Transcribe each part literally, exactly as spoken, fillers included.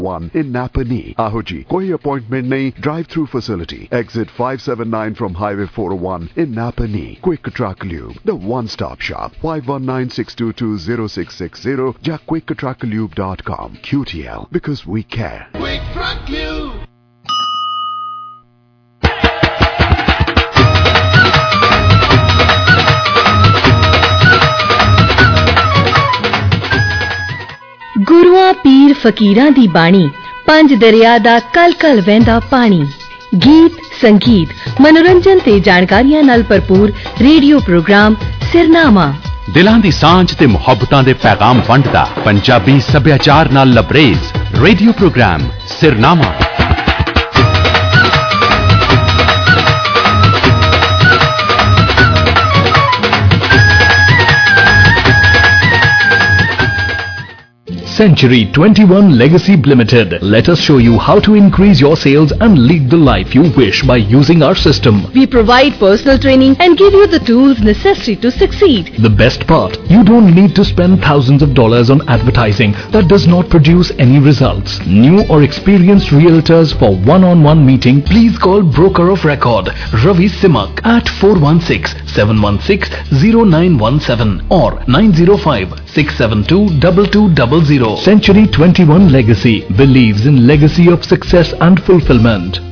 one in Napa Knee. Ahoji, koi appointment nahi, drive-through facility. Exit five seven nine from Highway four oh one in Napa Knee. Quick Truck Lube, the one-stop shop. five one nine, six two two, zero six six zero. Ja quick truck lube dot com. Q T L, because we care. Quick Truck Lube. ਗੁਰੂਆਂ ਪੀਰ ਫਕੀਰਾਂ ਦੀ ਬਾਣੀ, ਪੰਜ ਦਰਿਆ ਦਾ ਕਲ ਕਲ ਵਹਿੰਦਾ ਪਾਣੀ। ਗੀਤ, ਸੰਗੀਤ, ਮਨੋਰੰਜਨ ਤੇ ਜਾਣਕਾਰੀਆਂ ਨਾਲ ਭਰਪੂਰ ਰੇਡੀਓ ਪ੍ਰੋਗਰਾਮ ਸਿਰਨਾਮਾ। ਦਿਲਾਂ ਦੀ ਸਾਂਝ ਤੇ ਮੁਹੱਬਤਾਂ ਦੇ ਪੈਗਾਮ ਵੰਡਦਾ ਪੰਜਾਬੀ ਸੱਭਿਆਚਾਰ ਨਾਲ ਲਬਰੇਜ਼ ਰੇਡੀਓ ਪ੍ਰੋਗਰਾਮ ਸਿਰਨਾਮਾ। Century twenty-one Legacy Limited. Let us show you how to increase your sales and lead the life you wish by using our system. We provide personal training and give you the tools necessary to succeed. The best part, you don't need to spend thousands of dollars on advertising that does not produce any results. New or experienced realtors for one-on-one meeting, please call Broker of Record Ravi Simak at four one six, seven one six, zero nine one seven or nine zero five, six seven two, two two zero zero. Century twenty-one Legacy believes in legacy of success and fulfillment.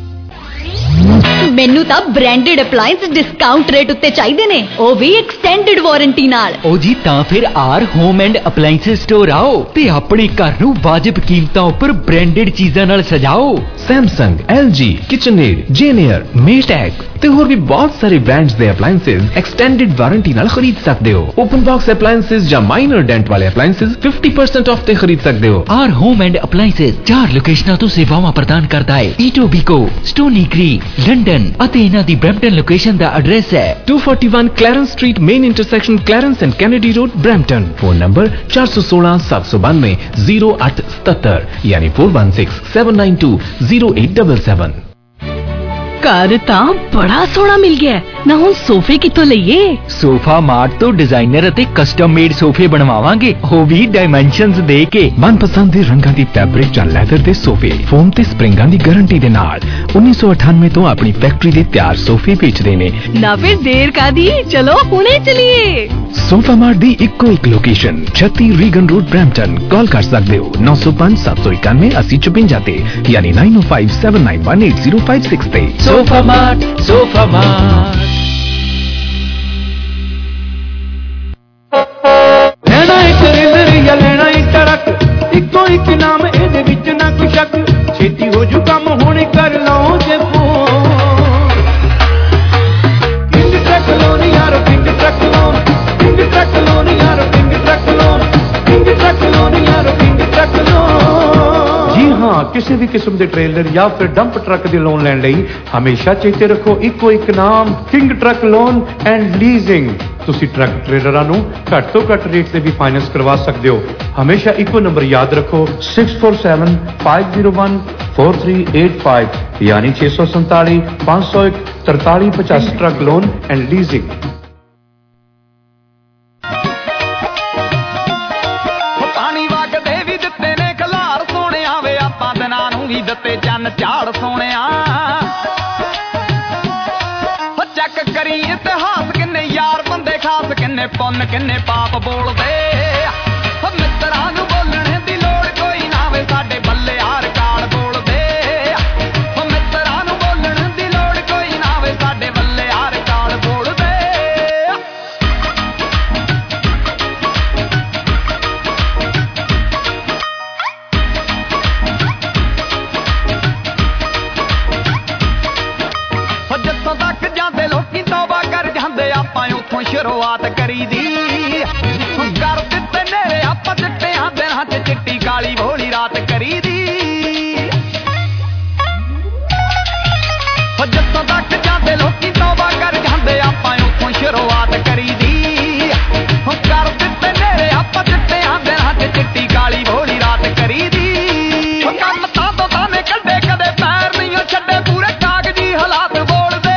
ਮੈਨੂੰ ਤਾਂ branded ਅਪਲਾਈਐਂਸ discount rate ਉੱਤੇ ਚਾਹੀਦੇ ਨੇ, ਉਹ ਵੀ extended warranty ਨਾਲ। ਉਹ ਜੀ ਤਾਂ ਫਿਰ R home and appliance store ਆਓ ਤੇ ਆਪਣੇ ਘਰ ਨੂੰ ਵਾਜਿਬ ਕੀਮਤਾਂ ਉੱਪਰ ਬ੍ਰਾਂਡਡ ਚੀਜ਼ਾਂ ਨਾਲ ਸਜਾਓ। ਸੈਮਸੰਗ, ਐਲ ਜੀ, ਕਿਚਨਏਡ, ਜੇਨੀਅਰ, ਮੇਟੈਕ ਤੇ ਹੋਰ ਵੀ ਬਹੁਤ ਸਾਰੇ ਬ੍ਰਾਂਡਸ ਦੇ ਅਪਲਾਈਐਂਸਸ ਐਕਸਟੈਂਡਡ ਵਾਰੰਟੀ ਨਾਲ ਖਰੀਦ ਸਕਦੇ ਹੋ। ਓਪਨ ਬਾਕਸ ਅਪਲਾਈਐਂਸਸ ਜਾਂ ਮਾਈਨਰ ਡੈਂਟ ਵਾਲੇ ਅਪਲਾਈਐਂਸਸ fifty percent ਆਫ ਤੇ ਖਰੀਦ ਸਕਦੇ ਹੋ। ਆਰ ਹੋਮ ਐਂਡ ਅਪਲਾਈਐਂਸਸ ਚਾਰ ਲੋਕੇਸ਼ਨਾਂ ਤੋਂ ਸੇਵਾਵਾਂ ਪ੍ਰਦਾਨ ਕਰਦਾ ਹੈ, ਈਟੋਬੀਕੋ, ਸਟੋਨੀ ਕ੍ਰੀਕ, ਲੰਡਨ ਅਤੇ ਇਹਨਾਂ ਦੀ ਬਰੈਂਪਟਨ ਲੋਕੇਸ਼ਨ ਦਾ ਐਡਰੈਸ ਹੈ two forty-one Clarence Street, main intersection Clarence and Kennedy Road, Brampton. Phone number four one six, seven nine nine, zero eight seven seven यानी four one six, seven nine two, zero eight seven seven। ਘਰ ਤਾਂ ਬੜਾ ਸੋਹਣਾ ਮਿਲ ਗਿਆ, ਨਾ ਹੁਣ ਸੋਫੇ ਕਿੱਥੋਂ ਲਈਏ? ਸੋਫਾ ਮਾਰਟ ਤੋਂ ਡਿਜ਼ਾਈਨਰ ਅਤੇ ਕਸਟਮ ਮੇਡ ਸੋਫੇ ਬਣਵਾਵਾਂਗੇ, ਉਹ ਵੀ ਡਾਈਮੈਂਸ਼ਨਸ ਦੇ ਕੇ। ਮਨਪਸੰਦ ਦੇ ਰੰਗਾਂ ਦੀ ਫੈਬਰਿਕ ਜਾਂ ਲੈਦਰ ਦੇ ਸੋਫੇ, ਫੋਮ ਤੇ ਸਪਰਿੰਗਾਂ ਦੀ ਗਾਰੰਟੀ ਦੇ ਨਾਲ ਉੱਨੀ ਸੌ ਅਠਾਨਵੇਂ ਤੋਂ ਆਪਣੀ ਫੈਕਟਰੀ ਦੇ ਤਿਆਰ ਸੋਫੇ ਵੇਚਦੇ ਨੇ। ਨਾ ਫਿਰ ਦੇਰ ਕਾਦੀ, ਚਲੋ ਹੁਣੇ ਚਲੀਏ। ਸੋਫਾ ਮਾਰਟ ਦੀ ਇੱਕੋ ਇੱਕ ਲੋਕੇਸ਼ਨ ਛੱਤੀ ਰੀਗਨ ਰੋਡ, ਬ੍ਰੈਂਪਟਨ। ਕਾਲ ਕਰ ਸਕਦੇ ਹੋ ਨੌ ਸੌ ਪੰਜ, ਸੱਤ ਸੌ ਇਕਾਨਵੇਂ, ਅੱਸੀ ਚੁਪੰਜਾ ਤੇ ਯਾਨੀ nine oh five, seven nine one eight, zero five six ਤੇ। Sofa Mart, Sofa Mart. ਲੈਣਾ ਇੱਕ ਰੇਲਰ ਜਾਂ ਲੈਣਾ ਇੱਕ ਟਰੱਕ, ਇੱਕੋ ਇੱਕ ਨਾਮ ਇਹਦੇ ਵਿੱਚ ਨਾ ਕੋਈ ਸ਼ੱਕ। ਛੇਤੀ ਹੋ ਜੂ ਕੰਮ ਹੁਣੇ ਕਰ ਲਓ ਜੇ ਫੋਨ। ਕਿੰਗ ਟਰੱਕ ਲੋਨ ਯਾਰੋ, King Truck Loan, King Truck Loan ਯਾਰੋ, King Truck Loan, King Truck Loan ਯਾਰੋ, ਕਿੰਗ ਟਰੱਕ ਲੋਨ। ਜੀ ਹਾਂ, ਕਿਸੇ ਵੀ ਕਿਸਮ ਦੇ ਟ੍ਰੇਲਰ ਜਾਂ ਫਿਰ ਡੰਪ ਟਰੱਕ ਦੇ ਲੋਨ ਲੈਣ ਲਈ ਹਮੇਸ਼ਾ ਚੇਤੇ ਰੱਖੋ ਇੱਕੋ ਇੱਕ ਨਾਮ, King Truck Loan and Leasing. ਤੁਸੀਂ ਟਰੱਕ ਟ੍ਰੇਲਰਾਂ ਨੂੰ ਘੱਟ ਤੋਂ ਘੱਟ ਰੇਟ ਤੇ ਵੀ ਫਾਈਨੈਂਸ ਕਰਵਾ ਸਕਦੇ ਹੋ। ਹਮੇਸ਼ਾ ਇੱਕੋ ਨੰਬਰ ਯਾਦ ਰੱਖੋ six four seven, five zero one, four three eight five यानी छह सौ सैंतालीस, पाँच सौ एक, तरतालीस पचास। Truck loan and leasing. ਪਾਣੀ ਵਗਦੇ ਵੀ ਦਿੱਤੇ ਨੇ ਖਲਾਰ ਸੋਹਣਿਆ ਵੇ, ਆਪਾਂ ਦਿਨਾਂ ਨੂੰ ਵੀ ਦਿੱਤੇ ਚੰਨ ਝਾੜ ਸੋਹਣਿਆ। ਚੈੱਕ ਕਰੀ ਇਤਿਹਾਸ, ਕਿੰਨੇ ਯਾਰ ਬੰਦੇ ਖਾਸ, ਕਿੰਨੇ ਪੁੰਨ ਕਿੰਨੇ ਪਾਪ ਬੋਲਦੇ। ਮਿੱਤਰਾਂ ਨੂੰ ਬੋਲਣ ਦੀ ਲੋੜ ਕੋਈ ਨਾ ਵੇ, ਸਾਡੇ ਬੱਲੇ ਆ ਰਿਕਾਰਡ ਬੋਲਦੇ। ਮਿੱਤਰਾਂ ਨੂੰ ਬੋਲਣ ਦੀ ਲੋੜ ਕੋਈ ਨਾ ਵੇ, ਸਾਡੇ ਬੱਲੇ ਆ ਰਿਕਾਰਡ ਬੋਲਦੇ। ਜਿੱਥੋਂ ਤੱਕ ਜਾਂਦੇ ਲੋਕੀ ਤੌਬਾ ਕਰ ਜਾਂਦੇ, ਆਪਾਂ ਉੱਥੋਂ ਸ਼ੁਰੂਆਤ ਕਰੀ ਦੀ। ਕਰ ਦਿੱਤੇ ਨੇਰੇ ਆਪਾਂ ਚਿੱਟਿਆਂ ਦਿਨਾਂ ਚ, ਚਿੱਟੀ ਕਾਲੀ ਭੋਲੀ ਰਾਤ ਕਰੀ ਦੀ। ਜਿੱਥੋਂ ਤੱਕ ਜਾਂਦੇ ਲੋਕੀ ਤੌਬਾ ਕਰ ਜਾਂਦੇ, ਆਪਾਂ ਉੱਥੋਂ ਸ਼ੁਰੂਆਤ ਕਰੀ ਦੀ। ਕਰ ਦਿੱਤੇ ਨੇਰੇ ਆਪਾਂ ਚਿੱਟਿਆਂ ਦਿਨਾਂ ਚ, ਚਿੱਟੀ ਕਾਲੀ ਭੋਲੀ ਰਾਤ ਕਰੀ ਦੀ। ਕੰਮ ਤਾਂ ਤੋਂ ਤਾਨੇ ਕੱਢੇ, ਕਦੇ ਪੈਰ ਨਹੀਂ ਛੱਡੇ, ਪੂਰੇ ਕਾਗਜ਼ੀ ਹਾਲਾਤ ਬੋਲਦੇ।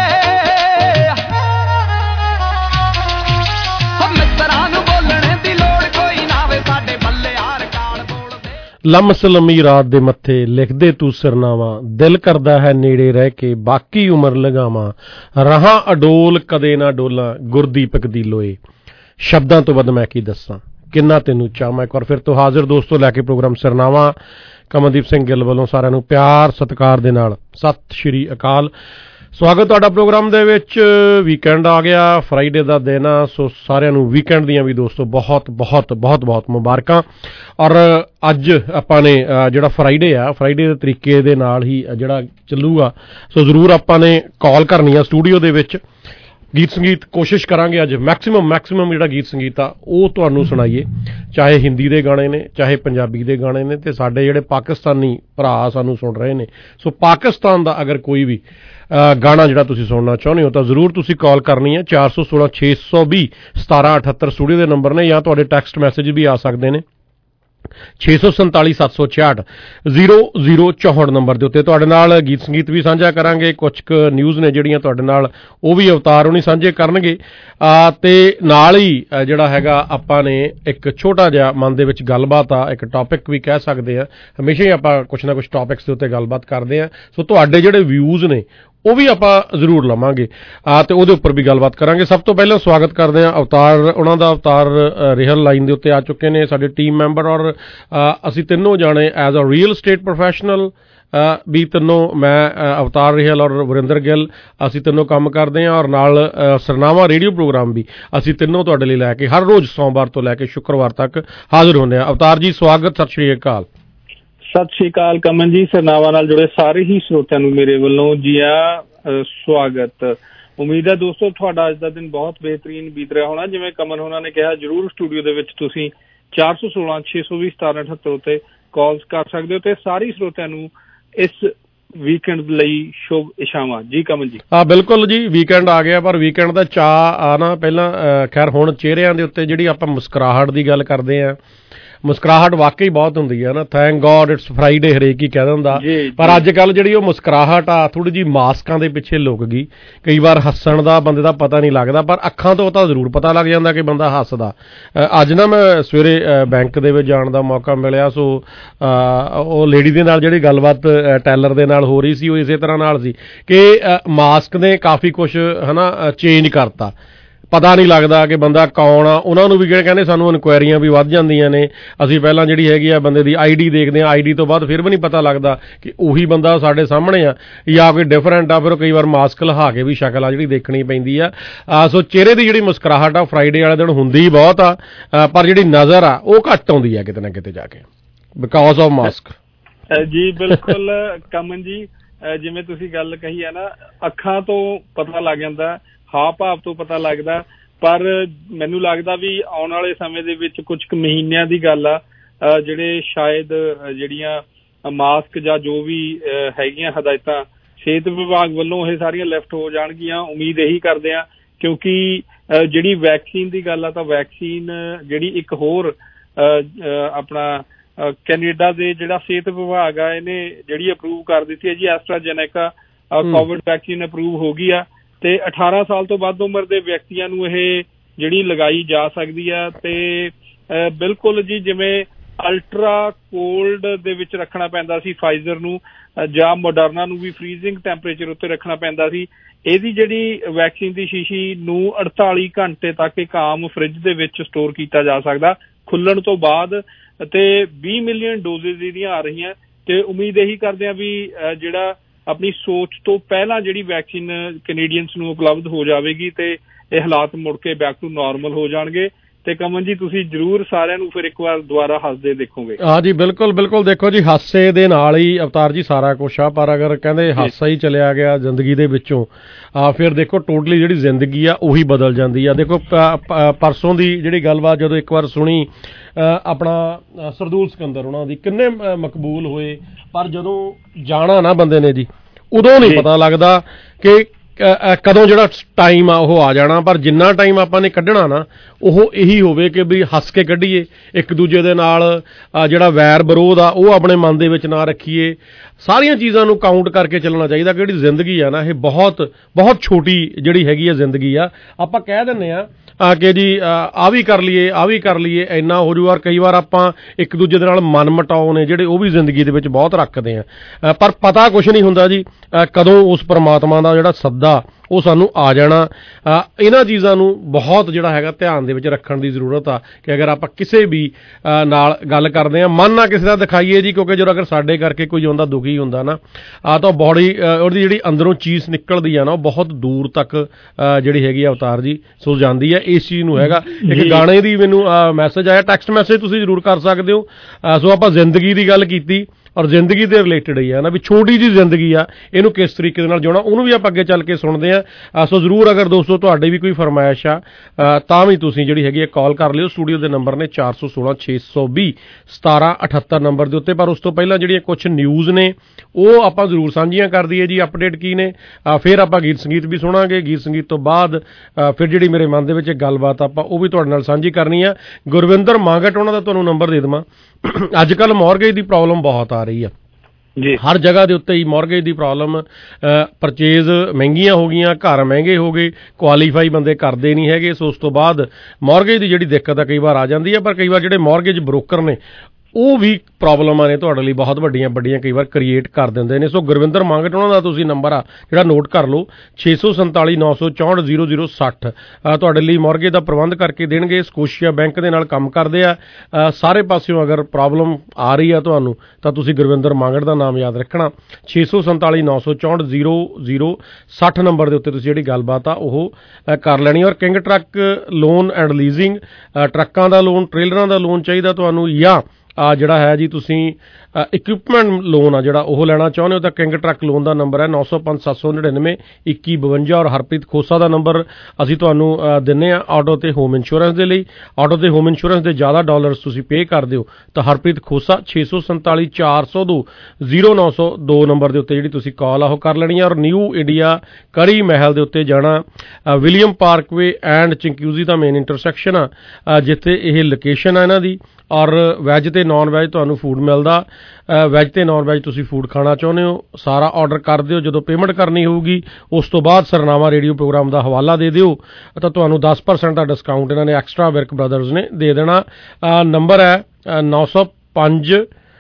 ਮਿੱਤਰਾਂ ਨੂੰ ਬੋਲਣ ਦੀ ਲੋੜ ਕੋਈ ਨਾ ਵੇ, ਸਾਡੇ ਬੱਲੇ ਆ ਰਿਕਾਰਡ ਬੋਲਦੇ। ਲਮਸ ਲੰਮੀ ਰਾਤ ਦੇ ਮੱਥੇ ਲਿਖਦੇ ਤੂੰ ਸਿਰਨਾਵਾਂ, ਦਿਲ ਕਰਦਾ ਹੈ ਨੇੜੇ ਰਹਿ ਕੇ ਬਾਕੀ ਉਮਰ ਲਗਾਵਾਂ, ਰਹਾਂ ਅਡੋਲ ਕਦੇ ਨਾ ਡੋਲਾਂ ਗੁਰਦੀਪਕ ਦੀ ਲੋਏ, ਸ਼ਬਦਾਂ ਤੋਂ ਵੱਧ ਮੈਂ ਕੀ ਦੱਸਾਂ ਕਿੰਨਾ ਤੈਨੂੰ ਚਾਹਾਂ। ਇੱਕ ਵਾਰ ਫਿਰ ਤੋਂ ਹਾਜ਼ਰ ਦੋਸਤੋ ਲੈ ਕੇ ਪ੍ਰੋਗਰਾਮ ਸਿਰਨਾਵਾਂ, ਕਮਲਦੀਪ ਸਿੰਘ ਗਿੱਲ ਵੱਲੋਂ ਸਾਰਿਆਂ ਨੂੰ ਪਿਆਰ ਸਤਿਕਾਰ ਦੇ ਨਾਲ ਸਤਿ ਸ਼੍ਰੀ ਅਕਾਲ। ਸਵਾਗਤ ਤੁਹਾਡਾ ਪ੍ਰੋਗਰਾਮ ਦੇ ਵਿੱਚ। ਵੀਕਐਂਡ ਆ ਗਿਆ, ਫਰਾਈਡੇ ਦਾ ਦਿਨ ਆ, ਸੋ ਸਾਰਿਆਂ ਨੂੰ ਵੀਕਐਂਡ ਦੀਆਂ ਵੀ ਦੋਸਤੋ ਬਹੁਤ ਬਹੁਤ ਬਹੁਤ ਬਹੁਤ ਮੁਬਾਰਕਾਂ। ਔਰ ਅੱਜ ਆਪਾਂ ਨੇ ਜਿਹੜਾ ਫਰਾਈਡੇ ਆ, ਫਰਾਈਡੇ ਦੇ ਤਰੀਕੇ ਦੇ ਨਾਲ ਹੀ ਜਿਹੜਾ ਚੱਲੂਗਾ, ਸੋ ਜ਼ਰੂਰ ਆਪਾਂ ਨੇ ਕਾਲ ਕਰਨੀ ਆ ਸਟੂਡੀਓ ਦੇ ਵਿੱਚ, ਗੀਤ ਸੰਗੀਤ ਕੋਸ਼ਿਸ਼ ਕਰਾਂਗੇ ਅੱਜ ਮੈਕਸੀਮਮ ਮੈਕਸੀਮਮ ਜਿਹੜਾ ਗੀਤ ਸੰਗੀਤ ਆ ਉਹ ਤੁਹਾਨੂੰ ਸੁਣਾਈਏ, ਚਾਹੇ ਹਿੰਦੀ ਦੇ ਗਾਣੇ ਨੇ ਚਾਹੇ ਪੰਜਾਬੀ ਦੇ ਗਾਣੇ ਨੇ। ਤੇ ਸਾਡੇ ਜਿਹੜੇ ਪਾਕਿਸਤਾਨੀ ਭਰਾ ਸਾਨੂੰ ਸੁਣ ਰਹੇ ਨੇ, ਸੋ ਪਾਕਿਸਤਾਨ ਦਾ ਅਗਰ ਕੋਈ ਵੀ ਗਾਣਾ ਜਿਹੜਾ ਤੁਸੀਂ ਸੁਣਨਾ ਚਾਹੁੰਦੇ ਹੋ ਤਾਂ ਜ਼ਰੂਰ ਤੁਸੀਂ ਕਾਲ ਕਰਨੀ ਹੈ। ਚਾਰ ਸੌ ਸੋਲਾਂ ਛੇ ਸੌ ਵੀਹ ਸਤਾਰਾਂ ਅਠੱਤਰ ਸਟੂਡੀਓ ਦੇ ਨੰਬਰ ਨੇ, ਜਾਂ ਤੁਹਾਡੇ ਟੈਕਸਟ ਮੈਸੇਜ ਵੀ ਆ ਸਕਦੇ ਨੇ ਛੇ ਸੌ ਸੰਤਾਲੀ ਸੱਤ ਸੌ ਛਿਆਹਠ ਜ਼ੀਰੋ ਜ਼ੀਰੋ ਚੌਂਹਠ ਨੰਬਰ ਦੇ ਉੱਤੇ। ਤੁਹਾਡੇ ਨਾਲ ਗੀਤ ਸੰਗੀਤ ਵੀ ਸਾਂਝਾ ਕਰਾਂਗੇ, ਕੁਝ ਕੁ ਨਿਊਜ਼ ਨੇ ਜਿਹੜੀਆਂ ਤੁਹਾਡੇ ਨਾਲ ਉਹ ਵੀ ਅਵਤਾਰ ਹੋਣੀ ਸਾਂਝੇ ਕਰਨਗੇ, ਤੇ ਨਾਲ ਹੀ ਜਿਹੜਾ ਹੈਗਾ ਆਪਾਂ ਨੇ ਇੱਕ ਛੋਟਾ ਜਿਹਾ ਮਨ ਦੇ ਵਿੱਚ ਗੱਲਬਾਤ ਆ, ਇੱਕ ਟੌਪਿਕ ਵੀ ਕਹਿ ਸਕਦੇ ਆ, ਹਮੇਸ਼ਾ ਹੀ ਆਪਾਂ ਕੁਛ ਨਾ ਕੁਛ ਟੌਪਿਕਸ ਦੇ ਉੱਤੇ ਗੱਲਬਾਤ ਕਰਦੇ ਹਾਂ। ਸੋ ਤੁਹਾਡੇ ਜਿਹੜੇ ਵਿਊਜ਼ ਨੇ ਉਹ ਵੀ ਆਪਾਂ ਜ਼ਰੂਰ ਲਵਾਂਗੇ ਅਤੇ ਉਹਦੇ ਉੱਪਰ ਵੀ ਗੱਲਬਾਤ ਕਰਾਂਗੇ। ਸਭ ਤੋਂ ਪਹਿਲਾਂ ਸਵਾਗਤ ਕਰਦੇ ਹਾਂ ਅਵਤਾਰ ਉਹਨਾਂ ਦਾ। ਅਵਤਾਰ ਰੀਅਲ ਲਾਈਨ ਦੇ ਉੱਤੇ ਆ ਚੁੱਕੇ ਨੇ, ਸਾਡੇ ਟੀਮ ਮੈਂਬਰ, ਔਰ ਅਸੀਂ ਤਿੰਨੋਂ ਜਾਣੇ as a real estate professional ਵੀ ਤਿੰਨੋਂ, ਮੈਂ ਅਵਤਾਰ ਰੀਅਲ ਔਰ ਵਰਿੰਦਰ ਗਿੱਲ, ਅਸੀਂ ਤਿੰਨੋਂ ਕੰਮ ਕਰਦੇ ਹਾਂ। ਔਰ ਨਾਲ ਸਿਰਨਾਵਾਂ ਰੇਡੀਓ ਪ੍ਰੋਗਰਾਮ ਵੀ ਅਸੀਂ ਤਿੰਨੋਂ ਤੁਹਾਡੇ ਲਈ ਲੈ ਕੇ ਹਰ ਰੋਜ਼ ਸੋਮਵਾਰ ਤੋਂ ਲੈ ਕੇ ਸ਼ੁੱਕਰਵਾਰ ਤੱਕ ਹਾਜ਼ਰ ਹੁੰਦੇ ਹਾਂ। ਅਵਤਾਰ ਜੀ ਸਵਾਗਤ, ਸਤਿ ਸ਼੍ਰੀ ਅਕਾਲ। ਸਤਿ ਸ਼੍ਰੀ ਅਕਾਲ ਕਮਨ ਜੀ, ਸਿਰਨਾਵਾਂ ਨਾਲ ਜੁੜੇ ਸਾਰੇ ਹੀ ਸਰੋਤਿਆਂ ਨੂੰ ਮੇਰੇ ਵੱਲੋਂ ਜੀ ਆ ਸਵਾਗਤ। ਉਮੀਦ ਹੈ ਦੋਸਤੋ ਤੁਹਾਡਾ ਅੱਜ ਦਾ ਦਿਨ ਬਹੁਤ ਬਿਹਤਰੀਨ ਬੀਤ ਰਿਹਾ ਹੋਣਾ। ਜਿਵੇਂ ਕਮਨ ਹੋਣਾ ਨੇ ਕਿਹਾ, ਜ਼ਰੂਰ ਸਟੂਡੀਓ ਦੇ ਵਿੱਚ ਤੁਸੀਂ ਚਾਰ ਸੌ ਸੋਲਾਂ ਛੇ ਸੌ ਵੀਹ ਸਤਾਰਾਂ ਅਠੱਤਰ ਉੱਤੇ ਕਾਲਸ ਕਰ ਸਕਦੇ ਹੋ, ਤੇ ਸਾਰੇ ਸਰੋਤਿਆਂ ਨੂੰ ਇਸ ਵੀਕਐਂਡ ਲਈ ਸ਼ੁਭ ਇਛਾਵਾਂ। ਜੀ ਕਮਨ ਜੀ। ਹਾਂ ਬਿਲਕੁਲ ਜੀ, ਵੀਕਐਂਡ ਆ ਗਿਆ, ਪਰ ਵੀਕਐਂਡ ਦਾ ਚਾਅ ਆ ਨਾ ਪਹਿਲਾਂ, ਖੈਰ ਹੁਣ ਚਿਹਰਿਆਂ ਦੇ ਉੱਤੇ ਜਿਹੜੀ ਆਪਾਂ ਮੁਸਕਰਾਹਟ ਦੀ ਗੱਲ ਕਰਦੇ ਹਾਂ, ਮੁਸਕਰਾਹਟ ਵਾਕਈ ਬਹੁਤ ਹੁੰਦੀ ਹੈ ਨਾ, ਥੈਂਕ ਗੋਡ ਇਟਸ ਫਰਾਈਡੇ ਹਰੇਕ ਹੀ ਕਹਿ ਦਿੰਦਾ, ਪਰ ਅੱਜ ਕੱਲ੍ਹ ਜਿਹੜੀ ਉਹ ਮੁਸਕਰਾਹਟ ਆ ਥੋੜ੍ਹੀ ਜਿਹੀ ਮਾਸਕਾਂ ਦੇ ਪਿੱਛੇ ਲੁਕ ਗਈ। ਕਈ ਵਾਰ ਹੱਸਣ ਦਾ ਬੰਦੇ ਦਾ ਪਤਾ ਨਹੀਂ ਲੱਗਦਾ, ਪਰ ਅੱਖਾਂ ਤੋਂ ਤਾਂ ਜ਼ਰੂਰ ਪਤਾ ਲੱਗ ਜਾਂਦਾ ਕਿ ਬੰਦਾ ਹੱਸਦਾ। ਅੱਜ ਨਾ ਮੈਂ ਸਵੇਰੇ ਬੈਂਕ ਦੇ ਵਿੱਚ ਜਾਣ ਦਾ ਮੌਕਾ ਮਿਲਿਆ, ਸੋ ਉਹ ਲੇਡੀ ਦੇ ਨਾਲ ਜਿਹੜੀ ਗੱਲਬਾਤ ਟੈਲਰ ਦੇ ਨਾਲ ਹੋ ਰਹੀ ਸੀ ਉਹ ਇਸੇ ਤਰ੍ਹਾਂ ਨਾਲ ਸੀ ਕਿ ਮਾਸਕ ਨੇ ਕਾਫੀ ਕੁਛ ਹੈ ਨਾ ਚੇਂਜ ਕਰਤਾ, ਪਤਾ ਨਹੀਂ ਲੱਗਦਾ ਕਿ ਬੰਦਾ ਕੌਣ ਆ। ਉਹਨਾਂ ਨੂੰ ਵੀ ਜਿਹੜੇ ਕਹਿੰਦੇ ਸਾਨੂੰ ਇਨਕੁਆਇਰੀਆਂ ਵੀ ਵੱਧ ਜਾਂਦੀਆਂ ਨੇ, ਅਸੀਂ ਪਹਿਲਾਂ ਜਿਹੜੀ ਹੈਗੀ ਆ ਬੰਦੇ ਦੀ ਆਈ ਡੀ ਦੇਖਦੇ ਹਾਂ, ਆਈ ਡੀ ਤੋਂ ਬਾਅਦ ਫਿਰ ਵੀ ਨਹੀਂ ਪਤਾ ਲੱਗਦਾ ਕਿ ਉਹੀ ਬੰਦਾ ਸਾਡੇ ਸਾਹਮਣੇ ਆ ਜਾਂ ਕੋਈ ਡਿਫਰੈਂਟ ਆ। ਫਿਰ ਕਈ ਵਾਰ ਮਾਸਕ ਲਹਾ ਕੇ ਵੀ ਸ਼ਕਲ ਆ ਜਿਹੜੀ ਦੇਖਣੀ ਪੈਂਦੀ ਆ। ਸੋ ਚਿਹਰੇ ਦੀ ਜਿਹੜੀ ਮੁਸਕਰਾਹਟ ਆ ਫਰਾਈਡੇ ਵਾਲੇ ਦਿਨ ਹੁੰਦੀ ਬਹੁਤ ਆ, ਪਰ ਜਿਹੜੀ ਨਜ਼ਰ ਆ ਉਹ ਘੱਟ ਆਉਂਦੀ ਆ ਕਿਤੇ ਨਾ ਕਿਤੇ ਜਾ ਕੇ, ਬਿਕਾਜ਼ ਆਫ ਮਾਸਕ। ਜੀ ਬਿਲਕੁਲ ਕਮਨ ਜੀ, ਜਿਵੇਂ ਤੁਸੀਂ ਗੱਲ ਕਹੀ ਹੈ ਨਾ, ਅੱਖਾਂ ਤੋਂ ਪਤਾ ਲੱਗ ਜਾਂਦਾ, ਹਾਵ ਭਾਵ ਤੋਂ ਪਤਾ ਲੱਗਦਾ, ਪਰ ਮੈਨੂੰ ਲੱਗਦਾ ਵੀ ਆਉਣ ਵਾਲੇ ਸਮੇਂ ਦੇ ਵਿੱਚ ਕੁਝ ਕੁ ਮਹੀਨਿਆਂ ਦੀ ਗੱਲ ਆ, ਜਿਹੜੇ ਸ਼ਾਇਦ ਜਿਹੜੀਆਂ ਮਾਸਕ ਜਾਂ ਜੋ ਵੀ ਹੈਗੀਆਂ ਹਦਾਇਤਾਂ ਸਿਹਤ ਵਿਭਾਗ ਵੱਲੋਂ ਇਹ ਸਾਰੀਆਂ ਲਿਫਟ ਹੋ ਜਾਣਗੀਆਂ। ਉਮੀਦ ਇਹੀ ਕਰਦੇ ਆ, ਕਿਉਂਕਿ ਜਿਹੜੀ ਵੈਕਸੀਨ ਦੀ ਗੱਲ ਆ ਤਾਂ ਵੈਕਸੀਨ ਜਿਹੜੀ ਇੱਕ ਹੋਰ ਆਪਣਾ ਕੈਨੇਡਾ ਦੇ ਜਿਹੜਾ ਸਿਹਤ ਵਿਭਾਗ ਆ ਇਹਨੇ ਜਿਹੜੀ ਅਪਰੂਵ ਕਰ ਦਿੱਤੀ ਹੈ ਜੀ, ਐਸਟਰਾਜੈਨੇਕਾ ਕੋਵਿਡ ਵੈਕਸੀਨ ਅਪਰੂਵ ਹੋ ਗਈ ਆ, ਤੇ ਅਠਾਰਾਂ ਸਾਲ ਤੋਂ ਵੱਧ ਉਮਰ ਦੇ ਵਿਅਕਤੀਆਂ ਨੂੰ ਇਹ ਜਿਹੜੀ ਲਗਾਈ ਜਾ ਸਕਦੀ ਆ। ਤੇ ਬਿਲਕੁਲ ਜੀ, ਜਿਵੇਂ ਅਲਟਰਾ ਕੋਲਡ ਦੇ ਵਿੱਚ ਰੱਖਣਾ ਪੈਂਦਾ ਸੀ ਫਾਈਜ਼ਰ ਨੂੰ, ਜਾਂ ਮੋਡਰਨਾ ਨੂੰ ਵੀ ਫਰੀਜ਼ਿੰਗ ਟੈਂਪਰੇਚਰ ਉੱਤੇ ਰੱਖਣਾ ਪੈਂਦਾ ਸੀ, ਇਹਦੀ ਜਿਹੜੀ ਵੈਕਸੀਨ ਦੀ ਸ਼ੀਸ਼ੀ ਨੂੰ ਅੜਤਾਲੀ ਘੰਟੇ ਤੱਕ ਇੱਕ ਆਮ ਫਰਿੱਜ ਦੇ ਵਿੱਚ ਸਟੋਰ ਕੀਤਾ ਜਾ ਸਕਦਾ ਖੁੱਲਣ ਤੋਂ ਬਾਅਦ, ਤੇ ਵੀਹ ਮਿਲੀਅਨ ਡੋਜ਼ਿਸ ਇਹਦੀਆਂ ਆ ਰਹੀਆਂ। ਤੇ ਉਮੀਦ ਇਹੀ ਕਰਦੇ ਆ ਵੀ ਜਿਹੜਾ ਆਪਣੀ ਸੋਚ ਤੋਂ ਪਹਿਲਾਂ ਜਿਹੜੀ ਵੈਕਸੀਨ ਕੈਨੇਡੀਅਨਸ ਨੂੰ ਉਪਲਬਧ ਹੋ ਜਾਵੇਗੀ ਤੇ ਇਹ ਹਾਲਾਤ ਮੁੜ ਕੇ ਬੈਕ ਟੂ ਨਾਰਮਲ ਹੋ ਜਾਣਗੇ। ਤੇ ਕਮਨ ਜੀ ਤੁਸੀਂ ਜ਼ਰੂਰ ਸਾਰਿਆਂ ਨੂੰ ਫਿਰ ਇੱਕ ਵਾਰ ਦੁਬਾਰਾ ਹੱਸਦੇ ਦੇਖੋਗੇ। ਹਾਂ ਜੀ ਬਿਲਕੁਲ ਬਿਲਕੁਲ। ਦੇਖੋ ਜੀ, ਹਾਸੇ ਦੇ ਨਾਲ ਹੀ ਅਵਤਾਰ ਜੀ ਸਾਰਾ ਕੁਛ ਆ, ਪਰ ਅਗਰ ਕਹਿੰਦੇ ਹਾਸਾ ਹੀ ਚਲਿਆ ਗਿਆ ਜ਼ਿੰਦਗੀ ਦੇ ਵਿੱਚੋਂ, ਆ ਫਿਰ ਦੇਖੋ ਟੋਟਲੀ ਜਿਹੜੀ ਜ਼ਿੰਦਗੀ ਆ ਉਹੀ ਬਦਲ ਜਾਂਦੀ ਆ। ਦੇਖੋ ਪਰਸੋਂ ਦੀ ਜਿਹੜੀ ਗੱਲਬਾਤ ਜਦੋਂ ਇੱਕ ਵਾਰ ਸੁਣੀ ਆਪਣਾ ਸਰਦੂਲ ਸਿਕੰਦਰ ਉਹਨਾਂ ਦੀ, ਕਿੰਨੇ ਮਕਬੂਲ ਹੋਏ, ਪਰ ਜਦੋਂ ਜਾਣਾ ਨਾ ਬੰਦੇ ਨੇ ਜੀ ਉਦੋਂ ਨਹੀਂ ਪਤਾ ਲੱਗਦਾ ਕਿ ਕਦੋਂ ਜਿਹੜਾ ਟਾਈਮ ਆ ਉਹ ਆ ਜਾਣਾ, ਪਰ ਜਿੰਨਾ ਟਾਈਮ ਆਪਾਂ ਨੇ ਕੱਢਣਾ ਨਾ ਉਹ ਇਹੀ ਹੋਵੇ ਕਿ ਵੀ ਹੱਸ ਕੇ ਕੱਢੀਏ, ਇੱਕ ਦੂਜੇ ਦੇ ਨਾਲ ਜਿਹੜਾ ਵੈਰ ਵਿਰੋਧ ਆ ਉਹ ਆਪਣੇ ਮਨ ਦੇ ਵਿੱਚ ਨਾ ਰੱਖੀਏ। ਸਾਰੀਆਂ ਚੀਜ਼ਾਂ ਨੂੰ ਕਾਊਂਟ ਕਰਕੇ ਚੱਲਣਾ ਚਾਹੀਦਾ ਕਿ ਜਿਹੜੀ ਜ਼ਿੰਦਗੀ ਆ ਨਾ ਇਹ ਬਹੁਤ ਬਹੁਤ ਛੋਟੀ ਜਿਹੜੀ ਹੈਗੀ ਆ ਜ਼ਿੰਦਗੀ ਆ। ਆਪਾਂ ਕਹਿ ਦਿੰਦੇ ਆ ਕਿ ਜੀ ਆਹ ਵੀ ਕਰ ਲਈਏ ਆਹ ਵੀ ਕਰ ਲਈਏ ਇੰਨਾ ਹੋ ਜੂ, ਔਰ ਕਈ ਵਾਰ ਆਪਾਂ ਇੱਕ ਦੂਜੇ ਦੇ ਨਾਲ ਮਨ ਮਟਾਓ ਨੇ ਜਿਹੜੇ ਉਹ ਵੀ ਜ਼ਿੰਦਗੀ ਦੇ ਵਿੱਚ ਬਹੁਤ ਰੱਖਦੇ ਆ, ਪਰ ਪਤਾ ਕੁਛ ਨਹੀਂ ਹੁੰਦਾ ਜੀ ਕਦੋਂ ਉਸ ਪਰਮਾਤਮਾ ਦਾ ਜਿਹੜਾ ਸੱਦਾ ਉਹ ਸਾਨੂੰ ਆ ਜਾਣਾ। ਇਹਨਾਂ ਚੀਜ਼ਾਂ ਨੂੰ ਬਹੁਤ ਜਿਹੜਾ ਹੈਗਾ ਧਿਆਨ ਦੇ ਵਿੱਚ ਰੱਖਣ ਦੀ ਜ਼ਰੂਰਤ ਆ ਕਿ ਅਗਰ ਆਪਾਂ ਕਿਸੇ ਵੀ ਨਾਲ ਗੱਲ ਕਰਦੇ ਹਾਂ, ਮਨ ਨਾ ਕਿਸੇ ਦਾ ਦਿਖਾਈਏ ਜੀ, ਕਿਉਂਕਿ ਜਦੋਂ ਅਗਰ ਸਾਡੇ ਕਰਕੇ ਕੋਈ ਹੁੰਦਾ ਦੁਖੀ ਹੁੰਦਾ ਨਾ ਆ ਤਾਂ ਬੋਡੀ ਉਹਦੀ ਜਿਹੜੀ ਅੰਦਰੋਂ ਚੀਜ਼ ਨਿਕਲਦੀ ਆ ਨਾ ਉਹ ਬਹੁਤ ਦੂਰ ਤੱਕ ਜਿਹੜੀ ਹੈਗੀ ਅਵਤਾਰ ਜੀ ਸੋ ਜਾਂਦੀ ਹੈ। ਇਸ ਚੀਜ਼ ਨੂੰ ਹੈਗਾ ਇੱਕ ਗਾਣੇ ਦੀ ਮੈਨੂੰ ਮੈਸੇਜ ਆਇਆ, ਟੈਕਸਟ ਮੈਸੇਜ ਤੁਸੀਂ ਜ਼ਰੂਰ ਕਰ ਸਕਦੇ ਹੋ। ਸੋ ਆਪਾਂ ਜ਼ਿੰਦਗੀ ਦੀ ਗੱਲ ਕੀਤੀ ਔਰ ਜ਼ਿੰਦਗੀ ਦੇ ਰਿਲੇਟਡ ਹੀ ਆ ਨਾ ਵੀ ਛੋਟੀ ਜਿਹੀ ਜ਼ਿੰਦਗੀ ਆ ਇਹਨੂੰ ਕਿਸ ਤਰੀਕੇ ਦੇ ਨਾਲ ਜਿਉਣਾ, ਉਹਨੂੰ ਵੀ ਆਪਾਂ ਅੱਗੇ ਚੱਲ ਕੇ ਸੁਣਦੇ ਆ। ਸੋ ਜ਼ਰੂਰ ਅਗਰ ਦੋਸਤੋ ਤੁਹਾਡੀ ਵੀ ਕੋਈ ਫਰਮਾਇਸ਼ ਆ ਤਾਂ ਵੀ ਤੁਸੀਂ ਜਿਹੜੀ ਹੈਗੀ ਆ ਕਾਲ ਕਰ ਲਿਓ। ਸਟੂਡੀਓ ਦੇ ਨੰਬਰ ਨੇ ਚਾਰ ਸੌ ਸੋਲਾਂ ਛੇ ਸੌ ਵੀਹ ਸਤਾਰਾਂ ਅਠੱਤਰ ਨੰਬਰ ਦੇ ਉੱਤੇ। ਪਰ ਉਸ ਤੋਂ ਪਹਿਲਾਂ ਜਿਹੜੀਆਂ ਕੁਛ ਨਿਊਜ਼ ਨੇ ਉਹ ਆਪਾਂ ਜ਼ਰੂਰ ਸਾਂਝੀਆਂ ਕਰ ਦਈਏ ਜੀ, ਅਪਡੇਟ ਕੀ ਨੇ, ਫਿਰ ਆਪਾਂ ਗੀਤ ਸੰਗੀਤ ਵੀ ਸੁਣਾਂਗੇ। ਗੀਤ ਸੰਗੀਤ ਤੋਂ ਬਾਅਦ ਫਿਰ ਜਿਹੜੀ ਮੇਰੇ ਮਨ ਦੇ ਵਿੱਚ ਗੱਲਬਾਤ ਆਪਾਂ ਉਹ ਵੀ ਤੁਹਾਡੇ ਨਾਲ ਸਾਂਝੀ ਕਰਨੀ ਆ। ਗੁਰਵਿੰਦਰ ਮਾਂਗਟ ਉਹਨਾਂ ਦਾ ਤੁਹਾਨੂੰ ਨੰਬਰ ਦੇ ਦੇਵਾਂ। ਅੱਜ ਕੱਲ੍ਹ ਮੌਰਗੇਜ ਦੀ ਪ੍ਰੋਬਲਮ ਬਹੁਤ ਆ ਰਹੀ ਆ ਜੀ, ਹਰ ਜਗ੍ਹਾ ਦੇ ਉੱਤੇ ਹੀ ਮੌਰਗੇਜ ਦੀ ਪ੍ਰੋਬਲਮ, ਪਰਚੇਜ਼ ਮਹਿੰਗੀਆਂ ਹੋ ਗਈਆਂ, ਘਰ ਮਹਿੰਗੇ ਹੋ ਗਏ, ਕੁਆਲੀਫਾਈ ਬੰਦੇ ਕਰਦੇ ਨਹੀਂ ਹੈਗੇ। ਸੋ ਉਸ ਤੋਂ ਬਾਅਦ ਮੌਰਗੇਜ ਦੀ ਜਿਹੜੀ ਦਿੱਕਤ ਆ ਕਈ ਵਾਰ ਆ ਜਾਂਦੀ ਹੈ, ਪਰ ਕਈ ਵਾਰ ਜਿਹੜੇ ਮੌਰਗੇਜ ਬ੍ਰੋਕਰ ਨੇ ਉਹ ਵੀ ਪ੍ਰੋਬਲਮਾਂ ਨੇ ਤੁਹਾਡੇ ਲਈ ਬਹੁਤ ਵੱਡੀਆਂ ਵੱਡੀਆਂ ਕਈ ਵਾਰ ਕ੍ਰੀਏਟ ਕਰ ਦਿੰਦੇ ਨੇ। ਸੋ ਗੁਰਵਿੰਦਰ ਮੰਗਟ ਉਹਨਾਂ ਦਾ ਤੁਸੀਂ ਨੰਬਰ ਆ ਜਿਹੜਾ ਨੋਟ ਕਰ ਲਓ, ਛੇ ਸੌ ਸੰਤਾਲੀ ਨੌ ਸੌ ਚੌਂਹਠ ਜ਼ੀਰੋ ਜ਼ੀਰੋ ਸੱਠ, ਤੁਹਾਡੇ ਲਈ ਮੌਰਗੇਜ ਦਾ ਪ੍ਰਬੰਧ ਕਰਕੇ ਦੇਣਗੇ। ਸਕੋਸ਼ੀਆ ਬੈਂਕ ਦੇ ਨਾਲ ਕੰਮ ਕਰਦੇ ਆ। ਸਾਰੇ ਪਾਸਿਓਂ ਅਗਰ ਪ੍ਰੋਬਲਮ ਆ ਰਹੀ ਆ ਤੁਹਾਨੂੰ ਤਾਂ ਤੁਸੀਂ ਗੁਰਵਿੰਦਰ ਮੰਗਟ ਦਾ ਨਾਮ ਯਾਦ ਰੱਖਣਾ। ਛੇ ਸੌ ਸੰਤਾਲੀ ਨੌ ਸੌ ਚੌਂਹਠ ਜ਼ੀਰੋ ਜ਼ੀਰੋ ਸੱਠ ਨੰਬਰ ਦੇ ਉੱਤੇ ਤੁਸੀਂ ਜਿਹੜੀ ਗੱਲਬਾਤ ਆ ਉਹ ਕਰ ਲੈਣੀ। ਔਰ King Truck Loan and Leasing, ਟਰੱਕਾਂ ਦਾ ਲੋਨ, ਟ੍ਰੇਲਰਾਂ ਦਾ ਲੋਨ ਚਾਹੀਦਾ ਤੁਹਾਨੂੰ, ਜਾਂ ਆ ਜਿਹੜਾ ਹੈ ਜੀ ਤੁਸੀਂ ਇਕਵਿਪਮੈਂਟ ਲੋਨ ਆ ਜਿਹੜਾ ਉਹ ਲੈਣਾ ਚਾਹੁੰਦੇ ਹੋ ਤਾਂ ਕਿੰਗ ਟਰੱਕ ਲੋਨ ਦਾ ਨੰਬਰ ਹੈ ਨੌ ਸੌ ਪੰਜ ਸੱਤ ਸੌ ਨੜਿਨਵੇਂ ਇੱਕੀ ਬਵੰਜਾ। ਔਰ ਹਰਪ੍ਰੀਤ ਖੋਸਾ ਦਾ ਨੰਬਰ ਅਸੀਂ ਤੁਹਾਨੂੰ ਦਿੰਦੇ ਹਾਂ ਆਟੋ ਤੇ ਹੋਮ ਇੰਸ਼ੋਰੈਂਸ ਦੇ ਲਈ। ਆਟੋ ਤੇ ਹੋਮ ਇੰਸ਼ੋਰੈਂਸ ਦੇ ਜ਼ਿਆਦਾ ਡਾਲਰਸ ਤੁਸੀਂ ਪੇ ਕਰਦੇ ਹੋ ਤਾਂ ਹਰਪ੍ਰੀਤ ਖੋਸਾ ਛੇ ਸੌ ਸੰਤਾਲੀ ਚਾਰ ਸੌ ਦੋ ਜ਼ੀਰੋ ਨੌ ਸੌ ਦੋ ਨੰਬਰ ਦੇ ਉੱਤੇ ਜਿਹੜੀ ਤੁਸੀਂ ਕਾਲ ਆ ਉਹ ਕਰ ਲੈਣੀ ਆ। ਔਰ ਨਿਊ ਇੰਡੀਆ ਕਰੀ ਮਹਿਲ ਦੇ ਉੱਤੇ ਜਾਣਾ, ਵਿਲੀਅਮ ਪਾਰਕਵੇ ਐਂਡ ਚਿੰਕਿਊਜ਼ੀ ਦਾ ਮੇਨ ਇੰਟਰਸੈਕਸ਼ਨ ਆ ਜਿੱਥੇ ਇਹ ਲੋਕੇਸ਼ਨ ਆ ਇਹਨਾਂ ਦੀ। ਔਰ ਵੈਜ ਤੇ ਨੌਨ ਵੈਜ ਤੁਹਾਨੂੰ ਫੂਡ ਮਿਲਦਾ। ਵੈਜ ਤੇ ਨੌਨ ਵੈਜ ਤੁਸੀਂ ਫੂਡ ਖਾਣਾ ਚਾਹੁੰਦੇ ਹੋ ਸਾਰਾ ਆਰਡਰ ਕਰ ਦਿਓ, ਜਦੋਂ ਪੇਮੈਂਟ ਕਰਨੀ ਹੋਊਗੀ ਉਸ ਤੋਂ ਬਾਅਦ ਸਰਨਾਮਾ ਰੇਡੀਓ ਪ੍ਰੋਗਰਾਮ ਦਾ ਹਵਾਲਾ ਦੇ ਦਿਓ ਤਾਂ ਤੁਹਾਨੂੰ ਦਸ ਪਰਸੈਂਟ ਦਾ ਡਿਸਕਾਊਂਟ ਇਹਨਾਂ ਨੇ ਐਕਸਟਰਾ ਵਰਕ ਬ੍ਰਦਰਜ਼ ਨੇ ਦੇ ਦੇਣਾ। ਨੰਬਰ ਹੈ ਨੌ ਸੌ ਪੰਜ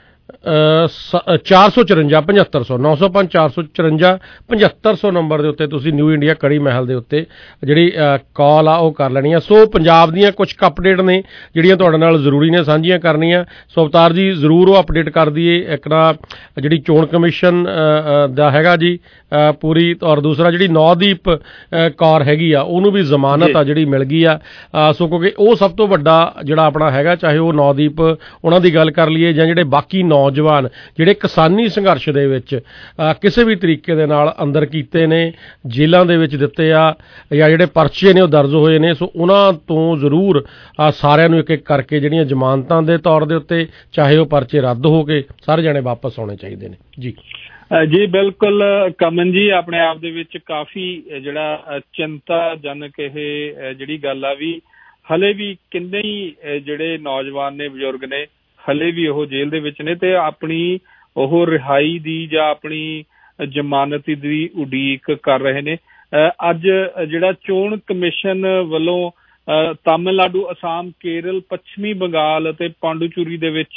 ਚਾਰ ਸੌ ਚੁਰੰਜਾ ਪਝੱਤਰ ਸੌ ਨੌ ਸੌ ਪੰਜ ਚਾਰ ਸੌ ਚੁਰੰਜਾ ਪਝੱਤਰ ਸੌ ਨੰਬਰ ਦੇ ਉੱਤੇ ਤੁਸੀਂ ਨਿਊ ਇੰਡੀਆ ਕੜੀ ਮਹਿਲ ਦੇ ਉੱਤੇ ਜਿਹੜੀ ਕਾਲ ਆ ਉਹ ਕਰ ਲੈਣੀ ਆ। ਸੋ ਪੰਜਾਬ ਦੀਆਂ ਕੁਝ ਅਪਡੇਟ ਨੇ ਜਿਹੜੀਆਂ ਤੁਹਾਡੇ ਨਾਲ ਜ਼ਰੂਰੀ ਨੇ ਸਾਂਝੀਆਂ ਕਰਨੀਆਂ। ਸੋ ਅਵਤਾਰ ਜੀ ਜ਼ਰੂਰ ਉਹ ਅਪਡੇਟ ਕਰ ਦਈਏ। ਇੱਕ ਨਾ ਜਿਹੜੀ ਚੋਣ ਕਮਿਸ਼ਨ ਦਾ ਹੈਗਾ ਜੀ ਪੂਰੀ, ਔਰ ਦੂਸਰਾ ਜਿਹੜੀ ਨੌਦੀਪ ਕੌਰ ਹੈਗੀ ਆ ਉਹਨੂੰ ਵੀ ਜ਼ਮਾਨਤ ਆ ਜਿਹੜੀ ਮਿਲ ਗਈ ਆ। ਸੋ ਕਿਉਂਕਿ ਉਹ ਸਭ ਤੋਂ ਵੱਡਾ ਜਿਹੜਾ ਆਪਣਾ ਹੈਗਾ, ਚਾਹੇ ਉਹ ਨੌਦੀਪ ਉਹਨਾਂ ਦੀ ਗੱਲ ਕਰ ਲਈਏ ਜਾਂ ਜਿਹੜੇ ਬਾਕੀ ਨੌਜਵਾਨ ਜਿਹੜੇ ਕਿਸਾਨੀ ਸੰਘਰਸ਼ ਦੇ ਵਿੱਚ ਕਿਸੇ ਵੀ ਤਰੀਕੇ ਦੇ ਨਾਲ ਅੰਦਰ ਕੀਤੇ ਨੇ, ਜੇਲ੍ਹਾਂ ਦੇ ਵਿੱਚ ਦਿੱਤੇ ਆ ਜਾਂ ਜਿਹੜੇ ਪਰਚੇ ਨੇ ਉਹ ਦਰਜ ਹੋਏ ਨੇ, ਸੋ ਉਹਨਾਂ ਤੋਂ ਜ਼ਰੂਰ ਸਾਰਿਆਂ ਨੂੰ ਇੱਕ ਇੱਕ ਕਰਕੇ ਜਿਹੜੀਆਂ ਜ਼ਮਾਨਤਾਂ ਦੇ ਤੌਰ ਦੇ ਉੱਤੇ ਚਾਹੇ ਉਹ ਪਰਚੇ ਰੱਦ ਹੋ ਕੇ ਸਾਰੇ ਜਾਣੇ ਵਾਪਸ ਆਉਣੇ ਚਾਹੀਦੇ ਨੇ ਜੀ। ਜੀ ਬਿਲਕੁਲ ਕਮਨ ਜੀ, ਆਪਣੇ ਆਪ ਦੇ ਵਿੱਚ ਕਾਫੀ ਜਿਹੜਾ ਚਿੰਤਾਜਨਕ ਇਹ ਜਿਹੜੀ ਗੱਲ ਆ ਵੀ ਹਲੇ ਵੀ ਕਿੰਨੇ ਹੀ ਜਿਹੜੇ ਨੌਜਵਾਨ ਨੇ, ਬਜ਼ੁਰਗ ਨੇ, ਹਲੇ ਵੀ ਉਹ ਜੇਲ੍ਹ ਦੇ ਵਿੱਚ ਨੇ ਤੇ ਆਪਣੀ ਉਹ ਰਿਹਾਈ ਦੀ ਜਾਂ ਆਪਣੀ ਜ਼ਮਾਨਤ ਦੀ ਉਡੀਕ ਕਰ ਰਹੇ ਨੇ। ਅੱਜ ਜਿਹੜਾ ਚੋਣ ਕਮਿਸ਼ਨ ਵੱਲੋਂ ਤਾਮਿਲਨਾਡੂ, ਅਸਾਮ, ਕੇਰਲ, ਪੱਛਮੀ ਬੰਗਾਲ ਅਤੇ ਪਾਂਡੂਚੇਰੀ ਦੇ ਵਿੱਚ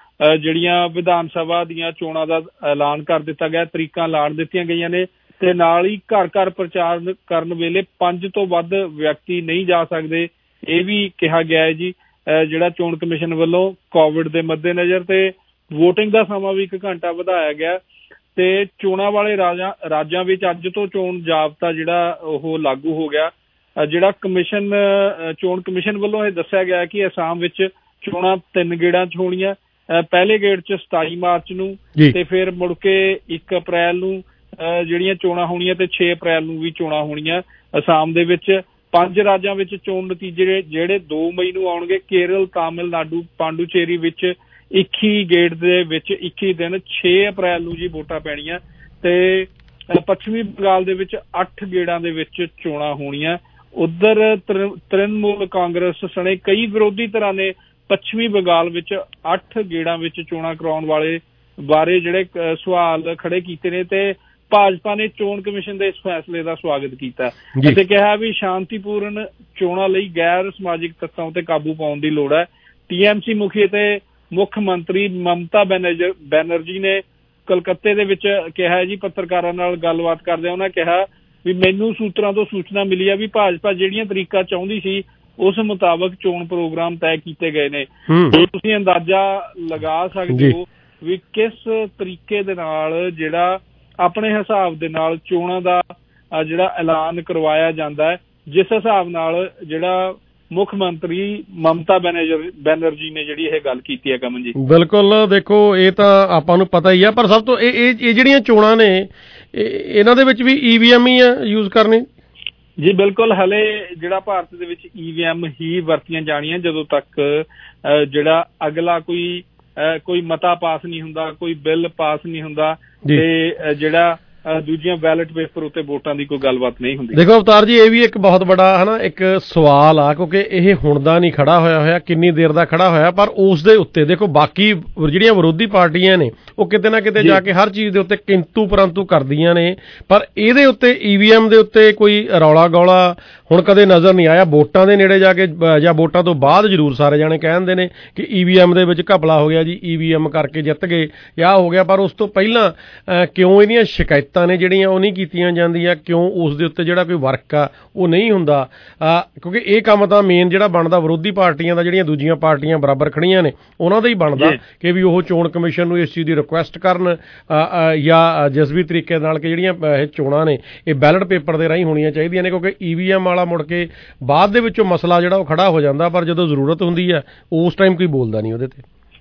ਜਿਹੜੀਆਂ ਵਿਧਾਨ ਸਭਾ ਦੀਆਂ ਚੋਣਾਂ ਦਾ ਐਲਾਨ ਕਰ ਦਿੱਤਾ ਗਿਆ, ਤਰੀਕਾਂ ਐਲਾਨ ਦਿੱਤੀਆਂ ਗਈਆਂ ਨੇ ਤੇ ਨਾਲ ਹੀ ਘਰ ਘਰ ਪ੍ਰਚਾਰ ਕਰਨ ਵੇਲੇ ਪੰਜ ਤੋਂ ਵੱਧ ਵਿਅਕਤੀ ਨਹੀਂ ਜਾ ਸਕਦੇ, ਇਹ ਵੀ ਕਿਹਾ ਗਿਆ ਹੈ ਜੀ। ਜਿਹੜਾ ਚੋਣ ਕਮਿਸ਼ਨ ਵੱਲੋਂ ਕੋਵਿਡ ਦੇ ਮੱਦੇਨਜ਼ਰ ਤੇ ਵੋਟਿੰਗ ਦਾ ਸਮਾਂ ਵੀ ਇੱਕ ਘੰਟਾ ਵਧਾਇਆ ਗਿਆ ਤੇ ਚੋਣਾਂ ਵਾਲੇ ਰਾਜਾਂ ਰਾਜਾਂ ਵਿੱਚ ਅੱਜ ਤੋਂ ਚੋਣ ਜਾਬਤਾ ਜਿਹੜਾ ਉਹ ਲਾਗੂ ਹੋ ਗਿਆ। ਜਿਹੜਾ ਕਮਿਸ਼ਨ ਚੋਣ ਕਮਿਸ਼ਨ ਵੱਲੋਂ ਇਹ ਦੱਸਿਆ ਗਿਆ ਕਿ ਅਸਾਮ ਵਿੱਚ ਚੋਣਾਂ ਤਿੰਨ ਗੇੜਾਂ 'ਚ ਹੋਣੀਆਂ। ਪਹਿਲੇ ਗੇੜ 'ਚ ਸਤਾਈ ਮਾਰਚ ਨੂੰ ਤੇ ਫਿਰ ਮੁੜ ਕੇ ਇੱਕ ਅਪ੍ਰੈਲ ਨੂੰ ਜਿਹੜੀਆਂ ਚੋਣਾਂ ਹੋਣੀਆਂ ਤੇ ਛੇ ਅਪ੍ਰੈਲ ਨੂੰ ਵੀ ਚੋਣਾਂ ਹੋਣੀਆਂ ਅਸਾਮ ਦੇ ਵਿੱਚ। ਪੰਜ ਰਾਜਾਂ ਵਿੱਚ ਚੋਣ ਨਤੀਜੇ ਜਿਹੜੇ ਦੋ ਮਈ ਨੂੰ ਆਉਣਗੇ। ਕੇਰਲ, ਤਾਮਿਲਨਾਡੂ, ਪਾਂਡੂਚੇਰੀ ਵਿੱਚ ਇੱਕੀ ਗੇੜ ਦੇ ਵਿੱਚ ਇੱਕੀ ਦਿਨ ਛੇ ਅਪ੍ਰੈਲ ਨੂੰ ਜੀ ਵੋਟਾਂ ਪੈਣੀਆਂ ਤੇ ਪੱਛਮੀ ਬੰਗਾਲ ਦੇ ਵਿੱਚ ਅੱਠ ਗੇੜਾਂ ਦੇ ਵਿੱਚ ਚੋਣਾਂ ਹੋਣੀਆਂ। ਉੱਧਰ ਤ੍ਰਿਣਮੂਲ ਕਾਂਗਰਸ ਸਣੇ ਕਈ ਵਿਰੋਧੀ ਧਿਰਾਂ ਨੇ ਪੱਛਮੀ ਬੰਗਾਲ ਵਿੱਚ ਅੱਠ ਗੇੜਾਂ ਵਿੱਚ ਚੋਣਾਂ ਕਰਾਉਣ ਵਾਲੇ ਬਾਰੇ ਜਿਹੜੇ ਸਵਾਲ ਖੜੇ ਕੀਤੇ ਨੇ ਤੇ ਭਾਜਪਾ ਨੇ ਚੋਣ ਕਮਿਸ਼ਨ ਦੇ ਇਸ ਫੈਸਲੇ ਦਾ ਸਵਾਗਤ ਕੀਤਾ ਅਤੇ ਕਿਹਾ ਵੀ ਸ਼ਾਂਤੀਪੂਰਨ ਚੋਣਾਂ ਲਈ ਗੈਰ ਸਮਾਜਿਕ ਤੱਤਾਂ ਉੱਤੇ ਕਾਬੂ ਪਾਉਣ ਦੀ ਲੋੜ ਹੈ। ਟੀ ਐਮ ਸੀ ਮੁਖੀ ਅਤੇ ਮੁੱਖ ਮੰਤਰੀ ਮਮਤਾ ਬੈਨਰਜੀ ਬੈਨਰਜੀ ਨੇ ਕਲਕੱਤੇ ਦੇ ਵਿੱਚ ਕਿਹਾ ਜੀ, ਪੱਤਰਕਾਰਾਂ ਨਾਲ ਗੱਲਬਾਤ ਕਰਦਿਆਂ ਉਹਨਾਂ ਕਿਹਾ ਵੀ ਮੈਨੂੰ ਸੂਤਰਾਂ ਤੋਂ ਸੂਚਨਾ ਮਿਲੀ ਹੈ ਵੀ ਭਾਜਪਾ ਜਿਹੜੀਆਂ ਤਰੀਕਾ ਚਾਹੁੰਦੀ ਸੀ ਉਸ ਮੁਤਾਬਕ ਚੋਣ ਪ੍ਰੋਗਰਾਮ ਤੈਅ ਕੀਤੇ ਗਏ ਨੇ। ਤੁਸੀਂ ਅੰਦਾਜ਼ਾ ਲਗਾ ਸਕਦੇ ਹੋ ਵੀ ਕਿਸ ਤਰੀਕੇ ਦੇ ਨਾਲ ਜਿਹੜਾ ਆਪਣੇ ਹਿਸਾਬ ਦੇ ਨਾਲ ਚੋਣਾਂ ਦਾ ਜਿਹੜਾ ਐਲਾਨ ਕਰਵਾਇਆ ਜਾਂਦਾ ਹੈ, ਜਿਸ ਹਿਸਾਬ ਨਾਲ ਜਿਹੜਾ ਮੁੱਖ ਮੰਤਰੀ ਮਮਤਾ ਬੈਨਰਜੀ ਬੈਨਰਜੀ ਨੇ ਜਿਹੜੀ ਇਹ ਗੱਲ ਕੀਤੀ ਹੈ। ਕਮਨ ਜੀ ਬਿਲਕੁਲ, ਦੇਖੋ ਇਹ ਤਾਂ ਆਪਾਂ ਨੂੰ ਪਤਾ ਹੀ ਆ, ਪਰ ਸਭ ਤੋਂ ਇਹ ਇਹ ਜਿਹੜੀਆਂ ਚੋਣਾਂ ਨੇ ਇਹਨਾਂ ਦੇ ਵਿੱਚ ਵੀ ਈ ਵੀ ਐਮ ਹੀ ਆ ਯੂਜ਼ ਕਰਨੀ ਜੀ। ਬਿਲਕੁਲ, ਹਲੇ ਜਿਹੜਾ ਭਾਰਤ ਦੇ ਵਿੱਚ ਈ ਵੀ ਐਮ ਹੀ ਵਰਤੀਆਂ ਜਾਣੀਆਂ ਜਦੋਂ ਤੱਕ ਜਿਹੜਾ ਅਗਲਾ ਕੋਈ ਕੋਈ ਮਤਾ ਪਾਸ ਨਹੀਂ ਹੁੰਦਾ, ਕੋਈ ਬਿੱਲ ਪਾਸ ਨਹੀਂ ਹੁੰਦਾ ਤੇ ਜਿਹੜਾ ਦੂਜੀਆਂ ਬੈਲਟ ਪੇਪਰ ਉੱਤੇ ਵੋਟਾਂ ਦੀ ਕੋਈ ਗੱਲਬਾਤ ਨਹੀਂ ਹੁੰਦੀ। ਦੇਖੋ ਅਵਤਾਰ ਜੀ, ਇਹ ਵੀ ਇੱਕ ਬਹੁਤ ਬੜਾ ਹਨਾ ਇੱਕ ਸਵਾਲ ਆ, ਕਿਉਂਕਿ ਇਹ ਹੁਣ ਦਾ ਨਹੀਂ ਖੜਾ ਹੋਇਆ ਹੋਇਆ, ਕਿੰਨੀ ਦੇਰ ਦਾ ਖੜਾ ਹੋਇਆ, ਪਰ ਉਸ ਦੇ ਉੱਤੇ ਦੇਖੋ ਬਾਕੀ ਜਿਹੜੀਆਂ ਵਿਰੋਧੀ ਪਾਰਟੀਆਂ ਨੇ ਉਹ ਕਿਤੇ ਨਾ ਕਿਤੇ ਜਾ ਕੇ ਹਰ ਚੀਜ਼ ਦੇ ਉੱਤੇ ਕਿੰਤੂ ਪਰੰਤੂ ਕਰਦੀਆਂ ਨੇ, ਪਰ ਇਹਦੇ ਉੱਤੇ ਈ ਵੀ ਐਮ ਦੇ ਉੱਤੇ ਕੋਈ ਰੌਲਾ ਗੌਲਾ ਹੁਣ ਕਦੇ ਨਜ਼ਰ ਨਹੀਂ ਆਇਆ। ਵੋਟਾਂ ਦੇ ਨੇੜੇ ਜਾ ਕੇ ਜਾਂ ਵੋਟਾਂ ਤੋਂ ਬਾਅਦ ਜ਼ਰੂਰ ਸਾਰੇ ਜਾਣੇ ਕਹਿੰਦੇ ਨੇ ਕਿ ਈ ਵੀ ਐਮ ਦੇ ਵਿੱਚ ਘਪਲਾ ਹੋ ਗਿਆ ਜੀ, ਈ ਵੀ ਐਮ ਕਰਕੇ ਜਿੱਤ ਗਏ ਜਾਂ ਹੋ ਗਿਆ, ਪਰ ਉਸ ਤੋਂ ਪਹਿਲਾਂ ਕਿਉਂ ਇਹਦੀਆਂ ਸ਼ਿਕਾਇਤਾਂ ਨੇ ਜਿਹੜੀਆਂ ਉਹ ਨਹੀਂ ਕੀਤੀਆਂ ਜਾਂਦੀਆਂ, ਕਿਉਂ ਉਸ ਦੇ ਉੱਤੇ ਜਿਹੜਾ ਕੋਈ ਵਰਕ ਆ ਉਹ ਨਹੀਂ ਹੁੰਦਾ? ਕਿਉਂਕਿ ਇਹ ਕੰਮ ਤਾਂ ਮੇਨ ਜਿਹੜਾ ਬਣਦਾ ਵਿਰੋਧੀ ਪਾਰਟੀਆਂ ਦਾ, ਜਿਹੜੀਆਂ ਦੂਜੀਆਂ ਪਾਰਟੀਆਂ ਬਰਾਬਰ ਖੜੀਆਂ ਨੇ ਉਹਨਾਂ ਦਾ ਹੀ ਬਣਦਾ ਕਿ ਵੀ ਉਹ ਚੋਣ ਕਮਿਸ਼ਨ ਨੂੰ ਇਸ ਚੀਜ਼ ਦੀ ਰਿਕੁਐਸਟ ਕਰਨ ਜਾਂ ਜਿਸ ਵੀ ਤਰੀਕੇ ਨਾਲ ਕਿ ਜਿਹੜੀਆਂ ਇਹ ਚੋਣਾਂ ਨੇ ਇਹ ਬੈਲਟ ਪੇਪਰ ਦੇ ਰਾਹੀਂ ਹੋਣੀਆਂ ਚਾਹੀਦੀਆਂ ਨੇ, ਕਿਉਂਕਿ ਈ ਵੀ ਐਮ ਵਾਲਾ ਮੁੜ ਕੇ ਬਾਅਦ ਦੇ ਵਿੱਚੋਂ ਮਸਲਾ ਜਿਹੜਾ ਉਹ ਖੜਾ ਹੋ ਜਾਂਦਾ, ਪਰ ਜਦੋਂ ਜ਼ਰੂਰਤ ਹੁੰਦੀ ਹੈ ਉਸ ਟਾਈਮ ਕੋਈ ਬੋਲਦਾ ਨਹੀਂ ਉਹਦੇ ਤੇ।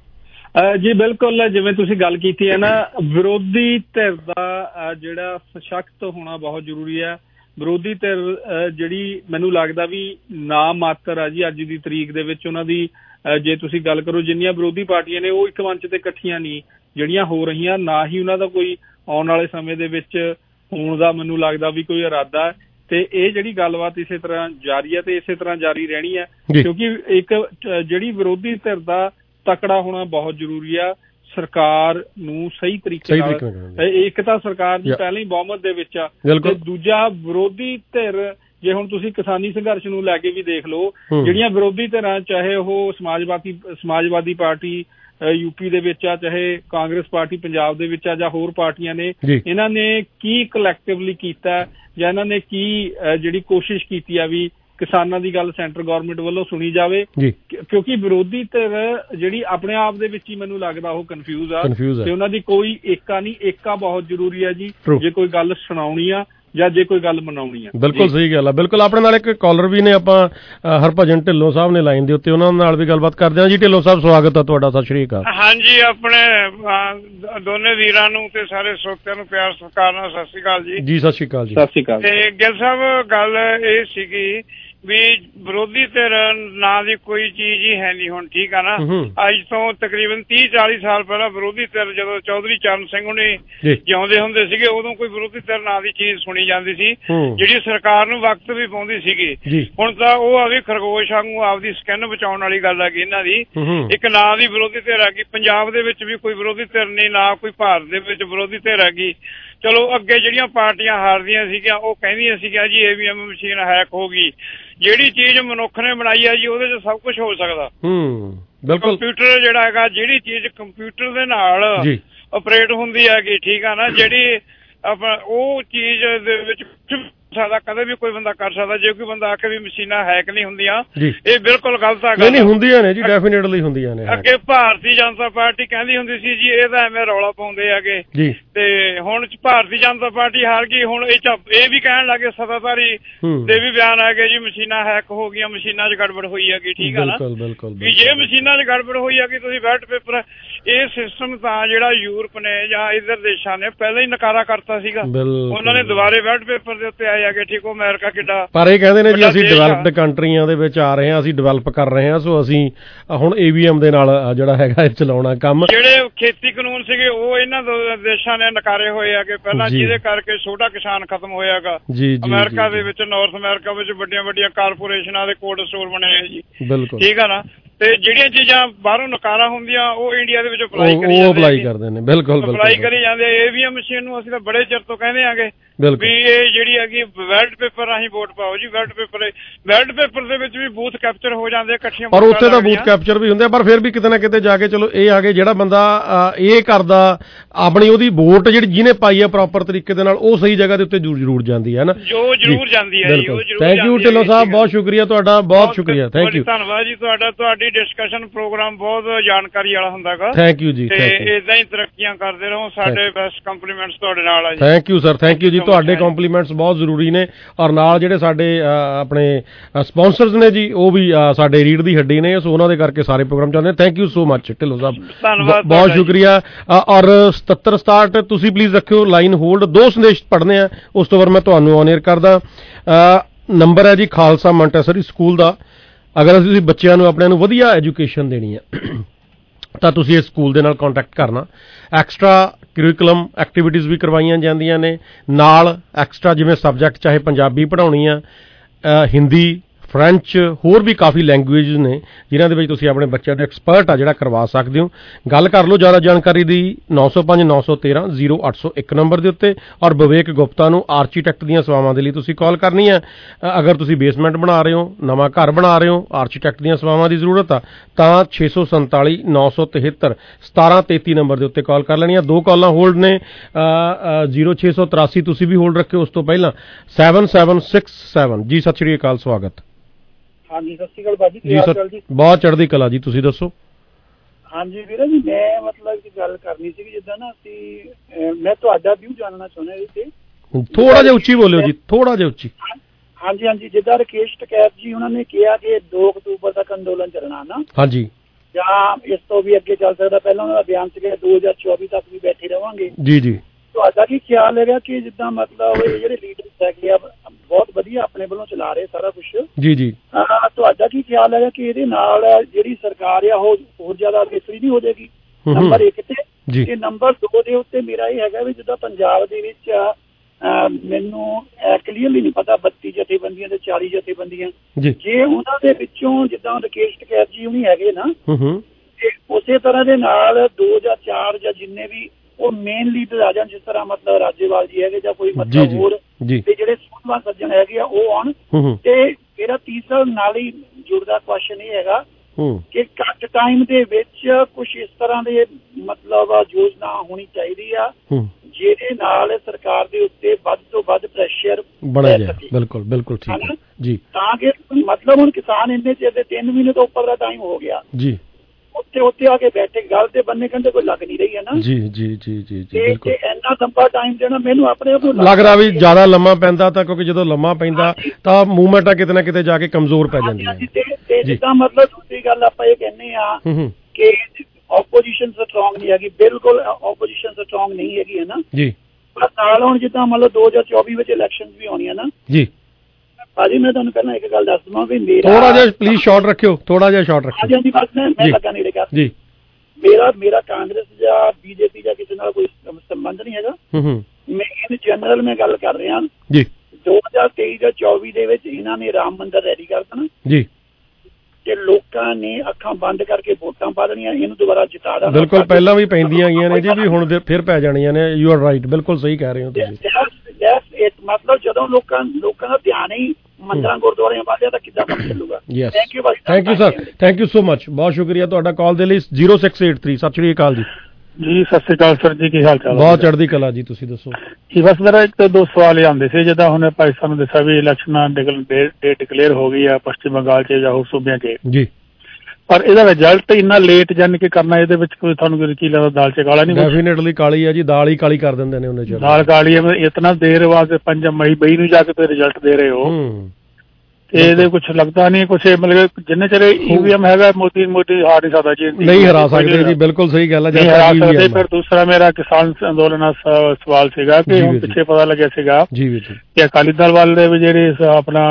ਜੀ ਬਿਲਕੁਲ, ਜਿਵੇਂ ਤੁਸੀਂ ਗੱਲ ਕੀਤੀ ਹੈ ਨਾ, ਵਿਰੋਧੀ ਧਿਰ ਦਾ ਜਿਹੜਾ ਸਸ਼ਕਤ ਹੋਣਾ ਬਹੁਤ ਜ਼ਰੂਰੀ ਹੈ। ਵਿਰੋਧੀ ਧਿਰ ਜਿਹੜੀ ਮੈਨੂੰ ਲੱਗਦਾ ਵੀ ਨਾ ਮਾਤਰ ਆ ਜੀ ਅੱਜ ਦੀ ਤਰੀਕ ਦੇ ਵਿੱਚ ਉਹਨਾਂ ਦੀ, ਜੇ ਤੁਸੀਂ ਗੱਲ ਕਰੋ ਜਿੰਨੀਆਂ ਵਿਰੋਧੀ ਪਾਰਟੀਆਂ ਨੇ ਉਹ ਇੱਕ ਮੰਚ ਤੇ ਇਕੱਠੀਆਂ ਨਹੀਂ ਜਿਹੜੀਆਂ ਹੋ ਰਹੀਆਂ, ਨਾ ਹੀ ਉਹਨਾਂ ਦਾ ਕੋਈ ਆਉਣ ਵਾਲੇ ਸਮੇਂ ਦੇ ਵਿੱਚ ਹੋਣ ਦਾ ਮੈਨੂੰ ਲੱਗਦਾ ਵੀ ਕੋਈ ਇਰਾਦਾ ਹੈ। ਤੇ ਇਹ ਜਿਹੜੀ ਗੱਲਬਾਤ ਇਸੇ ਤਰ੍ਹਾਂ ਜਾਰੀ ਹੈ ਤੇ ਇਸੇ ਤਰ੍ਹਾਂ ਜਾਰੀ ਰਹਿਣੀ ਹੈ, ਕਿਉਂਕਿ ਇੱਕ ਜਿਹੜੀ ਵਿਰੋਧੀ ਧਿਰ ਦਾ ਤਕੜਾ ਹੋਣਾ ਬਹੁਤ ਜ਼ਰੂਰੀ ਆ। ਸਰਕਾਰ ਨੂੰ ਸਹੀ ਤਰੀਕੇ ਨਾਲ, ਇੱਕ ਤਾਂ ਸਰਕਾਰ ਦੀ ਪਹਿਲਾਂ ਹੀ ਬਹੁਮਤ ਦੇ ਵਿੱਚ ਆ ਤੇ ਦੂਜਾ ਵਿਰੋਧੀ ਧਿਰ, ਜੇ ਹੁਣ ਤੁਸੀਂ ਕਿਸਾਨੀ ਸੰਘਰਸ਼ ਨੂੰ ਲੈ ਕੇ ਵੀ ਦੇਖ ਲਓ, ਜਿਹੜੀਆਂ ਵਿਰੋਧੀ ਧਿਰਾਂ ਚਾਹੇ ਉਹ ਸਮਾਜਵਾਦੀ ਸਮਾਜਵਾਦੀ ਪਾਰਟੀ ਯੂਪੀ ਦੇ ਵਿੱਚ ਆ, ਚਾਹੇ ਕਾਂਗਰਸ ਪਾਰਟੀ ਪੰਜਾਬ ਦੇ ਵਿੱਚ ਆ, ਜਾਂ ਹੋਰ ਪਾਰਟੀਆਂ ਨੇ, ਇਹਨਾਂ ਨੇ ਕੀ ਕਲੈਕਟਿਵਲੀ ਕੀਤਾ ਜਾਂ ਇਹਨਾਂ ਨੇ ਕੀ ਜਿਹੜੀ ਕੋਸ਼ਿਸ਼ ਕੀਤੀ ਆ ਵੀ ਕਿਸਾਨਾਂ ਦੀ ਗੱਲ ਸੈਂਟਰ ਗੌਰਮੈਂਟ ਵੱਲੋਂ ਸੁਣੀ ਜਾਵੇ, ਕਿਉਂਕਿ ਵਿਰੋਧੀ ਧਿਰ ਜਿਹੜੀ ਆਪਣੇ ਆਪ ਦੇ ਵਿੱਚ ਹੀ ਮੈਨੂੰ ਲੱਗਦਾ ਉਹ ਕਨਫਿਊਜ਼ ਆ ਤੇ ਉਹਨਾਂ ਦੀ ਕੋਈ ਏਕਾ ਨਹੀਂ। ਏਕਾ ਬਹੁਤ ਜ਼ਰੂਰੀ ਹੈ ਜੀ, ਜੇ ਕੋਈ ਗੱਲ ਸੁਣਾਉਣੀ ਆ ਜਾਂ ਜੇ ਕੋਈ ਗੱਲ ਮਨਾਉਣੀ ਆ। ਬਿਲਕੁਲ ਸਹੀ ਗੱਲ ਆ। ਬਿਲਕੁਲ, ਆਪਣੇ ਨਾਲ ਇੱਕ ਕਾਲਰ ਵੀ ਨੇ ਆਪਾਂ ਹਰਭਜਨ ਢਿੱਲੋਂ ਸਾਹਿਬ ਨੇ ਲਾਈਨ ਦੇ ਉੱਤੇ, ਉਹਨਾਂ ਨਾਲ ਵੀ ਗੱਲਬਾਤ ਕਰਦੇ ਹਾਂ ਜੀ। ਢਿੱਲੋਂ ਸਾਹਿਬ ਸਵਾਗਤ ਆ ਤੁਹਾਡਾ, ਸਤਿ ਸ਼੍ਰੀ ਅਕਾਲ। ਹਾਂਜੀ, ਆਪਣੇ ਦੋਨੇ ਵੀਰਾਂ ਨੂੰ ਤੇ ਸਾਰੇ ਸਰੋਤਿਆਂ ਨੂੰ ਪਿਆਰ ਸਤਿਕਾਰ ਨਾਲ ਸਤਿ ਸ਼੍ਰੀ ਅਕਾਲ ਜੀ। ਜੀ ਸਤਿ ਸ਼੍ਰੀ ਅਕਾਲ ਜੀ। ਸਤਿ ਸ਼੍ਰੀ ਅਕਾਲ। ਤੇ ਗਿੱਲ ਸਾਹਿਬ, ਗੱਲ ਇਹ ਸੀਗੀ ਵੀ ਵਿਰੋਧੀ ਧਿਰ ਨਾਂ ਦੀ ਕੋਈ ਚੀਜ਼ ਹੀ ਹੈ ਨਹੀਂ ਹੁਣ, ਠੀਕ ਆ ਨਾ। ਅੱਜ ਤੋਂ ਤਕਰੀਬਨ ਤੀਹ ਚਾਲੀ ਸਾਲ ਪਹਿਲਾਂ ਵਿਰੋਧੀ ਧਿਰ ਜਦੋਂ ਚੌਧਰੀ ਚਰਨ ਸਿੰਘ ਹੁਣੀ ਜਿਉਂਦੇ ਹੁੰਦੇ ਸੀਗੇ, ਉਦੋਂ ਕੋਈ ਵਿਰੋਧੀ ਧਿਰ ਨਾਂ ਦੀ ਚੀਜ਼ ਸੁਣੀ ਜਾਂਦੀ ਸੀ ਜਿਹੜੀ ਸਰਕਾਰ ਨੂੰ ਵਕਤ ਵੀ ਪਾਉਂਦੀ ਸੀਗੀ। ਹੁਣ ਤਾਂ ਉਹ ਆ ਵੀ ਖਰਗੋਸ਼ ਵਾਂਗੂ ਆਪਦੀ ਸਕਿਨ ਬਚਾਉਣ ਵਾਲੀ ਗੱਲ ਆ ਗਈ ਇਹਨਾਂ ਦੀ। ਇੱਕ ਨਾਂ ਦੀ ਵਿਰੋਧੀ ਧਿਰ ਆ ਗਈ, ਪੰਜਾਬ ਦੇ ਵਿੱਚ ਵੀ ਕੋਈ ਵਿਰੋਧੀ ਧਿਰ ਨਹੀਂ, ਨਾ ਕੋਈ ਭਾਰਤ ਦੇ ਵਿੱਚ ਵਿਰੋਧੀ ਧਿਰ ਹੈਗੀ। ਚਲੋ ਅੱਗੇ ਜਿਹੜੀਆਂ ਪਾਰਟੀਆਂ ਹਾਰਦੀਆਂ ਸੀਗੀਆਂ ਉਹ ਕਹਿੰਦੀਆਂ ਸੀਗੀਆਂ ਜੀ E V M machine hack ਹੋ ਗਈ। ਜਿਹੜੀ ਚੀਜ਼ ਮਨੁੱਖ ਨੇ ਬਣਾਈ ਆ ਜੀ ਉਹਦੇ ਚ ਸਭ ਕੁਝ ਹੋ ਸਕਦਾ। ਕੰਪਿਊਟਰ ਜਿਹੜਾ ਹੈਗਾ, ਜਿਹੜੀ ਚੀਜ਼ ਕੰਪਿਊਟਰ ਦੇ ਨਾਲ ਆਪਰੇਟ ਹੁੰਦੀ ਹੈਗੀ, ਠੀਕ ਆ ਨਾ, ਜਿਹੜੀ ਆਪਾਂ ਉਹ ਚੀਜ਼ ਦੇ ਵਿੱਚ ਸਕਦਾ, ਕਦੇ ਵੀ ਕੋਈ ਬੰਦਾ ਕਰ ਸਕਦਾ। ਜੇ ਕੋਈ ਬੰਦਾ ਆਖੇ ਵੀ ਮਸ਼ੀਨਾਂ ਹੈਕ ਨਹੀਂ ਹੁੰਦੀਆਂ, ਇਹ ਬਿਲਕੁਲ ਗਲਤ ਆ। ਨਹੀਂ, ਹੁੰਦੀਆਂ ਨੇ ਜੀ, ਡੈਫੀਨੇਟਲੀ ਹੁੰਦੀਆਂ ਨੇ। ਅੱਗੇ ਭਾਰਤੀ ਜਨਤਾ ਪਾਰਟੀ ਕਹਿੰਦੀ ਹੁੰਦੀ ਸੀ ਜੀ ਇਹ ਤਾਂ ਐਵੇਂ ਰੌਲਾ ਪਾਉਂਦੇ ਹੈਗੇ, ਤੇ ਹੁਣ ਭਾਰਤੀ ਜਨਤਾ ਪਾਰਟੀ ਹਾਰ ਗਈ। ਹੁਣ ਇਹ ਇਹ ਵੀ ਕਹਿਣ ਲੱਗੇ, ਸੱਤਾਧਾਰੀ ਦੇ ਵੀ ਬਿਆਨ ਆ ਗਏ ਜੀ ਮਸ਼ੀਨਾਂ ਹੈਕ ਹੋ ਗਈਆਂ, ਮਸ਼ੀਨਾਂ 'ਚ ਗੜਬੜ ਹੋਈ ਹੈਗੀ, ਠੀਕ ਆ ਨਾ। ਵੀ ਜੇ ਮਸ਼ੀਨਾਂ 'ਚ ਗੜਬੜ ਹੋਈ ਹੈਗੀ, ਤੁਸੀਂ ਬੈਲਟ ਪੇਪਰ, ਇਹ ਸਿਸਟਮ ਤਾਂ ਜਿਹੜਾ ਯੂਰਪ ਨੇ ਜਾਂ ਇੱਧਰ ਦੇਸ਼ਾਂ ਨੇ ਪਹਿਲਾਂ ਹੀ ਨਕਾਰਾ ਕਰਤਾ ਸੀਗਾ। ਉਹਨਾਂ ਨੇ ਦੁਬਾਰੇ ਬੈਲਟ ਪੇਪਰ ਦੇ ਉੱਤੇ ਆਏ ਹੈਗੇ ਠੀਕ ਉਹ ਅਮਰੀਕਾ ਕਿੱਡਾ ਪਰ ਇਹ ਕਹਿੰਦੇ ਨੇ ਜੀ ਅਸੀਂ ਡਿਵੈਲਪਡ ਕੰਟਰੀਆਂ ਦੇ ਵਿੱਚ ਆ ਰਹੇ ਹਾਂ, ਅਸੀਂ ਡਿਵੈਲਪ ਕਰ ਰਹੇ ਹਾਂ, ਸੋ ਅਸੀਂ ਹੁਣ ਈਵੀਐਮ ਦੇ ਨਾਲ ਜਿਹੜਾ ਹੈਗਾ ਚਲਾਉਣਾ ਕੰਮ। ਜਿਹੜੇ ਖੇਤੀ ਕਾਨੂੰਨ ਸੀਗੇ ਉਹ ਇਹਨਾਂ ਦੇਸ਼ਾਂ ਨੇ ਨਕਾਰੇ ਹੋਏ ਹੈਗੇ ਪਹਿਲਾਂ, ਜਿਹਦੇ ਕਰਕੇ ਛੋਟਾ ਕਿਸਾਨ ਖਤਮ ਹੋਇਆਗਾ। ਅਮਰੀਕਾ ਦੇ ਵਿੱਚ, ਨਾਰਥ ਅਮਰੀਕਾ ਵਿੱਚ ਵੱਡੀਆਂ ਵੱਡੀਆਂ ਕਾਰਪੋਰੇਸ਼ਨਾਂ ਦੇ ਕੋਲਡ ਸਟੋਰ ਬਣੇ ਆ ਜੀ, ਬਿਲਕੁਲ ਠੀਕ ਆ ਨਾ। ਤੇ ਜਿਹੜੀਆਂ ਚੀਜ਼ਾਂ ਬਾਹਰੋਂ ਨਕਾਰਾ ਹੁੰਦੀਆਂ ਉਹ ਇੰਡੀਆ ਦੇ ਵਿੱਚ ਅਪਲਾਈ ਕਰੀ ਉਹ ਅਪਲਾਈ ਕਰਦੇ ਨੇ, ਬਿਲਕੁਲ ਅਪਲਾਈ ਕਰੀ ਜਾਂਦੇ। ਈਵੀਐਮ ਮਸ਼ੀਨ ਨੂੰ ਅਸੀਂ ਤਾਂ ਬੜੇ ਚਿਰ ਤੋਂ ਕਹਿੰਦੇ ਆਂਗੇ ਵੀ ਇਹ ਜਿਹੜੀ ਹੈਗੀ ਬੈਲਟ ਪੇਪਰ ਰਾਹੀਂ ਵੋਟ ਪਾਓ ਜੀ। ਬੈਲਟ ਪੇਪਰ ਬੈਲਟ ਪੇਪਰ ਦੇ ਵਿੱਚ ਵੀ ਬੂਥ ਕੈਪਚਰ ਹੋ ਜਾਂਦੇ ਇਕੱਠੀਆਂ, ਪਰ ਉੱਥੇ ਤਾਂ ਬੂਥ ਕੈਪਚਰ ਵੀ ਹੁੰਦੇ, ਪਰ ਫਿਰ ਵੀ ਕਿਤੇ ਨਾ ਕਿਤੇ ਜਾ ਕੇ ਚਲੋ ਇਹ ਆ ਗਏ ਜਿਹੜਾ ਬੰਦਾ ਇਹ ਕਰਦਾ ਆਪਣੀ ਉਹਦੀ ਵੋਟ ਜਿਹੜੀ ਜਿਹਨੇ ਪਾਈ ਆ ਪ੍ਰੋਪਰ ਤਰੀਕੇ ਦੇ ਨਾਲ ਉਹ ਸਹੀ ਜਗ੍ਹਾ ਦੇ ਉੱਤੇ ਜ਼ਰੂਰ ਜ਼ਰੂਰ ਜਾਂਦੀ ਹੈ ਨਾ, ਜੋ ਜ਼ਰੂਰ ਜਾਂਦੀ ਹੈ ਜੀ। ਥੈਂਕ ਯੂ ਢਿੱਲੋਂ ਸਾਹਿਬ, ਬਹੁਤ ਸ਼ੁਕਰੀਆ ਤੁਹਾਡਾ, ਬਹੁਤ ਸ਼ੁਕਰੀਆ, ਥੈਂਕ ਯੂ, ਧੰਨਵਾਦ ਜੀ ਤੁਹਾਡਾ। ਤੁਹਾਡੀ ਡਿਸਕਸ਼ਨ ਪ੍ਰੋਗਰਾਮ ਬਹੁਤ ਜਾਣਕਾਰੀ ਵਾਲਾ ਹੁੰਦਾ ਹੈਗਾ। ਥੈਂਕ ਯੂ ਜੀ, ਤੇ ਇਦਾਂ ਹੀ ਤਰੱਕੀਆਂ ਕਰਦੇ ਰਹੋ। ਸਾਡੇ ਬੈਸਟ ਕੰਪਲੀਮੈਂਟਸ ਤੁਹਾਡੇ ਨਾਲ ਆ ਜੀ। Thank you sir, thank you ਜੀ, ਤੁਹਾਡੇ ਕੰਪਲੀਮੈਂਟਸ ਬਹੁਤ ਜ਼ਰੂਰੀ ਨੇ, ਔਰ ਨਾਲ ਜਿਹੜੇ ਸਾਡੇ ਆਪਣੇ ਸਪਾਂਸਰਸ ਨੇ ਜੀ ਉਹ ਵੀ ਸਾਡੇ ਰੀੜ ਦੀ ਹੱਡੀ ਨੇ, ਸੋ ਉਹਨਾਂ ਦੇ ਕਰਕੇ ਸਾਰੇ ਪ੍ਰੋਗਰਾਮ ਚੱਲਦੇ ਨੇ। Thank you so much Dhillon Sahib, ਬਹੁਤ ਸ਼ੁਕਰੀਆ। ਔਰ ਸਤੱਤਰ ਸਤਾਹਠ ਤੁਸੀਂ ਪਲੀਜ਼ ਰੱਖਿਓ ਲਾਈਨ ਹੋਲਡ, ਦੋ ਸੰਦੇਸ਼ ਪੜ੍ਹਨੇ ਆ, ਉਸ ਤੋਂ ਬਾਅਦ ਮੈਂ ਤੁਹਾਨੂੰ ਔਨ ਏਅਰ ਕਰਦਾ। ਨੰਬਰ ਹੈ ਜੀ ਖਾਲਸਾ ਮੰਟੈਸਰੀ ਸਕੂਲ ਦਾ। ਅਗਰ ਤੁਸੀਂ ਬੱਚਿਆਂ ਨੂੰ ਆਪਣਿਆਂ ਨੂੰ ਵਧੀਆ ਐਜੂਕੇਸ਼ਨ ਦੇਣੀ ਹੈ ਤਾਂ ਤੁਸੀਂ ਇਸ ਸਕੂਲ ਦੇ ਨਾਲ ਕੰਟੈਕਟ ਕਰਨਾ। ਐਕਸਟਰਾ ਕਰਿਕੂਲਮ ਐਕਟੀਵਿਟੀਜ਼ ਵੀ ਕਰਵਾਈਆਂ ਜਾਂਦੀਆਂ ਨੇ, ਨਾਲ ਐਕਸਟਰਾ ਜਿਵੇਂ ਸਬਜੈਕਟ ਚਾਹੇ ਪੰਜਾਬੀ ਪੜ੍ਹਾਉਣੀ ਆ, ਹਿੰਦੀ, ਫਰੈਂਚ, ਹੋਰ ਵੀ ਕਾਫੀ ਲੈਂਗੁਏਜ ਨੇ ਜਿਨ੍ਹਾਂ ਦੇ ਵਿੱਚ ਤੁਸੀਂ ਆਪਣੇ ਬੱਚਿਆਂ ਦੇ ਐਕਸਪਰਟ ਆ ਜਿਹੜਾ ਕਰਵਾ ਸਕਦੇ ਹੋ। ਗੱਲ ਕਰ ਲਓ ਜ਼ਿਆਦਾ ਜਾਣਕਾਰੀ ਦੀ ਨੌ ਸੌ ਪੰਜ ਨੌ ਸੌ ਤੇਰਾਂ ਜ਼ੀਰੋ ਅੱਠ ਸੌ ਇੱਕ ਨੰਬਰ ਦੇ ਉੱਤੇ, ਔਰ ਵਿਵੇਕ ਗੁਪਤਾ ਨੂੰ ਆਰਕੀਟੈਕਟ ਦੀਆਂ ਸੇਵਾਵਾਂ ਦੇ ਲਈ ਤੁਸੀਂ ਕਾਲ ਕਰਨੀ ਹੈ। ਅਗਰ ਤੁਸੀਂ ਬੇਸਮੈਂਟ ਬਣਾ ਰਹੇ ਹੋ, ਨਵਾਂ ਘਰ ਬਣਾ ਰਹੇ ਹੋ, ਆਰਕੀਟੈਕਟ ਦੀਆਂ ਸੇਵਾਵਾਂ ਦੀ ਜ਼ਰੂਰਤ ਆ ਤਾਂ ਛੇ ਸੌ ਸੰਤਾਲੀ ਨੌ ਸੌ ਤਿਹੱਤਰ ਸਤਾਰਾਂ ਤੇਤੀ ਨੰਬਰ ਦੇ ਉੱਤੇ ਕਾਲ ਕਰ ਲੈਣੀ ਆ। ਦੋ ਕਾਲਾਂ ਹੋਲਡ ਨੇ, ਜ਼ੀਰੋ ਛੇ ਸੌ ਤਰਾਸੀ ਤੁਸੀਂ ਵੀ ਹੋਲਡ ਰੱਖਿਓ, ਉਸ ਤੋਂ ਪਹਿਲਾਂ ਸੈਵਨ ਸੈਵਨ ਸਿਕਸ ਸੈਵਨ। ਜੀ ਸਤਿ ਸ਼੍ਰੀ ਅਕਾਲ, ਸਵਾਗਤ। ਹਾਂਜੀ ਸਤਿ ਸ਼੍ਰੀ ਅਕਾਲ ਬਾਜੀ, ਜੀ ਸਰ ਬਹੁਤ ਚੜ੍ਹਦੀ ਕਲਾ ਜੀ, ਤੁਸੀਂ ਦੱਸੋ। ਹਾਂਜੀ ਵੀਰੇ ਜੀ, ਮੈਂ ਮਤਲਬ ਕਿ ਗੱਲ ਕਰਨੀ ਸੀ ਜਿੱਦਾਂ ਨਾ ਅਸੀਂ ਮੈਂ ਤੁਹਾਡਾ ਵਿਊ ਜਾਣਨਾ ਚਾਹੁੰਦਾ ਇਹਦੇ ਤੇ। ਥੋੜਾ ਜਿਹਾ ਉੱਚੀ ਬੋਲਿਓ ਜੀ, ਥੋੜਾ ਜਿਹਾ ਉੱਚੀ। ਹਾਂਜੀ ਹਾਂਜੀ, ਜਿੱਦਾਂ ਰਕੇਸ਼ ਟਕੈਤ ਜੀ ਉਹਨਾਂ ਨੇ ਕਿਹਾ ਕਿ ਦੋ ਅਕਤੂਬਰ ਤੱਕ ਅੰਦੋਲਨ ਚੱਲਣਾ ਨਾ, ਹਾਂਜੀ, ਜਾਂ ਇਸ ਤੋਂ ਵੀ ਅੱਗੇ ਚੱਲ ਸਕਦਾ। ਪਹਿਲਾਂ ਉਹਨਾਂ ਦਾ ਬਿਆਨ ਸੀਗਾ ਦੋ ਹਜ਼ਾਰ ਚੌਵੀ ਤੱਕ ਵੀ ਬੈਠੇ ਰਵਾਂਗੇ। ਜੀ ਜੀ, ਤੁਹਾਡਾ ਕੀ ਖਿਆਲ ਹੈਗਾ ਕਿ ਜਿੱਦਾਂ ਮਤਲਬ ਇਹ ਜਿਹੜੇ ਲੀਡਰਸ ਹੈਗੇ ਆ ਬਹੁਤ ਵਧੀਆ ਆਪਣੇ ਵੱਲੋਂ ਚਲਾ ਰਹੇ ਸਾਰਾ ਕੁਛ, ਜੀ ਜੀ, ਤੁਹਾਡਾ ਕੀ ਖਿਆਲ ਹੈਗਾ ਕਿ ਇਹਦੇ ਨਾਲ ਜਿਹੜੀ ਸਰਕਾਰ ਆ ਉਹ ਹੋਰ ਜ਼ਿਆਦਾ ਅਗਰੇਸਰੀ ਨਹੀਂ ਹੋ ਜਾਏਗੀ? ਨੰਬਰ ਇੱਕ ਤੇ ਤੇ ਨੰਬਰ ਦੋ ਦੇ ਉੱਤੇ ਮੇਰਾ ਇਹ ਹੈਗਾ ਵੀ ਜਿੱਦਾਂ ਪੰਜਾਬ ਦੇ ਵਿੱਚ ਮੈਨੂੰ ਕਲੀਅਰਲੀ ਨਹੀਂ ਪਤਾ ਬੱਤੀ ਜਥੇਬੰਦੀਆਂ ਤੇ ਚਾਲੀ ਜਥੇਬੰਦੀਆਂ, ਜੇ ਉਹਨਾਂ ਦੇ ਵਿੱਚੋਂ ਜਿੱਦਾਂ ਰਕੇਸ਼ ਟਕੈਤ ਜੀ ਉਹਨੀ ਹੈਗੇ ਨਾ, ਤੇ ਉਸੇ ਤਰ੍ਹਾਂ ਦੇ ਨਾਲ ਦੋ ਜਾਂ ਚਾਰ ਜਾਂ ਜਿੰਨੇ ਵੀ ਉਹ ਮੇਨ ਲੀਡਰ ਆ ਜਾਣ, ਜਿਸ ਤਰ੍ਹਾਂ ਮਤਲਬ ਰਾਜੇਵਾਲ ਜੀ ਹੈਗੇ ਜਾਂ ਕੋਈ ਮਤਲਬ ਹੋਰ, ਤੇ ਜਿਹੜੇ ਸੂਝਵਾਨ ਸੱਜਣ ਹੈਗੇ ਆ ਉਹ ਆਉਣ। ਤੇ ਮੇਰਾ ਤੀਸਰਾ ਨਾਲ ਹੀ ਜੁੜਦਾ ਕੁਐਸਚਨ ਇਹ ਹੈਗਾ ਕਿ ਘੱਟ ਟਾਈਮ ਦੇ ਵਿੱਚ ਕੁਛ ਇਸ ਤਰ੍ਹਾਂ ਦੇ ਮਤਲਬ ਯੋਜਨਾ ਹੋਣੀ ਚਾਹੀਦੀ ਆ ਜਿਹਦੇ ਨਾਲ ਸਰਕਾਰ ਦੇ ਉੱਤੇ ਵੱਧ ਤੋਂ ਵੱਧ ਪ੍ਰੈਸ਼ਰ ਬਣਿਆ ਜਾਏ। ਬਿਲਕੁਲ ਬਿਲਕੁਲ ਠੀਕ ਹੈ ਜੀ, ਤਾਂ ਕਿ ਮਤਲਬ ਹੁਣ ਕਿਸਾਨ ਇੰਨੇ ਚਿਰ ਦੇ ਤਿੰਨ ਮਹੀਨੇ ਤੋਂ ਉੱਪਰ ਦਾ ਟਾਈਮ ਹੋ ਗਿਆ ਜੀ, ਉੱਥੇ ਉੱਥੇ ਆ ਕੇ ਬੈਠੇ, ਗੱਲ ਤੇ ਬੰਨੇ ਕਹਿੰਦੇ ਕੋਈ ਲੱਗ ਨਹੀਂ ਰਹੀ ਹੈ ਨਾ। ਜੀ ਜੀ ਜੀ ਜੀ ਜੀ, ਬਿਲਕੁਲ। ਇੰਨਾ ਲੰਬਾ ਟਾਈਮ ਦੇਣਾ ਮੈਨੂੰ ਆਪਣੇ ਆਪ ਨੂੰ ਲੱਗਦਾ ਵੀ ਜ਼ਿਆਦਾ ਲੰਮਾ ਪੈਂਦਾ, ਤਾਂ ਕਿਉਂਕਿ ਜਦੋਂ ਲੰਮਾ ਪੈਂਦਾ ਤਾਂ ਮੂਵਮੈਂਟਾਂ ਕਿਤੇ ਨਾ ਕਿਤੇ ਜਾ ਕੇ ਕਮਜ਼ੋਰ ਪੈ ਜਾਂਦੀਆਂ। ਤੇ ਜਿੱਦਾਂ ਮਤਲਬ ਦੂਸਰੀ ਗੱਲ ਆਪਾਂ ਇਹ ਕਹਿੰਦੇ ਆ ਕਿ ਆਪੋਜੀਸ਼ਨ ਸਟਰੋਂਗ ਨਹੀਂ ਹੈਗੀ, ਬਿਲਕੁਲ ਆਪੋਜੀਸ਼ਨ ਸਟਰੋਂਗ ਨਹੀਂ ਹੈਗੀ ਹੈ ਨਾ ਜੀ। ਪਰ ਨਾਲ ਹੁਣ ਜਿੱਦਾਂ ਮਤਲਬ ਦੋ ਹਜ਼ਾਰ ਚੌਵੀ ਵਿੱਚ ਇਲੈਕਸ਼ਨ ਵੀ ਆਉਣੀਆਂ ਨਾ ਜੀ। ਭਾਜੀ ਮੈਂ ਤੁਹਾਨੂੰ ਪਹਿਲਾਂ ਇੱਕ ਗੱਲ ਦੱਸ ਦਵਾਂ ਵੀ ਮੇਰਾ ਥੋੜਾ ਜਿਹਾ ਪਲੀਜ਼ ਸ਼ਾਰਟ ਰੱਖਿਓ, ਥੋੜਾ ਜਿਹਾ ਸ਼ਾਰਟ ਰੱਖਿਓ। ਹਾਂਜੀ ਬਸ ਮੈਂ ਮੈਂ ਲੱਗਾ ਨੇੜੇ ਕਰ ਜੀ। ਮੇਰਾ ਮੇਰਾ ਕਾਂਗਰਸ ਜਾਂ ਬੀਜੇਪੀ ਜਾਂ ਕਿਸੇ ਨਾਲ ਕੋਈ ਸੰਬੰਧ ਨਹੀਂ ਹੈਗਾ, ਮੈਂ ਇਨ ਜਨਰਲ ਮੈਂ ਗੱਲ ਕਰ ਰਿਹਾ ਜੀ। ਦੋ ਹਜ਼ਾਰ ਤੇਈ ਜਾਂ ਚੌਵੀ ਦੇ ਵਿੱਚ ਇਹਨਾਂ ਨੇ ਰਾਮ ਮੰਦਿਰ ਰੈਡੀ ਕਰ ਦੇਣਾ ਜੀ, ਤੇ ਲੋਕਾਂ ਨੇ ਅੱਖਾਂ ਬੰਦ ਕਰਕੇ ਵੋਟਾਂ ਪਾ ਦੇਣੀਆਂ, ਇਹਨੂੰ ਦੁਬਾਰਾ ਜਿਤਾ ਦੇਣਾ। ਬਿਲਕੁਲ, ਪਹਿਲਾਂ ਵੀ ਪੈਂਦੀਆਂ ਗਈਆਂ ਨੇ ਜੀ, ਵੀ ਹੁਣ ਫਿਰ ਪੈ ਜਾਣੀਆਂ ਨੇ। ਯੂ ਆਰ ਰਾਈਟ, ਬਿਲਕੁਲ ਸਹੀ ਕਹਿ ਰਹੇ ਹੋ ਤੁਸੀਂ। ਮਤਲਬ ਜਦੋਂ ਲੋਕਾਂ ਲੋਕਾਂ ਦਾ ਧਿਆਨ ਹੀ ਮੰਦਰਾਂ ਗੁਰਦੁਆਰਿਆਂ ਵੱਲ ਤਾਂ ਕਿੱਦਾਂ ਕੰਮ ਚੱਲੂਗਾ। Thank you thank you sir, thank you so much, ਬਹੁਤ ਸ਼ੁਕਰੀਆ ਤੁਹਾਡਾ ਕਾਲ ਦੇ ਲਈ। Zero six eight three. ਸਤਿ ਸ਼੍ਰੀ ਅਕਾਲ ਜੀ। ਜੀ ਸਤਿ ਸ਼੍ਰੀ ਅਕਾਲ ਸਰ ਜੀ, ਕੀ ਹਾਲ ਚਾਲ? ਬਹੁਤ ਚੜ੍ਹਦੀ ਕਲਾ ਜੀ, ਤੁਸੀਂ ਦੱਸੋ ਜੀ। ਬਸ ਮੇਰਾ ਇੱਕ ਦੋ ਸਵਾਲ ਆਉਂਦੇ ਸੀ, ਜਿੱਦਾਂ ਹੁਣ ਭਾਈ ਸਾਹਿਬ ਨੇ ਦੱਸਿਆ ਵੀ ਇਲੈਕਸ਼ਨਾਂ ਡੇਟ ਡਿਕਲੇਅਰ ਹੋ ਗਈ ਆ ਪੱਛਮੀ ਬੰਗਾਲ ਚ ਜਾਂ ਹੋਰ ਸੂਬਿਆਂ ਚ ਜੀ, ਪਰ ਇਹਦਾ ਰਿਜ਼ਲਟ ਇੰਨਾ ਲੇਟ ਜਾਣ ਕੇ ਕਰਨਾ, ਇਹਦੇ ਵਿੱਚ ਕੋਈ ਤੁਹਾਨੂੰ ਕੀ ਲੱਗਦਾ ਦਾਲ ਚ ਕਾਲਾ ਨਹੀਂ? ਡੈਫੀਨੇਟਲੀ ਕਾਲੀ ਆ ਜੀ, ਦਾਲ ਹੀ ਕਾਲੀ ਕਰ ਦਿੰਦੇ ਨੇ ਉਹਨੇ ਚ। ਦਾਲ ਕਾਲੀ ਹੈ, ਇਤਨਾ ਦੇਰ ਬਾਅਦ ਪੰਜ ਮਈ ਬਈ ਨੂੰ ਜਾ ਕੇ ਤੁਸੀਂ ਰਿਜ਼ਲਟ ਦੇ ਰਹੇ ਹੋ, ਇਹਦੇ ਕੁਝ ਲੱਗਦਾ ਨਹੀਂ ਕੁਝ ਮਤਲਬ ਜਿੰਨੇ ਚਿਰ ਈਵੀਐਮ ਹੈਗਾ ਮੋਦੀ ਮੋਦੀ ਹਾਰ ਨਹੀਂ ਸਕਦਾ ਜੀ, ਨਹੀਂ ਹਰਾ ਸਕਦੇ ਜੀ, ਬਿਲਕੁਲ ਸਹੀ ਗੱਲ ਹੈ, ਨਹੀਂ ਹਰਾ ਸਕਦੇ। ਫਿਰ ਦੂਸਰਾ ਮੇਰਾ ਕਿਸਾਨ ਅੰਦੋਲਨ ਦਾ ਸਵਾਲ ਸੀਗਾ ਕਿ ਹੁਣ ਪਿੱਛੇ ਪਤਾ ਲੱਗਿਆ ਸੀਗਾ ਕਿ ਅਕਾਲੀ ਦਲ ਵਾਲੇ ਵੀ ਜਿਹੜੇ ਆਪਣਾ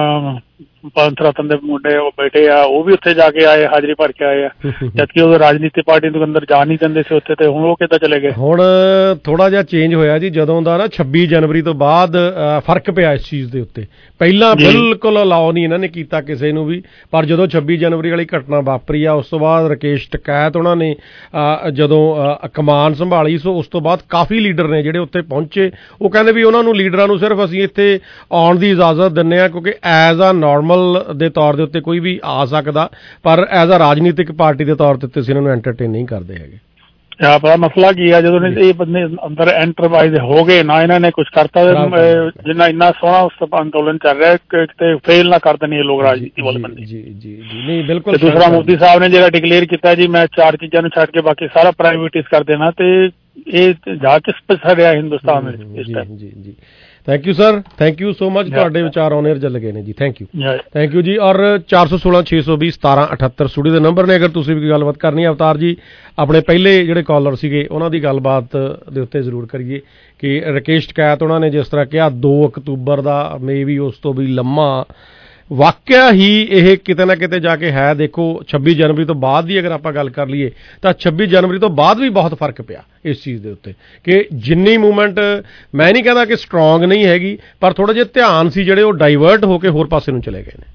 ਪੰਥ ਰਤਨ ਦੇ ਮੁੰਡੇ ਉਹ ਬੈਠੇ ਆ, ਉਹ ਵੀ ਉੱਥੇ ਜਾ ਕੇ ਆਏ, ਹਾਜ਼ਰੀ ਭਰ ਕੇ ਆਏ ਆ, ਜਦਕਿ ਉਹ ਰਾਜਨੀਤੀ ਪਾਰਟੀ ਦੇ ਅੰਦਰ ਜਾ ਨਹੀਂ ਦਿੰਦੇ ਸੀ ਉੱਥੇ, ਤੇ ਹੁਣ ਉਹ ਕਿੱਦਾਂ ਚਲੇ ਗਏ? ਹੁਣ ਥੋੜਾ ਜਿਹਾ ਚੇਂਜ ਹੋਇਆ ਜੀ, ਜਦੋਂ ਦਾ ਨਾ ਛੱਬੀ ਜਨਵਰੀ ਤੋਂ ਬਾਅਦ ਫਰਕ ਪਿਆ ਇਸ ਚੀਜ਼ ਦੇ ਉੱਤੇ। ਪਹਿਲਾਂ ਬਿਲਕੁਲ ਅਲਾਓ ਨਹੀਂ ਇਹਨਾਂ ਨੇ ਕੀਤਾ ਕਿਸੇ ਨੂੰ ਵੀ, ਪਰ ਜਦੋਂ ਛੱਬੀ ਜਨਵਰੀ ਵਾਲੀ ਘਟਨਾ ਵਾਪਰੀ ਆ ਉਸ ਤੋਂ ਬਾਅਦ ਰਾਕੇਸ਼ ਟਕੈਤ ਉਹਨਾਂ ਨੇ ਜਦੋਂ ਕਮਾਨ ਸੰਭਾਲੀ, ਸੋ ਉਸ ਤੋਂ ਬਾਅਦ ਕਾਫੀ ਲੀਡਰ ਨੇ ਜਿਹੜੇ ਉੱਥੇ ਪਹੁੰਚੇ। ਉਹ ਕਹਿੰਦੇ ਵੀ ਉਹਨਾਂ ਨੂੰ ਲੀਡਰਾਂ ਨੂੰ ਸਿਰਫ ਅਸੀਂ ਇੱਥੇ ਆਉਣ ਦੀ ਇਜਾਜ਼ਤ ਦਿੰਦੇ ਹਾਂ ਕਿਉਂਕਿ ਐਜ਼ ਆ ਨੋਰਮਲ ਦੇ ਤੌਰ ਦੇ ਉੱਤੇ ਕੋਈ ਵੀ ਆ ਸਕਦਾ, ਪਰ ਐਜ਼ ਆ ਰਾਜਨੀਤਿਕ ਪਾਰਟੀ ਦੇ ਤੌਰ ਤੇ ਅਸੀਂ ਇਹਨਾਂ ਨੂੰ ਐਂਟਰਟੇਨ ਨਹੀਂ ਕਰਦੇ ਹੈਗੇ। ਆ ਪਤਾ ਮਸਲਾ ਕੀ ਆ, ਜਦੋਂ ਇਹ ਬੰਦੇ ਅੰਦਰ ਐਂਟਰਪ੍ਰਾਈਜ਼ ਹੋ ਗਏ ਨਾ, ਇਹਨਾਂ ਨੇ ਕੁਝ ਕਰਤਾ ਜਿੰਨਾ ਇੰਨਾ ਸੋਹਣਾ ਉਸ ਅੰਦੋਲਨ ਚੱਲ ਰਿਹਾ ਕਿਤੇ ਫੇਲ ਨਾ ਕਰ ਦੇਣੀ ਇਹ ਲੋਕ ਰਾਜਨੀਤੀ ਵੱਲ ਬੰਦੇ। ਜੀ ਜੀ ਜੀ ਨਹੀਂ ਬਿਲਕੁਲ। ਦੂਸਰਾ ਮੋਦੀ ਸਾਹਿਬ ਨੇ ਜਿਹੜਾ ਡਿਕਲੇਅਰ ਕੀਤਾ ਜੀ ਮੈਂ ਚਾਰ ਚੀਜ਼ਾਂ ਨੂੰ ਛੱਡ ਕੇ ਬਾਕੀ ਸਾਰਾ ਪ੍ਰਾਈਵੇਟਾਈਜ਼ ਕਰ ਦੇਣਾ, ਤੇ ਇਹ ਜਾ ਕਿਸ ਪਾਸੇ ਰਿਹਾ ਹਿੰਦੁਸਤਾਨ ਵਿੱਚ ਇਸ ਟਾਈਮ। ਜੀ ਜੀ thank you sir, thank you so much, ਤੁਹਾਡੇ ਵਿਚਾਰ ਆਨ 에ਅਰ ਚੱਲ ਗਏ ਨੇ ਜੀ, ਥੈਂਕ ਯੂ ਥੈਂਕ ਯੂ ਜੀ। ਔਰ ਚਾਰ ਸੌ ਸੋਲਾਂ ਛੇ ਸੌ ਵੀਹ ਸਤਾਰਾਂ ਅਠੱਤਰ ਸਟੂਡੀਓ ਦੇ ਨੰਬਰ ਨੇ, ਅਗਰ ਤੁਸੀਂ ਵੀ ਗੱਲਬਾਤ ਕਰਨੀ ਹੈ। ਅਵਤਾਰ ਜੀ ਆਪਣੇ ਪਹਿਲੇ ਜਿਹੜੇ ਕਾਲਰ ਸੀਗੇ ਉਹਨਾਂ ਦੀ ਗੱਲਬਾਤ ਦੇ ਉੱਤੇ ਜ਼ਰੂਰ ਕਰੀਏ ਕਿ ਰਾਕੇਸ਼ ਟਕੈਤ ਉਹਨਾਂ ਨੇ ਜਿਸ ਤਰ੍ਹਾਂ ਕਿਹਾ ਦੋ ਅਕਤੂਬਰ ਦਾ ਮੇ ਵੀ ਉਸ ਤੋਂ ਵੀ ਲੰਮਾ ਵਾਕਿਆ ਹੀ ਇਹ ਕਿਤੇ ਨਾ ਕਿਤੇ ਜਾ ਕੇ ਹੈ। ਦੇਖੋ ਛੱਬੀ ਜਨਵਰੀ ਤੋਂ ਬਾਅਦ ਦੀ ਅਗਰ ਆਪਾਂ ਗੱਲ ਕਰ ਲਈਏ ਤਾਂ ਛੱਬੀ ਜਨਵਰੀ ਤੋਂ ਬਾਅਦ ਵੀ ਬਹੁਤ ਫਰਕ ਪਿਆ ਇਸ ਚੀਜ਼ ਦੇ ਉੱਤੇ ਕਿ ਜਿੰਨੀ ਮੂਵਮੈਂਟ ਮੈਂ ਨਹੀਂ ਕਹਿੰਦਾ ਕਿ ਸਟਰੋਂਗ ਨਹੀਂ ਹੈਗੀ, ਪਰ ਥੋੜਾ ਜਿਹਾ ਧਿਆਨ ਸੀ ਜਿਹੜੇ ਉਹ ਡਾਈਵਰਟ ਹੋ ਕੇ ਹੋਰ ਪਾਸੇ ਨੂੰ ਚਲੇ ਗਏ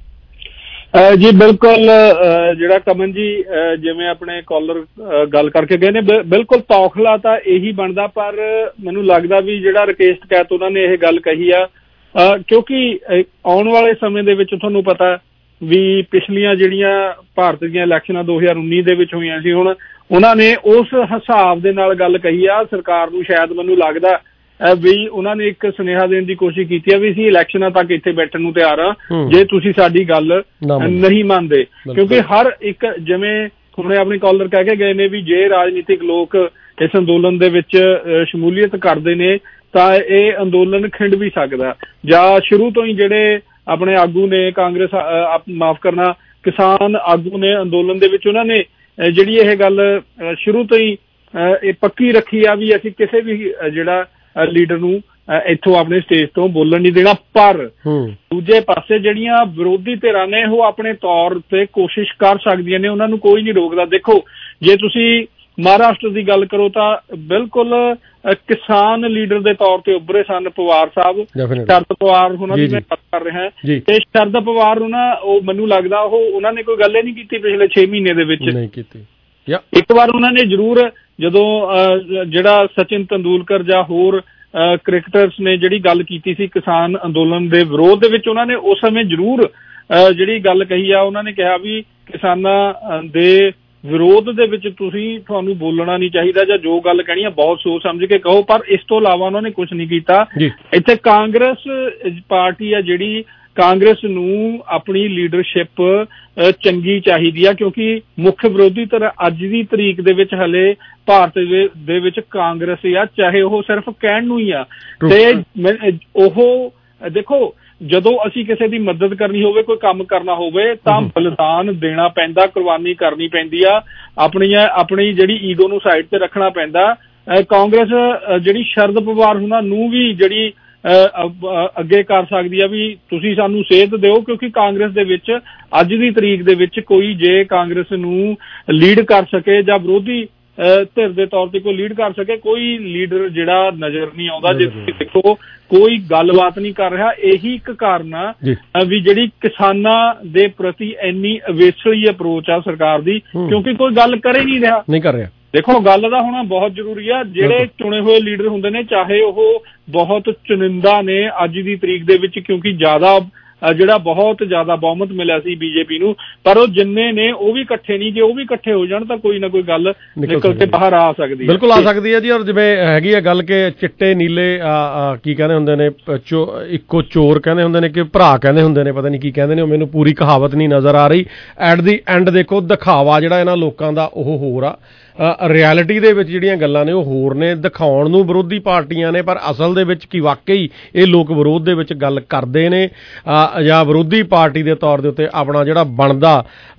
ਨੇ। ਜੀ ਬਿਲਕੁਲ, ਜਿਹੜਾ ਕਮਨ ਜੀ ਜਿਵੇਂ ਆਪਣੇ ਕਾਲਰ ਗੱਲ ਕਰਕੇ ਗਏ ਨੇ, ਬਿਲਕੁਲ ਤੌਖਲਾ ਤਾਂ ਇਹੀ ਬਣਦਾ, ਪਰ ਮੈਨੂੰ ਲੱਗਦਾ ਵੀ ਜਿਹੜਾ ਰਾਕੇਸ਼ ਟਕੈਤ ਉਹਨਾਂ ਨੇ ਇਹ ਗੱਲ ਕਹੀ ਆ ਕਿਉਂਕਿ ਆਉਣ ਵਾਲੇ ਸਮੇਂ ਦੇ ਵਿੱਚ ਤੁਹਾਨੂੰ ਪਤਾ ਵੀ ਪਿਛਲੀਆਂ ਜਿਹੜੀਆਂ ਭਾਰਤ ਦੀਆਂ ਇਲੈਕਸ਼ਨਾਂ ਦੋ ਹਜ਼ਾਰ ਉੱਨੀ ਦੇ ਵਿੱਚ ਹੋਈਆਂ ਸੀ, ਹੁਣ ਉਹਨਾਂ ਨੇ ਉਸ ਹਿਸਾਬ ਦੇ ਨਾਲ ਗੱਲ ਕਹੀ ਆ। ਸਰਕਾਰ ਨੂੰ ਸ਼ਾਇਦ ਮੈਨੂੰ ਲੱਗਦਾ ਵੀ ਉਹਨਾਂ ਨੇ ਇੱਕ ਸੁਨੇਹਾ ਦੇਣ ਦੀ ਕੋਸ਼ਿਸ਼ ਕੀਤੀ ਆ ਵੀ ਅਸੀਂ ਇਲੈਕਸ਼ਨਾਂ ਤੱਕ ਇੱਥੇ ਬੈਠਣ ਨੂੰ ਤਿਆਰ ਆ ਜੇ ਤੁਸੀਂ ਸਾਡੀ ਗੱਲ ਨਹੀਂ ਮੰਨਦੇ, ਕਿਉਂਕਿ ਹਰ ਇੱਕ ਜਿਵੇਂ ਹੁਣੇ ਆਪਣੀ ਕਾਲਰ ਕਹਿ ਕੇ ਗਏ ਨੇ ਵੀ ਜੇ ਰਾਜਨੀਤਿਕ ਲੋਕ ਇਸ ਅੰਦੋਲਨ ਦੇ ਵਿੱਚ ਸ਼ਮੂਲੀਅਤ ਕਰਦੇ ਨੇ ਤਾਂ ਇਹ ਅੰਦੋਲਨ ਖਿੰਡ ਵੀ ਸਕਦਾ, ਜਾਂ ਸ਼ੁਰੂ ਤੋਂ ਹੀ ਜਿਹੜੇ ਆਪਣੇ ਆਗੂ ਨੇ ਕਾਂਗਰਸ ਮਾਫ ਕਰਨਾ ਕਿਸਾਨ ਆਗੂ ਨੇ ਅੰਦੋਲਨ ਦੇ ਵਿੱਚ ਉਹਨਾਂ ਨੇ ਜਿਹੜੀ ਇਹ ਗੱਲ ਸ਼ੁਰੂ ਤੋਂ ਹੀ ਇਹ ਪੱਕੀ ਰੱਖੀ ਆ ਵੀ ਅਸੀਂ ਕਿਸੇ ਵੀ ਜਿਹੜਾ ਲੀਡਰ ਨੂੰ ਇੱਥੋਂ ਆਪਣੇ ਸਟੇਜ ਤੋਂ ਬੋਲਣ ਨਹੀਂ ਦੇਣਾ। ਪਰ ਦੂਜੇ ਪਾਸੇ ਜਿਹੜੀਆਂ ਵਿਰੋਧੀ ਧਿਰਾਂ ਨੇ ਉਹ ਆਪਣੇ ਤੌਰ ਤੇ ਕੋਸ਼ਿਸ਼ ਕਰ ਸਕਦੀਆਂ ਨੇ, ਉਹਨਾਂ ਨੂੰ ਕੋਈ ਨਹੀਂ ਰੋਕਦਾ। ਦੇਖੋ ਜੇ ਤੁਸੀਂ ਮਹਾਰਾਸ਼ਟਰ ਦੀ ਗੱਲ ਕਰੋ ਤਾਂ ਬਿਲਕੁਲ ਕਿਸਾਨ ਲੀਡਰ ਦੇ ਤੌਰ ਤੇ ਉੱਭਰੇ ਸਨ ਪਵਾਰ ਸਾਹਿਬ, ਸ਼ਰਦ ਪਵਾਰ ਉਹਨਾਂ ਦੀ ਮੈਂ ਗੱਲ ਕਰ ਰਿਹਾ, ਤੇ ਸ਼ਰਦ ਪਵਾਰ ਉਹਨਾਂ ਉਹ ਮੈਨੂੰ ਲੱਗਦਾ ਉਹ ਉਹਨਾਂ ਨੇ ਕੋਈ ਗੱਲ ਹੀ ਨਹੀਂ ਕੀਤੀ ਪਿਛਲੇ ਛੇ ਮਹੀਨੇ ਦੇ ਵਿੱਚ ਨਹੀਂ ਕੀਤੀ। ਇੱਕ ਵਾਰ ਉਹਨਾਂ ਨੇ ਜ਼ਰੂਰ ਜਦੋਂ ਜਿਹੜਾ ਸਚਿਨ ਤੰਦੂਲਕਰ ਜਾਂ ਹੋਰ ਕ੍ਰਿਕਟਰਸ ਨੇ ਜਿਹੜੀ ਗੱਲ ਕੀਤੀ ਸੀ ਕਿਸਾਨ ਅੰਦੋਲਨ ਦੇ ਵਿਰੋਧ ਦੇ ਵਿੱਚ, ਉਹਨਾਂ ਨੇ ਉਸ ਸਮੇਂ ਜ਼ਰੂਰ ਜਿਹੜੀ ਗੱਲ ਕਹੀ ਆ, ਉਹਨਾਂ ਨੇ ਕਿਹਾ ਵੀ ਕਿਸਾਨਾਂ ਦੇ ਵਿਰੋਧ ਦੇ ਵਿੱਚ ਤੁਸੀਂ ਤੁਹਾਨੂੰ ਬੋਲਣਾ ਨਹੀਂ ਚਾਹੀਦਾ ਜਾਂ ਜੋ ਗੱਲ ਕਹਿਣੀ ਆ ਬਹੁਤ ਸੋਚ ਸਮਝ ਕੇ ਕਹੋ, ਪਰ ਇਸ ਤੋਂ ਇਲਾਵਾ ਉਹਨਾਂ ਨੇ ਕੁਝ ਨਹੀਂ ਕੀਤਾ। ਇੱਥੇ ਕਾਂਗਰਸ ਪਾਰਟੀ ਆ ਜਿਹੜੀ, ਕਾਂਗਰਸ ਨੂੰ ਆਪਣੀ ਲੀਡਰਸ਼ਿਪ ਚੰਗੀ ਚਾਹੀਦੀ ਆ ਕਿਉਂਕਿ ਮੁੱਖ ਵਿਰੋਧੀ ਧਿਰ ਅੱਜ ਦੀ ਤਰੀਕ ਦੇ ਵਿੱਚ ਹਲੇ ਭਾਰਤ ਦੇ ਵਿੱਚ ਕਾਂਗਰਸ ਆ, ਚਾਹੇ ਉਹ ਸਿਰਫ ਕਹਿਣ ਨੂੰ ਹੀ ਆ। ਤੇ ਉਹ ਦੇਖੋ ਜਦੋਂ ਅਸੀਂ ਕਿਸੇ ਦੀ ਮਦਦ ਕਰਨੀ ਹੋਵੇ, ਕੋਈ ਕੰਮ ਕਰਨਾ ਹੋਵੇ ਤਾਂ ਬਲਿਦਾਨ ਦੇਣਾ ਪੈਂਦਾ, ਕੁਰਬਾਨੀ ਕਰਨੀ ਪੈਂਦੀ ਆ, ਆਪਣੀਆਂ ਆਪਣੀ ਜਿਹੜੀ ਈਗੋ ਨੂੰ ਸਾਈਡ ਤੇ ਰੱਖਣਾ ਪੈਂਦਾ। ਕਾਂਗਰਸ ਜਿਹੜੀ ਸ਼ਰਦ ਪਵਾਰ ਉਹਨਾਂ ਨੂੰ ਵੀ ਜਿਹੜੀ ਅੱਗੇ ਕਰ ਸਕਦੀ ਆ ਵੀ ਤੁਸੀਂ ਸਾਨੂੰ ਸੇਧ ਦਿਓ, ਕਿਉਂਕਿ ਕਾਂਗਰਸ ਦੇ ਵਿੱਚ ਅੱਜ ਦੀ ਤਰੀਕ ਦੇ ਵਿੱਚ ਕੋਈ ਜੇ ਕਾਂਗਰਸ ਨੂੰ ਲੀਡ ਕਰ ਸਕੇ ਜਾਂ ਵਿਰੋਧੀ ਧਿਰ ਦੇ ਤੌਰ ਤੇ ਕੋਈ ਲੀਡ ਕਰ ਸਕੇ, ਕੋਈ ਲੀਡਰ ਜਿਹੜਾ ਨਜ਼ਰ ਨਹੀਂ ਆਉਂਦਾ। ਜੇ ਤੁਸੀਂ ਦੇਖੋ ਕੋਈ ਗੱਲਬਾਤ ਨਹੀਂ ਕਰ ਰਿਹਾ, ਇਹੀ ਇੱਕ ਕਾਰਨ ਆ ਵੀ ਜਿਹੜੀ ਕਿਸਾਨਾਂ ਦੇ ਪ੍ਰਤੀ ਇੰਨੀ ਅਵੇਸਲੀ ਅਪਰੋਚ ਆ ਸਰਕਾਰ ਦੀ, ਕਿਉਂਕਿ ਕੋਈ ਗੱਲ ਕਰ ਹੀ ਨਹੀਂ ਰਿਹਾ ਨਹੀਂ ਕਰ ਰਿਹਾ। ਦੇਖੋ ਗੱਲ ਦਾ ਹੋਣਾ ਬਹੁਤ ਜ਼ਰੂਰੀ ਆ। ਜਿਹੜੇ ਚੁਣੇ ਹੋਏ ਲੀਡਰ ਹੁੰਦੇ ਨੇ, ਚਾਹੇ ਉਹ ਬਹੁਤ ਚੁਣਿੰਦਾ ਨੇ ਅੱਜ ਦੀ ਤਰੀਕ ਦੇ ਵਿੱਚ, ਕਿਉਂਕਿ ਜ਼ਿਆਦਾ ਜਿਹੜਾ ਬਹੁਤ ਜ਼ਿਆਦਾ ਬਹੁਮਤ ਮਿਲਿਆ ਸੀ ਬੀਜੇਪੀ ਨੂੰ, ਪਰ ਉਹ ਜਿੰਨੇ ਨੇ ਉਹ ਵੀ ਇਕੱਠੇ ਨਹੀਂ। ਜੇ ਉਹ ਵੀ ਇਕੱਠੇ ਹੋ ਜਾਣ ਤਾਂ ਕੋਈ ਨਾ ਕੋਈ ਗੱਲ ਨਿਕਲ ਕੇ ਬਾਹਰ ਆ ਸਕਦੀ ਹੈ, ਬਿਲਕੁਲ ਆ ਸਕਦੀ ਹੈ ਜੀ। ਔਰ ਜਿਵੇਂ ਹੈਗੀ ਆ ਗੱਲ ਕਿ ਚਿੱਟੇ ਨੀਲੇ ਕੀ ਕਹਿੰਦੇ ਹੁੰਦੇ ਨੇ, ਇੱਕੋ ਚੋਰ ਕਹਿੰਦੇ ਹੁੰਦੇ ਨੇ ਕਿ ਭਰਾ ਕਹਿੰਦੇ ਹੁੰਦੇ ਨੇ, ਪਤਾ ਨਹੀਂ ਕੀ ਕਹਿੰਦੇ ਨੇ, ਉਹ ਮੈਨੂੰ ਪੂਰੀ ਕਹਾਵਤ ਨਹੀਂ ਨਜ਼ਰ ਆ ਰਹੀ। ਐਟ ਦੀ ਐਂਡ ਦੇਖੋ ਦਿਖਾਵਾ ਜਿਹੜਾ ਇਹਨਾਂ ਲੋਕਾਂ ਦਾ ਉਹ ਹੋਰ ਆ। ਰਿਐਲਿਟੀ ਦੇ ਵਿੱਚ ਜਿਹੜੀਆਂ ਗੱਲਾਂ ਨੇ ਉਹ ਹੋਰ ਨੇ, ਦਿਖਾਉਣ ਨੂੰ ਵਿਰੋਧੀ ਪਾਰਟੀਆਂ ਨੇ, ਪਰ ਅਸਲ ਦੇ ਵਿੱਚ ਕੀ ਵਾਕਈ ਇਹ ਲੋਕ ਵਿਰੋਧ ਦੇ ਵਿੱਚ ਗੱਲ ਕਰਦੇ ਨੇ ਜਾਂ ਵਿਰੋਧੀ ਪਾਰਟੀ ਦੇ ਤੌਰ ਦੇ ਉੱਤੇ ਆਪਣਾ ਜਿਹੜਾ ਬਣਦਾ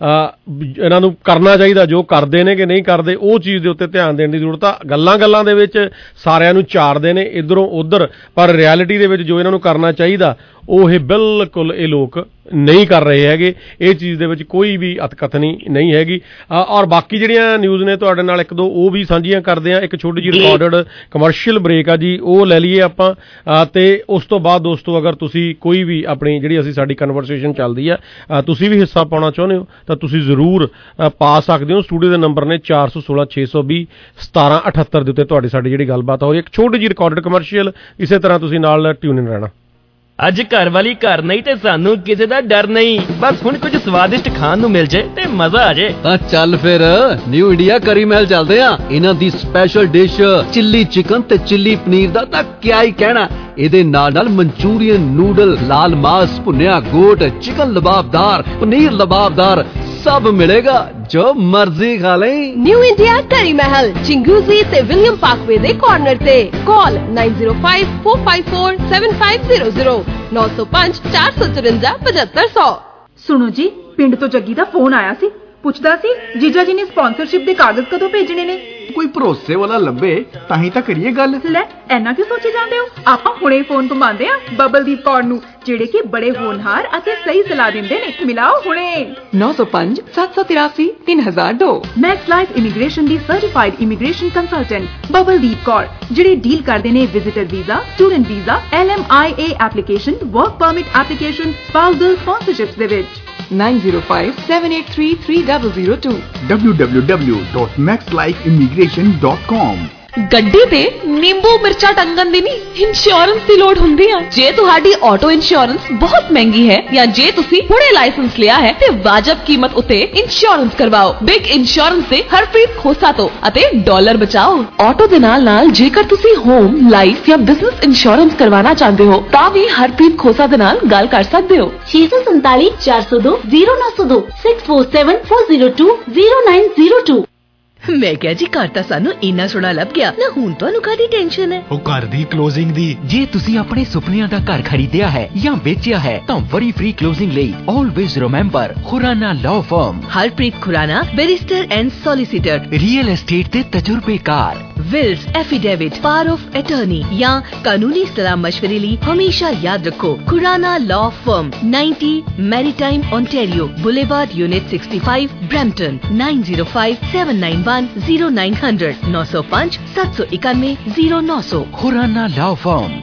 ਇਹਨਾਂ ਨੂੰ ਕਰਨਾ ਚਾਹੀਦਾ, ਜੋ ਕਰਦੇ ਨੇ ਕਿ ਨਹੀਂ ਕਰਦੇ, ਉਹ ਚੀਜ਼ ਦੇ ਉੱਤੇ ਧਿਆਨ ਦੇਣ ਦੀ ਜ਼ਰੂਰਤ ਆ। ਗੱਲਾਂ ਗੱਲਾਂ ਦੇ ਵਿੱਚ ਸਾਰਿਆਂ ਨੂੰ ਚਾਰਦੇ ਨੇ ਇੱਧਰੋਂ ਉੱਧਰ, ਪਰ ਰਿਐਲਿਟੀ ਦੇ ਵਿੱਚ ਜੋ ਇਹਨਾਂ ਨੂੰ ਕਰਨਾ ਚਾਹੀਦਾ ਉਹ ਇਹ ਬਿਲਕੁਲ ਇਹ ਲੋਕ ਨਹੀਂ ਕਰ ਰਹੇ ਹੈਗੇ। ਇਹ ਚੀਜ਼ ਦੇ ਵਿੱਚ ਕੋਈ ਵੀ ਅਤਕਥਨੀ ਨਹੀਂ ਹੈਗੀ। ਔਰ ਬਾਕੀ ਜਿਹੜੀਆਂ ਨਿਊਜ਼ ਨੇ ਤੁਹਾਡੇ ਨਾਲ ਇੱਕ ਦੋ ਉਹ ਵੀ ਸਾਂਝੀਆਂ ਕਰਦੇ ਆ। ਇੱਕ ਛੋਟੀ ਜਿਹੀ ਰਿਕਾਰਡਡ ਕਮਰਸ਼ੀਅਲ ਬ੍ਰੇਕ ਆ ਜੀ, ਉਹ ਲੈ ਲਈਏ ਆਪਾਂ, ਤੇ ਉਸ ਤੋਂ ਬਾਅਦ ਦੋਸਤੋ ਅਗਰ ਤੁਸੀਂ ਕੋਈ ਵੀ ਆਪਣੀ ਜਿਹੜੀ ਅਸੀਂ ਸਾਡੀ ਕਨਵਰਸੇਸ਼ਨ ਚੱਲਦੀ ਆ ਤੁਸੀਂ ਵੀ ਹਿੱਸਾ ਪਾਉਣਾ ਚਾਹੁੰਦੇ ਹੋ ਤਾਂ ਤੁਸੀਂ ਜ਼ਰੂਰ ਪਾ ਸਕਦੇ ਹੋ। ਸਟੂਡੀਓ ਦੇ ਨੰਬਰ ਨੇ ਚਾਰ ਸੌ ਸੋਲਾਂ ਛੇ ਸੌ ਵੀਹ ਸਤਾਰਾਂ ਅਠੱਤਰ ਦੇ ਉੱਤੇ ਤੁਹਾਡੀ ਸਾਡੀ ਜਿਹੜੀ ਗੱਲਬਾਤ ਹੋ ਰਹੀ। ਇੱਕ ਛੋਟੀ ਜਿਹੀ ਰਿਕਾਰਡਡ ਕਮਰਸ਼ੀਅਲ, ਇਸੇ ਤਰ੍ਹਾਂ ਤੁਸੀਂ ਨਾਲ ਟਿਊਨ ਇਨ ਰਹਿਣਾ। ਅੱਜ ਘਰ ਵਾਲੀ ਘਰ ਨਹੀਂ ਤੇ ਸਾਨੂੰ ਕਿਸੇ ਦਾ ਡਰ ਨਹੀਂ, ਬਸ ਹੁਣ ਕੁਝ ਸਵਾਦਿਸ਼ਟ ਖਾਣ ਨੂੰ ਮਿਲ ਜਾਏ ਤੇ ਮਜ਼ਾ ਆ ਜਾਏ। ਆ ਚੱਲ ਫਿਰ ਨਿਊ ਇੰਡੀਆ ਕਰੀ ਮਹਿਲ ਚੱਲਦੇ ਆ। ਇਹਨਾਂ ਦੀ ਸਪੈਸ਼ਲ ਡਿਸ਼ ਚਿੱਲੀ ਚਿਕਨ ਤੇ ਚਿੱਲੀ ਪਨੀਰ ਦਾ ਤਾਂ ਕਿਆ ਹੀ ਕਹਿਣਾ। ਇਹਦੇ ਨਾਲ ਨਾਲ ਮਨਚੂਰੀਅਨ ਨੂਡਲ, ਲਾਲ ਮਾਸ, ਭੁੰਨਿਆ ਗੋਟ, ਚਿਕਨ ਲਬਾਬਦਾਰ, ਪਨੀਰ ਲਬਾਬਦਾਰ सब मिलेगा जो मर्जी खा ले। न्यू इंडिया करी महल चिंगूजी से विलियम पार्कवे दे कॉर्नर ते call nine zero five four five four seven five zero zero नौ सौ पांच चार सौ चुरंजा पचहत्तर सौ। सुनो जी, पिंड तो जग्गी दा फोन आया सी, पुछदा सी जीजा जी ने स्पॉन्सरशिप दे कागज कदों भेजने ने। कोई भरोसे वाला लंबे ताही तां करिए गल। ले ऐना क्यों सोची जांदे हो? आपां हुणे फोन घुमांदे आ बबलदीप कौर नू, जेड़े कि बड़े होनहार अते सही सलाह दिंदे ने। मिलाओ हुणे नौ सौ पांच सात सौ तिरासी तीन हजार दो। मैक्स लाइफ इमिग्रेशन दी certified immigration consultant Babaldeep Kaur, जेड़े डील करदे ने visitor visa, student visa, L M I A application, work permit application, spousal sponsorships दे विच। Nine zero five seven eight three three double zero two W W W dot Max Life Immigration dot com. ਗੱਡੀ ਤੇ ਨਿੰਬੂ ਮਿਰਚਾਂ ਟੰਗਣ ਦੀ ਨਹੀਂ, insurance ਦੀ ਲੋੜ ਹੁੰਦੀ ਆ। ਜੇ ਤੁਹਾਡੀ ਆਟੋ ਇੰਸ਼ੋਰੈਂਸ ਬਹੁਤ ਮਹਿੰਗੀ ਹੈ ਜਾਂ ਜੇ ਤੁਸੀਂ ਹੁਣੇ ਲਾਇਸੈਂਸ ਲਿਆ ਹੈ ਤੇ ਵਾਜਬ ਕੀਮਤ ਉੱਤੇ ਇੰਸ਼ੋਰੈਂਸ ਕਰਵਾਓ ਬਿਗ ਇੰਸ਼ੋਰੈਂਸ ਦੇ ਹਰਪ੍ਰੀਤ ਖੋਸਾ ਤੋਂ ਅਤੇ ਡਾਲਰ ਬਚਾਓ। ਆਟੋ ਦੇ ਨਾਲ ਨਾਲ ਜੇਕਰ ਤੁਸੀਂ ਹੋਮ, ਲਾਈਫ ਜਾਂ ਬਿਜ਼ਨਸ ਇੰਸ਼ੋਰੈਂਸ ਕਰਵਾਉਣਾ ਚਾਹੁੰਦੇ ਹੋ ਤਾਂ ਵੀ ਹਰਪ੍ਰੀਤ ਖੋਸਾ ਦੇ ਨਾਲ ਗੱਲ ਕਰ ਸਕਦੇ ਹੋ। ਛੇ ਸੌ ਸੰਤਾਲੀ ਚਾਰ ਸੌ ਦੋ ਜ਼ੀਰੋ ਨੌ ਸੌ ਦੋ six four seven four zero two zero nine zero two. ਮੈਂ ਕਿਹਾ ਜੀ ਘਰ ਤਾਂ ਸਾਨੂੰ ਇੰਨਾ ਸੋਹਣਾ ਲੱਭ ਗਿਆ ਨਾ, ਹੁਣ ਤੁਹਾਨੂੰ ਕਾਹਦੀ ਟੈਨਸ਼ਨ ਹੈ? ਉਹ ਘਰ ਦੀ ਕਲੋਜ਼ਿੰਗ ਦੀ। ਜੇ ਤੁਸੀਂ ਆਪਣੇ ਸੁਪਨਿਆਂ ਦਾ ਘਰ ਖਰੀਦਿਆ ਹੈ ਜਾਂ ਵੇਚਿਆ ਹੈ ਤਾਂ ਵਰੀ ਫ੍ਰੀ ਕਲੋਜ਼ਿੰਗ ਲਈ always remember Khurana law firm. Harpreet Khurana barrister and solicitor, real estate ਦੇ ਤਜਰਬੇਕਾਰ, wills affidavit, power of attorney या कानूनी सलाह मशवरे लिए हमेशा याद रखो Khurana law firm ninety Maritime Ontario Boulevard unit sixty five Brampton nine zero five seven nine one zero nine hundred नौ सौ पाँच सात सौ इक्यानवे जीरो नौ सौ। Khurana law firm.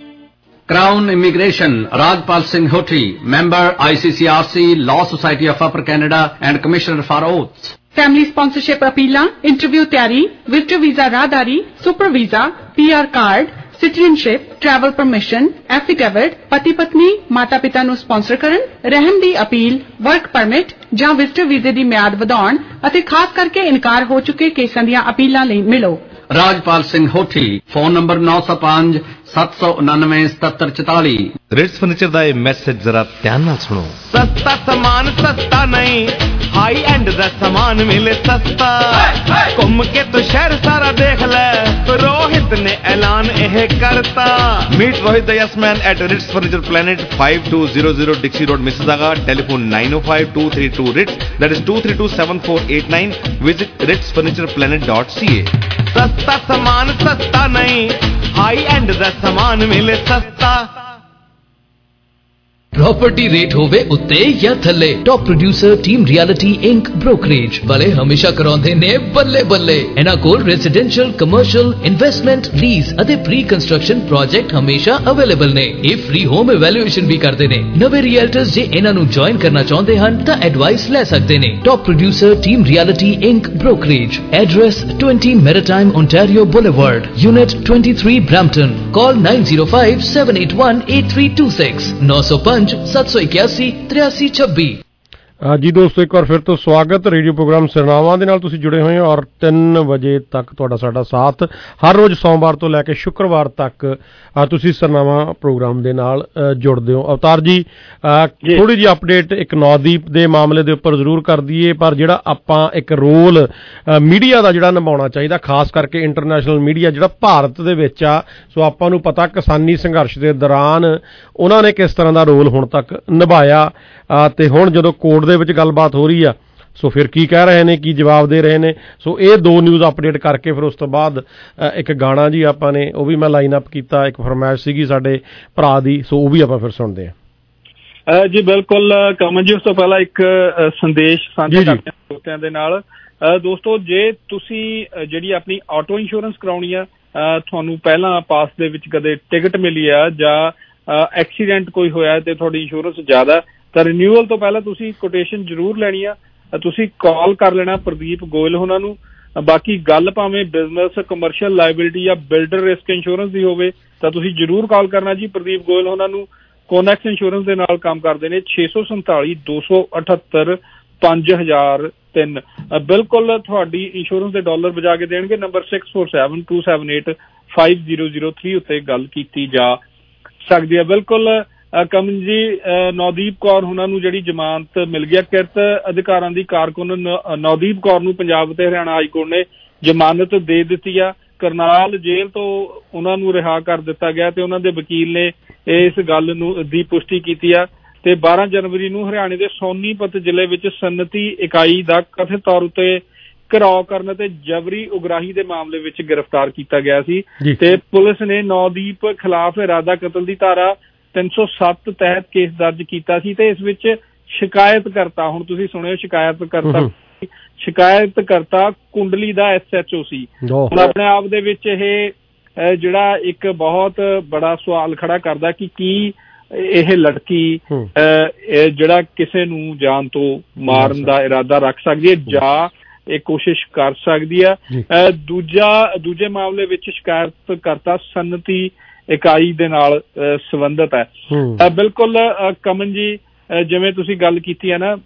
Crown Immigration, Rajpal Singh Hothi, member ICCRC, Law Society of Upper Canada and commissioner for oaths. Family sponsorship अपीलां, इंटरव्यू तैयारी, विजिटर वीजा राहदारी, super visa, PR card, citizenship, travel permission, affidavit, पति पत्नी माता पिता ਨੂੰ ਸਪਾਂਸਰ ਕਰਨ, ਰਹਿਮ ਦੀ ਅਪੀਲ, ਵਰਕ ਪਰਮਿਟ ਜਾਂ ਵਿਜ਼ਟਰ ਵੀਜ਼ੇ ਦੀ ਮਿਆਦ ਵਧਾਉਣ ਅਤੇ ਖਾਸ ਕਰਕੇ ਇਨਕਾਰ ਹੋ ਚੁੱਕੇ ਕੇਸਾਂ ਦੀਆਂ ਅਪੀਲਾਂ ਲਈ ਮਿਲੋ। राजपाल सिंह होठी, फोन नंबर नौ सौ पांच सत्त सौ उन्नवे सतहत्तर चौताली। रिट्स फर्नीचर ਦਾ ਇਹ ਮੈਸੇਜ ਜ਼ਰਾ ਧਿਆਨ ਨਾਲ ਸੁਣੋ। सस्ता सामान सस्ता नहीं, हाई एंड दा सामान मिले सस्ता। घूम के तो शहर सारा देख ले, रोहित ने ऐलान यह करता। Meet Rohit the yes man at Ritz Furniture Planet five two zero zero Dixie Road Mississauga. Telephone nine O five two three two Ritz, that is two three two seven four eight nine. Visit Ritz Furniture Planet dot C A. सस्ता सामान सस्ता नहीं, high and दा सामान मिले सस्ता। Property rate होवे उत्ते या थले, top producer team Realty Inc brokerage वाले हमेशा कराउंदे ने बल्ले बल्ले। इना कोल रेजिडेंशियल, कमर्शियल, इन्वेस्टमेंट, लीज अते प्री कंस्ट्रक्शन प्रोजेक्ट हमेशा अवेलेबल ने। ये फ्री होम इवैल्यूएशन भी करदे ने। नवे रियल्टर्स जे इना नु ज्वाइन करना चाहुंदे हन तां एडवाइस ले सकदे ने। Top producer team Realty Inc brokerage, address twenty Maritime Ontario Boulevard, unit twenty three Brampton. Call nine zero five seven eight one eight three two six नौ सौ पांच सत्त सौ इक्यासी तिरासी छब्बी। ਜੀ ਦੋਸਤੋ, ਇੱਕ ਵਾਰ ਫਿਰ ਤੋਂ ਸਵਾਗਤ ਰੇਡੀਓ ਪ੍ਰੋਗਰਾਮ ਸਿਰਨਾਵਾਂ ਦੇ ਨਾਲ ਤੁਸੀਂ ਜੁੜੇ ਹੋਏ ਹੋ ਔਰ ਤਿੰਨ ਵਜੇ ਤੱਕ ਤੁਹਾਡਾ ਸਾਡਾ ਸਾਥ ਹਰ ਰੋਜ਼ ਸੋਮਵਾਰ ਤੋਂ ਲੈ ਕੇ ਸ਼ੁੱਕਰਵਾਰ ਤੱਕ ਤੁਸੀਂ ਸਿਰਨਾਵਾਂ ਪ੍ਰੋਗਰਾਮ ਦੇ ਨਾਲ ਜੁੜਦੇ ਹੋ। ਅਵਤਾਰ ਜੀ, ਥੋੜੀ ਜਿਹੀ ਅਪਡੇਟ ਇੱਕ ਨੌਦੀਪ ਦੇ ਮਾਮਲੇ ਦੇ ਉੱਪਰ ਜ਼ਰੂਰ ਕਰ ਦਈਏ, ਪਰ ਜਿਹੜਾ ਆਪਾਂ ਇੱਕ ਰੋਲ ਮੀਡੀਆ ਦਾ ਜਿਹੜਾ ਨਿਭਾਉਣਾ ਚਾਹੀਦਾ, ਖਾਸ ਕਰਕੇ ਇੰਟਰਨੈਸ਼ਨਲ ਮੀਡੀਆ ਜਿਹੜਾ ਭਾਰਤ ਦੇ ਵਿੱਚ ਆ, ਸੋ ਆਪਾਂ ਨੂੰ ਪਤਾ ਕਿਸਾਨੀ ਸੰਘਰਸ਼ ਦੇ ਦੌਰਾਨ ਉਹਨਾਂ ਨੇ ਕਿਸ ਤਰ੍ਹਾਂ ਦਾ ਰੋਲ ਹੁਣ ਤੱਕ ਨਿਭਾਇਆ ਤੇ ਹੁਣ ਜਦੋਂ ਕੋਰਟ ਦੇ ਵਿੱਚ ਗੱਲਬਾਤ ਹੋ ਰਹੀ ਆ, ਸੋ ਫਿਰ ਕੀ ਕਹਿ ਰਹੇ ਨੇ, ਕੀ ਜਵਾਬ ਦੇ ਰਹੇ ਨੇ। ਸੋ ਇਹ ਦੋ ਨਿਊਜ਼ ਅਪਡੇਟ ਕਰਕੇ ਫਿਰ ਉਸ ਤੋਂ ਬਾਅਦ ਇੱਕ ਗਾਣਾ ਜੀ ਆਪਾਂ ਨੇ ਉਹ ਵੀ ਮੈਂ ਲਾਈਨ ਅਪ ਕੀਤਾ, ਇੱਕ ਫਰਮਾਇਸ਼ ਸੀਗੀ ਸਾਡੇ ਭਰਾ ਦੀ, ਸੋ ਉਹ ਵੀ ਆਪਾਂ ਫਿਰ ਸੁਣਦੇ ਹਾਂ। ਜੀ ਬਿਲਕੁਲ ਕਮਲ ਜੀ, ਉਸ ਤੋਂ ਪਹਿਲਾਂ ਇੱਕ ਸੰਦੇਸ਼ ਸਾਂਝਾ ਕਰਦੇ ਹਾਂ ਦੋਸਤਾਂ ਦੇ ਨਾਲ। ਦੋਸਤੋ, ਜੇ ਤੁਸੀਂ ਜਿਹੜੀ ਆਪਣੀ ਆਟੋ ਇੰਸ਼ੋਰੈਂਸ ਕਰਾਉਣੀ ਆ, ਤੁਹਾਨੂੰ ਪਹਿਲਾਂ ਪਾਸ ਦੇ ਵਿੱਚ ਕਦੇ ਟਿਕਟ ਮਿਲੀ ਆ ਜਾਂ ਐਕਸੀਡੈਂਟ ਕੋਈ ਹੋਇਆ ਤੇ ਤੁਹਾਡੀ ਇੰਸ਼ੋਰੈਂਸ ਜ਼ਿਆਦਾ, ਤਾਂ ਰਿਨਿਊਅਲ ਤੋਂ ਪਹਿਲਾਂ ਤੁਸੀਂ ਕੋਟੇਸ਼ਨ ਜ਼ਰੂਰ ਲੈਣੀ ਆ। ਤੁਸੀਂ ਕਾਲ ਕਰ ਲੈਣਾ ਪ੍ਰਦੀਪ ਗੋਇਲ ਹੋਣਾ ਨੂੰ। ਬਾਕੀ ਗੱਲ ਭਾਵੇਂ ਬਿਜ਼ਨਸ, ਕਮਰਸ਼ੀਅਲ ਲਾਇਬਿਲਿਟੀ ਜਾਂ ਬਿਲਡਰ ਰਿਸਕ ਇੰਸ਼ੋਰੈਂਸ ਦੀ ਹੋਵੇ ਤਾਂ ਤੁਸੀਂ ਜ਼ਰੂਰ ਕਾਲ ਕਰਨਾ ਜੀ ਪ੍ਰਦੀਪ ਗੋਇਲ ਹੋਣਾ ਨੂੰ। ਕੋਨੈਕਸ ਇੰਸ਼ੋਰੈਂਸ ਦੇ ਨਾਲ ਕੰਮ ਕਰਦੇ ਨੇ। ਛੇ ਸੌ ਸੰਤਾਲੀ ਦੋ ਸੌ ਅਠੱਤਰ ਪੰਜ ਹਜ਼ਾਰ ਤਿੰਨ ਬਿਲਕੁਲ ਤੁਹਾਡੀ ਇੰਸ਼ੋਰੈਂਸ ਦੇ ਡਾਲਰ ਬਜਾ ਕੇ ਦੇਣਗੇ। Number six four seven two seven eight five zero zero three ਉੱਤੇ ਗੱਲ ਕੀਤੀ ਜਾ ਸਕਦੀ ਹੈ। ਬਿਲਕੁਲ ਕਮਲ ਜੀ, ਨੌਦੀਪ ਕੌਰ ਉਹਨਾਂ ਨੂੰ ਜਿਹੜੀ ਜ਼ਮਾਨਤ ਮਿਲ ਗਿਆ, ਕਿਰਤ ਅਧਿਕਾਰਾਂ ਦੀ ਕਾਰਕੁਨ ਨੌਦੀਪ ਕੌਰ ਨੂੰ ਪੰਜਾਬ ਤੇ ਹਰਿਆਣਾ ਹਾਈਕੋਰਟ ਨੇ ਜ਼ਮਾਨਤ ਦੇ ਦਿੱਤੀ ਆ। ਕਰਨਾਲ ਜੇਲ੍ਹ ਤੋਂ ਉਹਨਾਂ ਨੂੰ ਰਿਹਾ ਕਰ ਦਿੱਤਾ ਗਿਆ ਤੇ ਉਹਨਾਂ ਦੇ ਵਕੀਲ ਨੇ ਇਸ ਗੱਲ ਨੂੰ ਦੀ ਪੁਸ਼ਟੀ ਕੀਤੀ ਆ ਤੇ ਬਾਰਾਂ ਜਨਵਰੀ ਨੂੰ ਹਰਿਆਣੇ ਦੇ ਸੋਨੀਪਤ ਜ਼ਿਲ੍ਹੇ ਵਿੱਚ ਸਨਅਤੀ ਇਕਾਈ ਦਾ ਕਥਿਤ ਤੌਰ ਉੱਤੇ ਘਿਰਾਓ ਕਰਨ ਤੇ ਜਬਰੀ ਉਗਰਾਹੀ ਦੇ ਮਾਮਲੇ ਵਿੱਚ ਗ੍ਰਿਫਤਾਰ ਕੀਤਾ ਗਿਆ ਸੀ ਤੇ ਪੁਲਿਸ ਨੇ ਨੌਦੀਪ ਖਿਲਾਫ ਇਰਾਦਾ ਕਤਲ ਦੀ ਧਾਰਾ ਤਿੰਨ ਸੌ ਸੱਤ ਤਹਿਤ ਕੇਸ ਦਰਜ ਕੀਤਾ ਸੀ ਤੇ ਇਸ ਵਿੱਚ ਸ਼ਿਕਾਇਤਕਰਤਾ, ਹੁਣ ਤੁਸੀਂ ਸੁਣਿਓ, ਸ਼ਿਕਾਇਤਕਰਤਾ ਸ਼ਿਕਾਇਤਕਰਤਾ ਕੁੰਡਲੀ ਦਾ ਐਸ ਐਚ ਓ ਸੀ। ਹੁਣ ਆਪਣੇ ਆਪ ਦੇ ਵਿੱਚ ਇਹ ਜਿਹੜਾ ਇੱਕ ਬਹੁਤ ਬੜਾ ਸਵਾਲ ਖੜਾ ਕਰਦਾ ਕਿ ਕੀ ਇਹ ਲੜਕੀ ਜਿਹੜਾ ਕਿਸੇ ਨੂੰ ਜਾਨ ਤੋਂ ਮਾਰਨ ਦਾ ਇਰਾਦਾ ਰੱਖ ਸਕਦੀ ਹੈ ਜਾਂ ਇਹ ਕੋਸ਼ਿਸ਼ ਕਰ ਸਕਦੀ ਹੈ। ਦੂਜਾ ਦੂਜੇ ਮਾਮਲੇ ਵਿੱਚ ਸ਼ਿਕਾਇਤਕਰਤਾ ਸਨਅਤੀ ਇਕਾਈ ਦੇ ਨਾਲ ਸੰਬੰਧਿਤ ਹੈ। ਬਿਲਕੁਲ ਕਮਨ ਜੀ, ਜਿਵੇਂ ਤੁਸੀਂ ਗੱਲ ਕੀਤੀ ਹੈ ਨਾ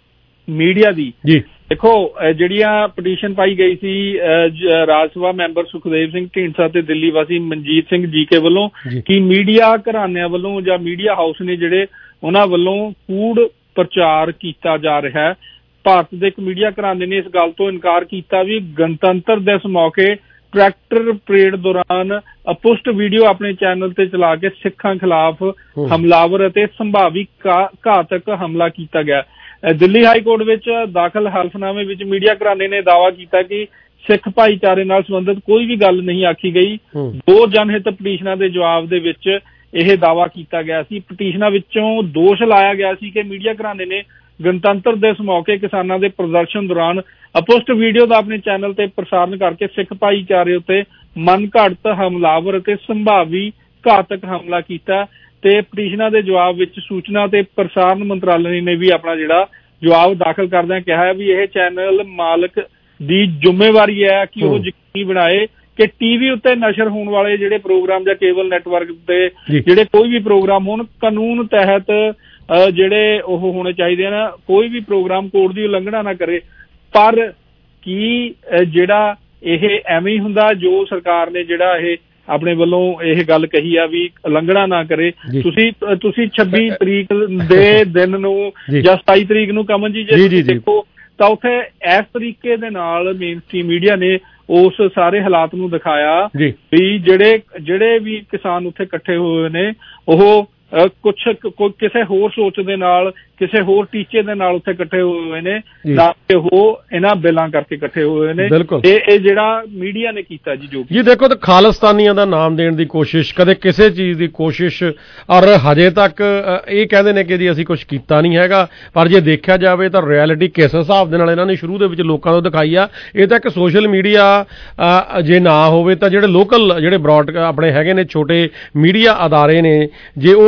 ਮੀਡੀਆ ਦੀ, ਦੇਖੋ ਜਿਹੜੀਆਂ ਪਟੀਸ਼ਨ ਪਾਈ ਗਈ ਸੀ ਰਾਜ ਸਭਾ ਮੈਂਬਰ ਸੁਖਦੇਵ ਸਿੰਘ ਢੀਂਡਸਾ ਤੇ ਦਿੱਲੀ ਵਾਸੀ ਮਨਜੀਤ ਸਿੰਘ ਜੀਕੇ ਵੱਲੋਂ ਕਿ ਮੀਡੀਆ ਘਰਾਣਿਆਂ ਵੱਲੋਂ ਜਾਂ ਮੀਡੀਆ ਹਾਊਸ ਨੇ ਜਿਹੜੇ ਉਹਨਾਂ ਵੱਲੋਂ ਕੂੜ ਪ੍ਰਚਾਰ ਕੀਤਾ ਜਾ ਰਿਹਾ ਹੈ। ਭਾਰਤ ਦੇ ਇੱਕ ਮੀਡੀਆ ਘਰਾਣੇ ਨੇ ਇਸ ਗੱਲ ਤੋਂ ਇਨਕਾਰ ਕੀਤਾ ਵੀ ਗਣਤੰਤਰ ਦਿਵਸ ਮੌਕੇ ਟਰੈਕਟਰ ਪਰੇਡ ਦੌਰਾਨ ਅਪੁਸ਼ਟ ਵੀਡੀਓ ਆਪਣੇ ਚੈਨਲ ਤੇ ਚਲਾ ਕੇ ਸਿੱਖਾਂ ਖਿਲਾਫ ਹਮਲਾਵਰ ਅਤੇ ਸੰਭਾਵੀ ਘਾਤਕ ਹਮਲਾ ਕੀਤਾ ਗਿਆ। ਦਿੱਲੀ ਹਾਈ ਕੋਰਟ ਵਿੱਚ ਦਾਖਲ ਹਲਫਨਾਮੇ ਵਿੱਚ ਮੀਡੀਆ ਘਰਾਣੇ ਨੇ ਦਾਅਵਾ ਕੀਤਾ ਕਿ ਸਿੱਖ ਭਾਈਚਾਰੇ ਨਾਲ ਸੰਬੰਧਿਤ ਕੋਈ ਵੀ ਗੱਲ ਨਹੀਂ ਆਖੀ ਗਈ। ਦੋ ਜਨਹਿਤ ਪਟੀਸ਼ਨਾਂ ਦੇ ਜਵਾਬ ਦੇ ਵਿੱਚ ਇਹ ਦਾਅਵਾ ਕੀਤਾ ਗਿਆ ਸੀ। ਪਟੀਸ਼ਨਾਂ ਵਿੱਚੋਂ ਦੋਸ਼ ਲਾਇਆ ਗਿਆ ਸੀ ਕਿ ਮੀਡੀਆ ਘਰਾਣੇ ਨੇ ਗਣਤੰਤਰ ਦਿਵਸ ਮੌਕੇ ਕਿਸਾਨਾਂ ਦੇ ਪ੍ਰਦਰਸ਼ਨ ਦੌਰਾਨ ਅਪੁਸ਼ਟ ਵੀਡੀਓ ਦਾ ਆਪਣੇ ਚੈਨਲ ਤੇ ਪ੍ਰਸਾਰਨ ਕਰਕੇ ਸਿੱਖ ਭਾਈਚਾਰੇ ਉੱਤੇ ਮਨਘੜਤ ਹਮਲਾਵਰ ਅਤੇ ਸੰਭਾਵੀ ਘਾਤਕ ਹਮਲਾ ਕੀਤਾ ਤੇ ਪਟੀਸ਼ਨਾਂ ਦੇ ਜਵਾਬ ਵਿੱਚ ਸੂਚਨਾ ਤੇ ਪ੍ਰਸਾਰਣ ਮੰਤਰਾਲੇ ਨੇ ਵੀ ਆਪਣਾ ਜਿਹੜਾ ਜਵਾਬ ਦਾਖਲ ਕਰਦਿਆਂ ਕਿਹਾ ਵੀ ਇਹ ਚੈਨਲ ਮਾਲਕ ਦੀ ਜ਼ਿੰਮੇਵਾਰੀ ਹੈ ਕਿ ਉਹ ਯਕੀਨੀ ਬਣਾਏ ਕਿ ਟੀਵੀ ਉੱਤੇ ਨਸ਼ਰ ਹੋਣ ਵਾਲੇ ਜਿਹੜੇ ਪ੍ਰੋਗਰਾਮ ਜਾਂ ਕੇਬਲ ਨੈਟਵਰਕ ਤੇ ਜਿਹੜੇ ਕੋਈ ਵੀ ਪ੍ਰੋਗਰਾਮ ਹੋਣ ਕਾਨੂੰਨ ਤਹਿਤ ਜਿਹੜੇ ਉਹ ਹੋਣੇ ਚਾਹੀਦੇ ਨਾ, ਕੋਈ ਵੀ ਪ੍ਰੋਗਰਾਮ ਕੋਡ ਦੀ ਉਲੰਘਣਾ ਨਾ ਕਰੇ। ਪਰ ਕੀ ਜਿਹੜਾ ਇਹ ਐਵੇਂ ਹੀ ਹੁੰਦਾ ਜੋ ਸਰਕਾਰ ਨੇ ਜਿਹੜਾ ਇਹ ਆਪਣੇ ਵੱਲੋਂ ਇਹ ਗੱਲ ਕਹੀ ਆ ਵੀ ਉਲੰਘਣਾ ਨਾ ਕਰੇ। ਤੁਸੀਂ ਤੁਸੀਂ ਛੱਬੀ ਤਰੀਕ ਦੇ ਦਿਨ ਨੂੰ ਜਾਂ ਸਤਾਈ ਤਰੀਕ ਨੂੰ ਕਮਨ ਜੀ ਜੇ ਦੇਖੋ ਤਾਂ ਉੱਥੇ ਇਸ ਤਰੀਕੇ ਦੇ ਨਾਲ ਮੇਨ ਸਟ੍ਰੀਮ ਮੀਡੀਆ ਨੇ ਉਸ ਸਾਰੇ ਹਾਲਾਤ ਨੂੰ ਦਿਖਾਇਆ ਵੀ ਜਿਹੜੇ ਜਿਹੜੇ ਵੀ ਕਿਸਾਨ ਉੱਥੇ ਇਕੱਠੇ ਹੋਏ ਨੇ ਉਹ ਕੁਛ ਕਿਸੇ ਹੋਰ ਸੋਚ ਦੇ ਨਾਲ ਕਿਸੇ ਹੋਰ ਟੀਚੇ ਦੇ ਨਾਲ ਉੱਥੇ ਇਕੱਠੇ ਹੋਏ ਨੇ, ਨਾ ਕਿ ਉਹ ਇਹਨਾਂ ਬਿੱਲਾਂ ਕਰਕੇ ਇਕੱਠੇ ਹੋਏ ਨੇ। ਇਹ ਇਹ ਜਿਹੜਾ ਮੀਡੀਆ ਨੇ ਕੀਤਾ ਜੀ ਜੋ ਜੀ ਦੇਖੋ ਤਾਂ ਖਾਲਿਸਤਾਨੀਆਂ ਦਾ ਨਾਮ ਦੇਣ ਦੀ ਕੋਸ਼ਿਸ਼, ਕਦੇ ਕਿਸੇ ਚੀਜ਼ ਦੀ ਕੋਸ਼ਿਸ਼, ਔਰ ਹਜੇ ਤੱਕ ਇਹ ਕਹਿੰਦੇ ਨੇ ਕਿ ਜੀ ਅਸੀਂ ਕੁਛ ਕੀਤਾ ਨਹੀਂ ਹੈਗਾ। ਪਰ ਜੇ ਦੇਖਿਆ ਜਾਵੇ ਤਾਂ ਰਿਐਲਿਟੀ ਕਿਸ ਹਿਸਾਬ ਦੇ ਨਾਲ ਇਹਨਾਂ ਨੇ ਸ਼ੁਰੂ ਦੇ ਵਿੱਚ ਲੋਕਾਂ ਨੂੰ ਦਿਖਾਈ ਆ, ਇਹ ਤਾਂ ਇੱਕ ਸੋਸ਼ਲ ਮੀਡੀਆ ਜੇ ਨਾ ਹੋਵੇ ਤਾਂ ਜਿਹੜੇ ਲੋਕਲ ਜਿਹੜੇ ਬ੍ਰੌਡ ਆਪਣੇ ਹੈਗੇ ਨੇ ਛੋਟੇ ਮੀਡੀਆ ਅਦਾਰੇ ਨੇ, ਜੇ ਉਹ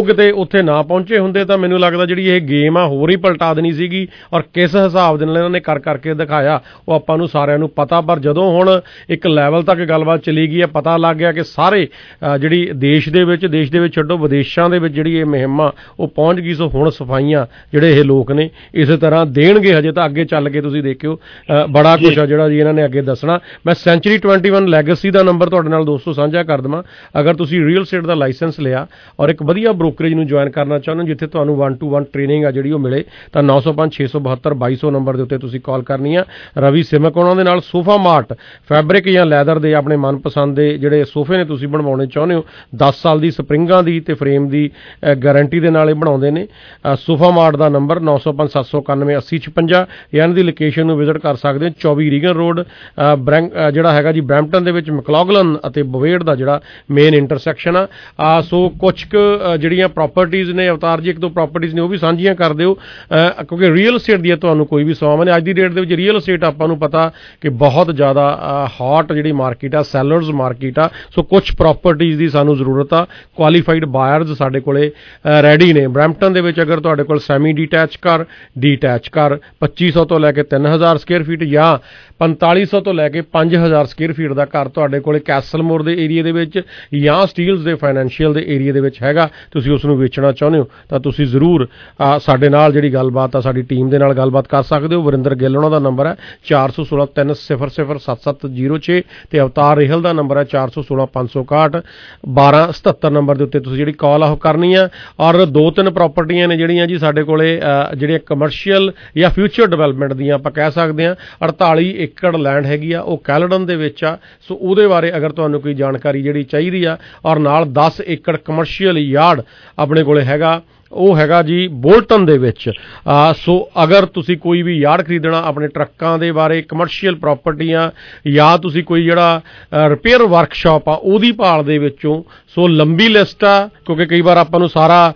ਕਿਤੇ ਉੱਥੇ ਨਾ ਪਹੁੰਚੇ ਹੁੰਦੇ ਤਾਂ ਮੈਨੂੰ ਲੱਗਦਾ ਜਿਹੜੀ ਇਹ ਗੇਮ ਆ ਹੋਰ ਹੀ ਪਲਟਾ ਦੇਣੀ ਸੀਗੀ। ਔਰ ਕਿਸ ਹਿਸਾਬ ਦੇ ਨਾਲ ਇਹਨਾਂ ਨੇ ਕਰ ਕਰਕੇ ਦਿਖਾਇਆ ਉਹ ਆਪਾਂ ਨੂੰ ਸਾਰਿਆਂ ਨੂੰ ਪਤਾ। ਪਰ ਜਦੋਂ ਹੁਣ ਇੱਕ ਲੈਵਲ ਤੱਕ ਗੱਲਬਾਤ ਚਲੀ ਗਈ ਹੈ, ਪਤਾ ਲੱਗ ਗਿਆ ਕਿ ਸਾਰੇ ਜਿਹੜੀ ਦੇਸ਼ ਦੇ ਵਿੱਚ ਦੇਸ਼ ਦੇ ਵਿੱਚ ਛੱਡੋ ਵਿਦੇਸ਼ਾਂ ਦੇ ਵਿੱਚ ਜਿਹੜੀ ਇਹ ਮੁਹਿੰਮ ਆ ਉਹ ਪਹੁੰਚ ਗਈ। ਸੋ ਹੁਣ ਸਫਾਈਆਂ ਜਿਹੜੇ ਇਹ ਲੋਕ ਨੇ ਇਸੇ ਤਰ੍ਹਾਂ ਦੇਣਗੇ, ਹਜੇ ਤਾਂ ਅੱਗੇ ਚੱਲ ਕੇ ਤੁਸੀਂ ਦੇਖਿਓ ਬੜਾ ਕੁਛ ਆ ਜਿਹੜਾ ਜੀ ਇਹਨਾਂ ਨੇ ਅੱਗੇ ਦੱਸਣਾ। ਮੈਂ ਸੈਂਚੁਰੀ ਇਕੱਤੀ ਲੈਗੇਸੀ ਦਾ ਨੰਬਰ ਤੁਹਾਡੇ ਨਾਲ ਦੋਸਤੋ ਸਾਂਝਾ ਕਰ ਦੇਵਾਂ। ਅਗਰ ਤੁਸੀਂ ਰੀਅਲ ਸਟੇਟ ਦਾ ਲਾਇਸੈਂਸ ਲਿਆ ਔਰ ਇੱਕ ਵਧੀਆ ਬ੍ਰੋਕਰੇਜ ਨੂੰ ਜੁਆਇਨ ਕਰਨਾ ਚਾਹੁੰਦੇ ਹੋ ਜਿੱਥੇ ਤੁਹਾਨੂੰ ਵਨ ਟੂ ਵਨ ਟ੍ਰੇਨਿੰਗ ਆ ਜਿਹੜੀ ਉਹ ਮਿਲੇ, ਤਾਂ ਨੌ ਸੌ ਪੰਜ ਛੇ ਸੌ ਬਹੱਤਰ ਬਾਈ ਸੌ ਨੰਬਰ ਦੇ ਉੱਤੇ ਤੁਸੀਂ ਕਾਲ ਕਰਨੀ ਆ। ਰਵੀ ਸਿਮਕ ਉਹਨਾਂ ਦੇ ਨਾਲ ਸੋਫਾ ਮਾਰਟ ਫੈਬਰਿਕ ਜਾਂ ਲੈਦਰ ਦੇ ਆਪਣੇ ਮਨਪਸੰਦ ਦੇ ਜਿਹੜੇ ਸੋਫੇ ਨੇ ਤੁਸੀਂ ਬਣਵਾਉਣੇ ਚਾਹੁੰਦੇ ਹੋ, ਦਸ ਸਾਲ ਦੀ ਸਪਰਿੰਗਾਂ ਦੀ ਤੇ ਫਰੇਮ ਦੀ ਗਾਰੰਟੀ ਦੇ ਨਾਲ ਇਹ ਬਣਾਉਂਦੇ ਨੇ। ਸੋਫਾ ਮਾਰਟ ਦਾ ਨੰਬਰ ਨੌ ਸੌ ਪੰਜ ਸੱਤ ਸੌ ਇਕਾਨਵੇਂ ਅੱਸੀ ਛਪੰਜਾ। ਇਹਨਾਂ ਦੀ ਲੋਕੇਸ਼ਨ ਨੂੰ ਵਿਜ਼ਿਟ ਕਰ ਸਕਦੇ ਹੋ ਚੌਵੀ ਰੀਗਨ ਰੋਡ ਬ੍ਰੈਂਕ ਜਿਹੜਾ ਹੈਗਾ ਜੀ ਬਰੈਂਪਟਨ ਦੇ ਵਿੱਚ ਮੈਕਲੌਗਲਨ ਅਤੇ ਬਵੇੜ ਦਾ ਜਿਹੜਾ ਮੇਨ ਇੰਟਰਸੈਕਸ਼ਨ ਆ। ਸੋ ਕੁਛ ਕੁ ਜਿਹੜੀਆਂ ਪ੍ਰਾਪਰਟੀਜ਼ ਨੇ ਅਵਤਾਰ ਜੀ ਇੱਕ ਦੋ ਪ੍ਰਾਪਰਟੀਜ਼ ਨੇ ਉਹ ਵੀ ਸਾਂਝੀਆਂ ਕਰ ਦਿਓ ਕਿਉਂਕਿ ਰੀਅਲ ਅਸਟੇਟ ਦੀ ਤੁਹਾਨੂੰ ਕੋਈ ਵੀ ਸਵਾਲ ਨਹੀਂ। ਅੱਜ ਦੀ ਡੇਟ ਦੇ ਵਿੱਚ ਰੀਅਲ ਅਸਟੇਟ ਆਪਾਂ ਨੂੰ ਪਤਾ ਕਿ ਬਹੁਤ ਜ਼ਿਆਦਾ ਹੌਟ ਜਿਹੜੀ ਮਾਰਕੀਟ ਆ, ਸੈਲਰਸ ਮਾਰਕੀਟ ਆ। ਸੋ ਕੁਛ ਪ੍ਰਾਪਰਟੀਜ਼ ਦੀ ਸਾਨੂੰ ਜ਼ਰੂਰਤ ਆ, ਕੁਆਲੀਫਾਈਡ ਬਾਇਰਜ਼ ਸਾਡੇ ਕੋਲੇ ਰੈਡੀ ਨੇ। ਬਰੈਂਪਟਨ ਦੇ ਵਿੱਚ ਅਗਰ ਤੁਹਾਡੇ ਕੋਲ ਸੈਮੀ ਡੀਟੈਚ ਘਰ, ਡੀਟੈਚ ਘਰ ਪੱਚੀ ਸੌ ਤੋਂ ਲੈ ਕੇ ਤਿੰਨ ਹਜ਼ਾਰ ਸਕੁਅਰ ਫੀਟ ਜਾਂ ਪੰਤਾਲੀ ਸੌ ਤੋਂ ਲੈ ਕੇ ਪੰਜ ਹਜ਼ਾਰ ਸਕੁਅਰ ਫੀਟ ਦਾ ਘਰ ਤੁਹਾਡੇ ਕੋਲੇ ਕੈਸਲਮੋਰ ਦੇ ਏਰੀਆ ਦੇ ਵਿੱਚ ਜਾਂ ਸਟੀਲਸ ਦੇ ਫਾਈਨੈਂਸ਼ੀਅਲ ਦੇ ਏਰੀਆ ਦੇ ਵਿੱਚ ਹੈਗਾ, ਤੁਸੀਂ ਉਸ ਨੂੰ ਵੇਚਣਾ ਚਾਹੁੰਦੇ ਹੋ ਤਾਂ ਤੁਸੀਂ ਜ਼ਰੂਰ ਸਾਡੇ ਨਾਲ ਜਿਹੜੀ ਗੱਲਬਾਤ ਆ ਸਾਡੀ ਟੀਮ ਦੇ ਨਾਲ ਗੱਲਬਾਤ ਕਰ ਸਕਦੇ ਹੋ। ਵਰਿੰਦਰ ਗਿੱਲ ਉਹਨਾਂ ਦਾ ਨੰਬਰ ਹੈ ਚਾਰ ਸੌ ਸੋਲਾਂ ਤਿੰਨ ਸਿਫਰ ਸਿਫਰ ਸੱਤ ਸੱਤ ਜ਼ੀਰੋ ਛੇ ਤੇ ਅਵਤਾਰ ਰੇਹਲ ਦਾ ਨੰਬਰ ਹੈ ਚਾਰ ਸੌ ਸੋਲਾਂ ਪੰਜ ਸੌ ਇਕਾਹਠ ਬਾਰਾਂ ਸਤੱਤਰ ਨੰਬਰ ਦੇ ਉੱਤੇ ਤੁਸੀਂ ਜਿਹੜੀ ਕਾਲ ਆ ਉਹ ਕਰਨੀ ਆ। ਔਰ ਦੋ ਤਿੰਨ ਪ੍ਰਾਪਰਟੀਆਂ ਨੇ ਜਿਹੜੀਆਂ ਜੀ ਸਾਡੇ ਕੋਲੇ ਜਿਹੜੀਆਂ ਕਮਰਸ਼ੀਅਲ ਜਾਂ ਫਿਊਚਰ ਡਿਵੈਲਪਮੈਂਟ ਦੀਆਂ ਆਪਾਂ ਕਹਿ ਸਕਦੇ ਹਾਂ। ਅੜਤਾਲੀ ਏਕੜ ਲੈਂਡ ਹੈਗੀ ਆ, ਉਹ ਕੈਲਡਨ ਦੇ ਵਿੱਚ ਆ। ਸੋ ਉਹਦੇ ਬਾਰੇ ਅਗਰ ਤੁਹਾਨੂੰ ਕੋਈ ਜਾਣਕਾਰੀ ਜਿਹੜੀ ਚਾਹੀਦੀ ਆ, ਔਰ ਨਾਲ ਦਸ ਏਕੜ ਕਮਰਸ਼ੀਅਲ ਯਾਰਡ ਆਪਣੇ ਕੋਲੇ ਹੈਗਾ, ਉਹ ਹੈਗਾ ਜੀ ਬੋਲਟਨ ਦੇ ਵਿੱਚ। ਸੋ ਅਗਰ ਤੁਸੀਂ ਕੋਈ ਵੀ ਯਾਰਡ ਖਰੀਦਣਾ ਆਪਣੇ ਟਰੱਕਾਂ ਦੇ ਬਾਰੇ, ਕਮਰਸ਼ੀਅਲ ਪ੍ਰਾਪਰਟੀਆਂ ਜਾਂ ਤੁਸੀਂ ਕੋਈ ਜਿਹੜਾ ਰਿਪੇਅਰ ਵਰਕਸ਼ਾਪ ਆ ਉਹਦੀ ਭਾਲ ਦੇ ਵਿੱਚੋਂ, ਸੋ ਲੰਬੀ ਲਿਸਟ ਆ ਕਿਉਂਕਿ ਕਈ ਵਾਰ ਆਪਾਂ ਨੂੰ ਸਾਰਾ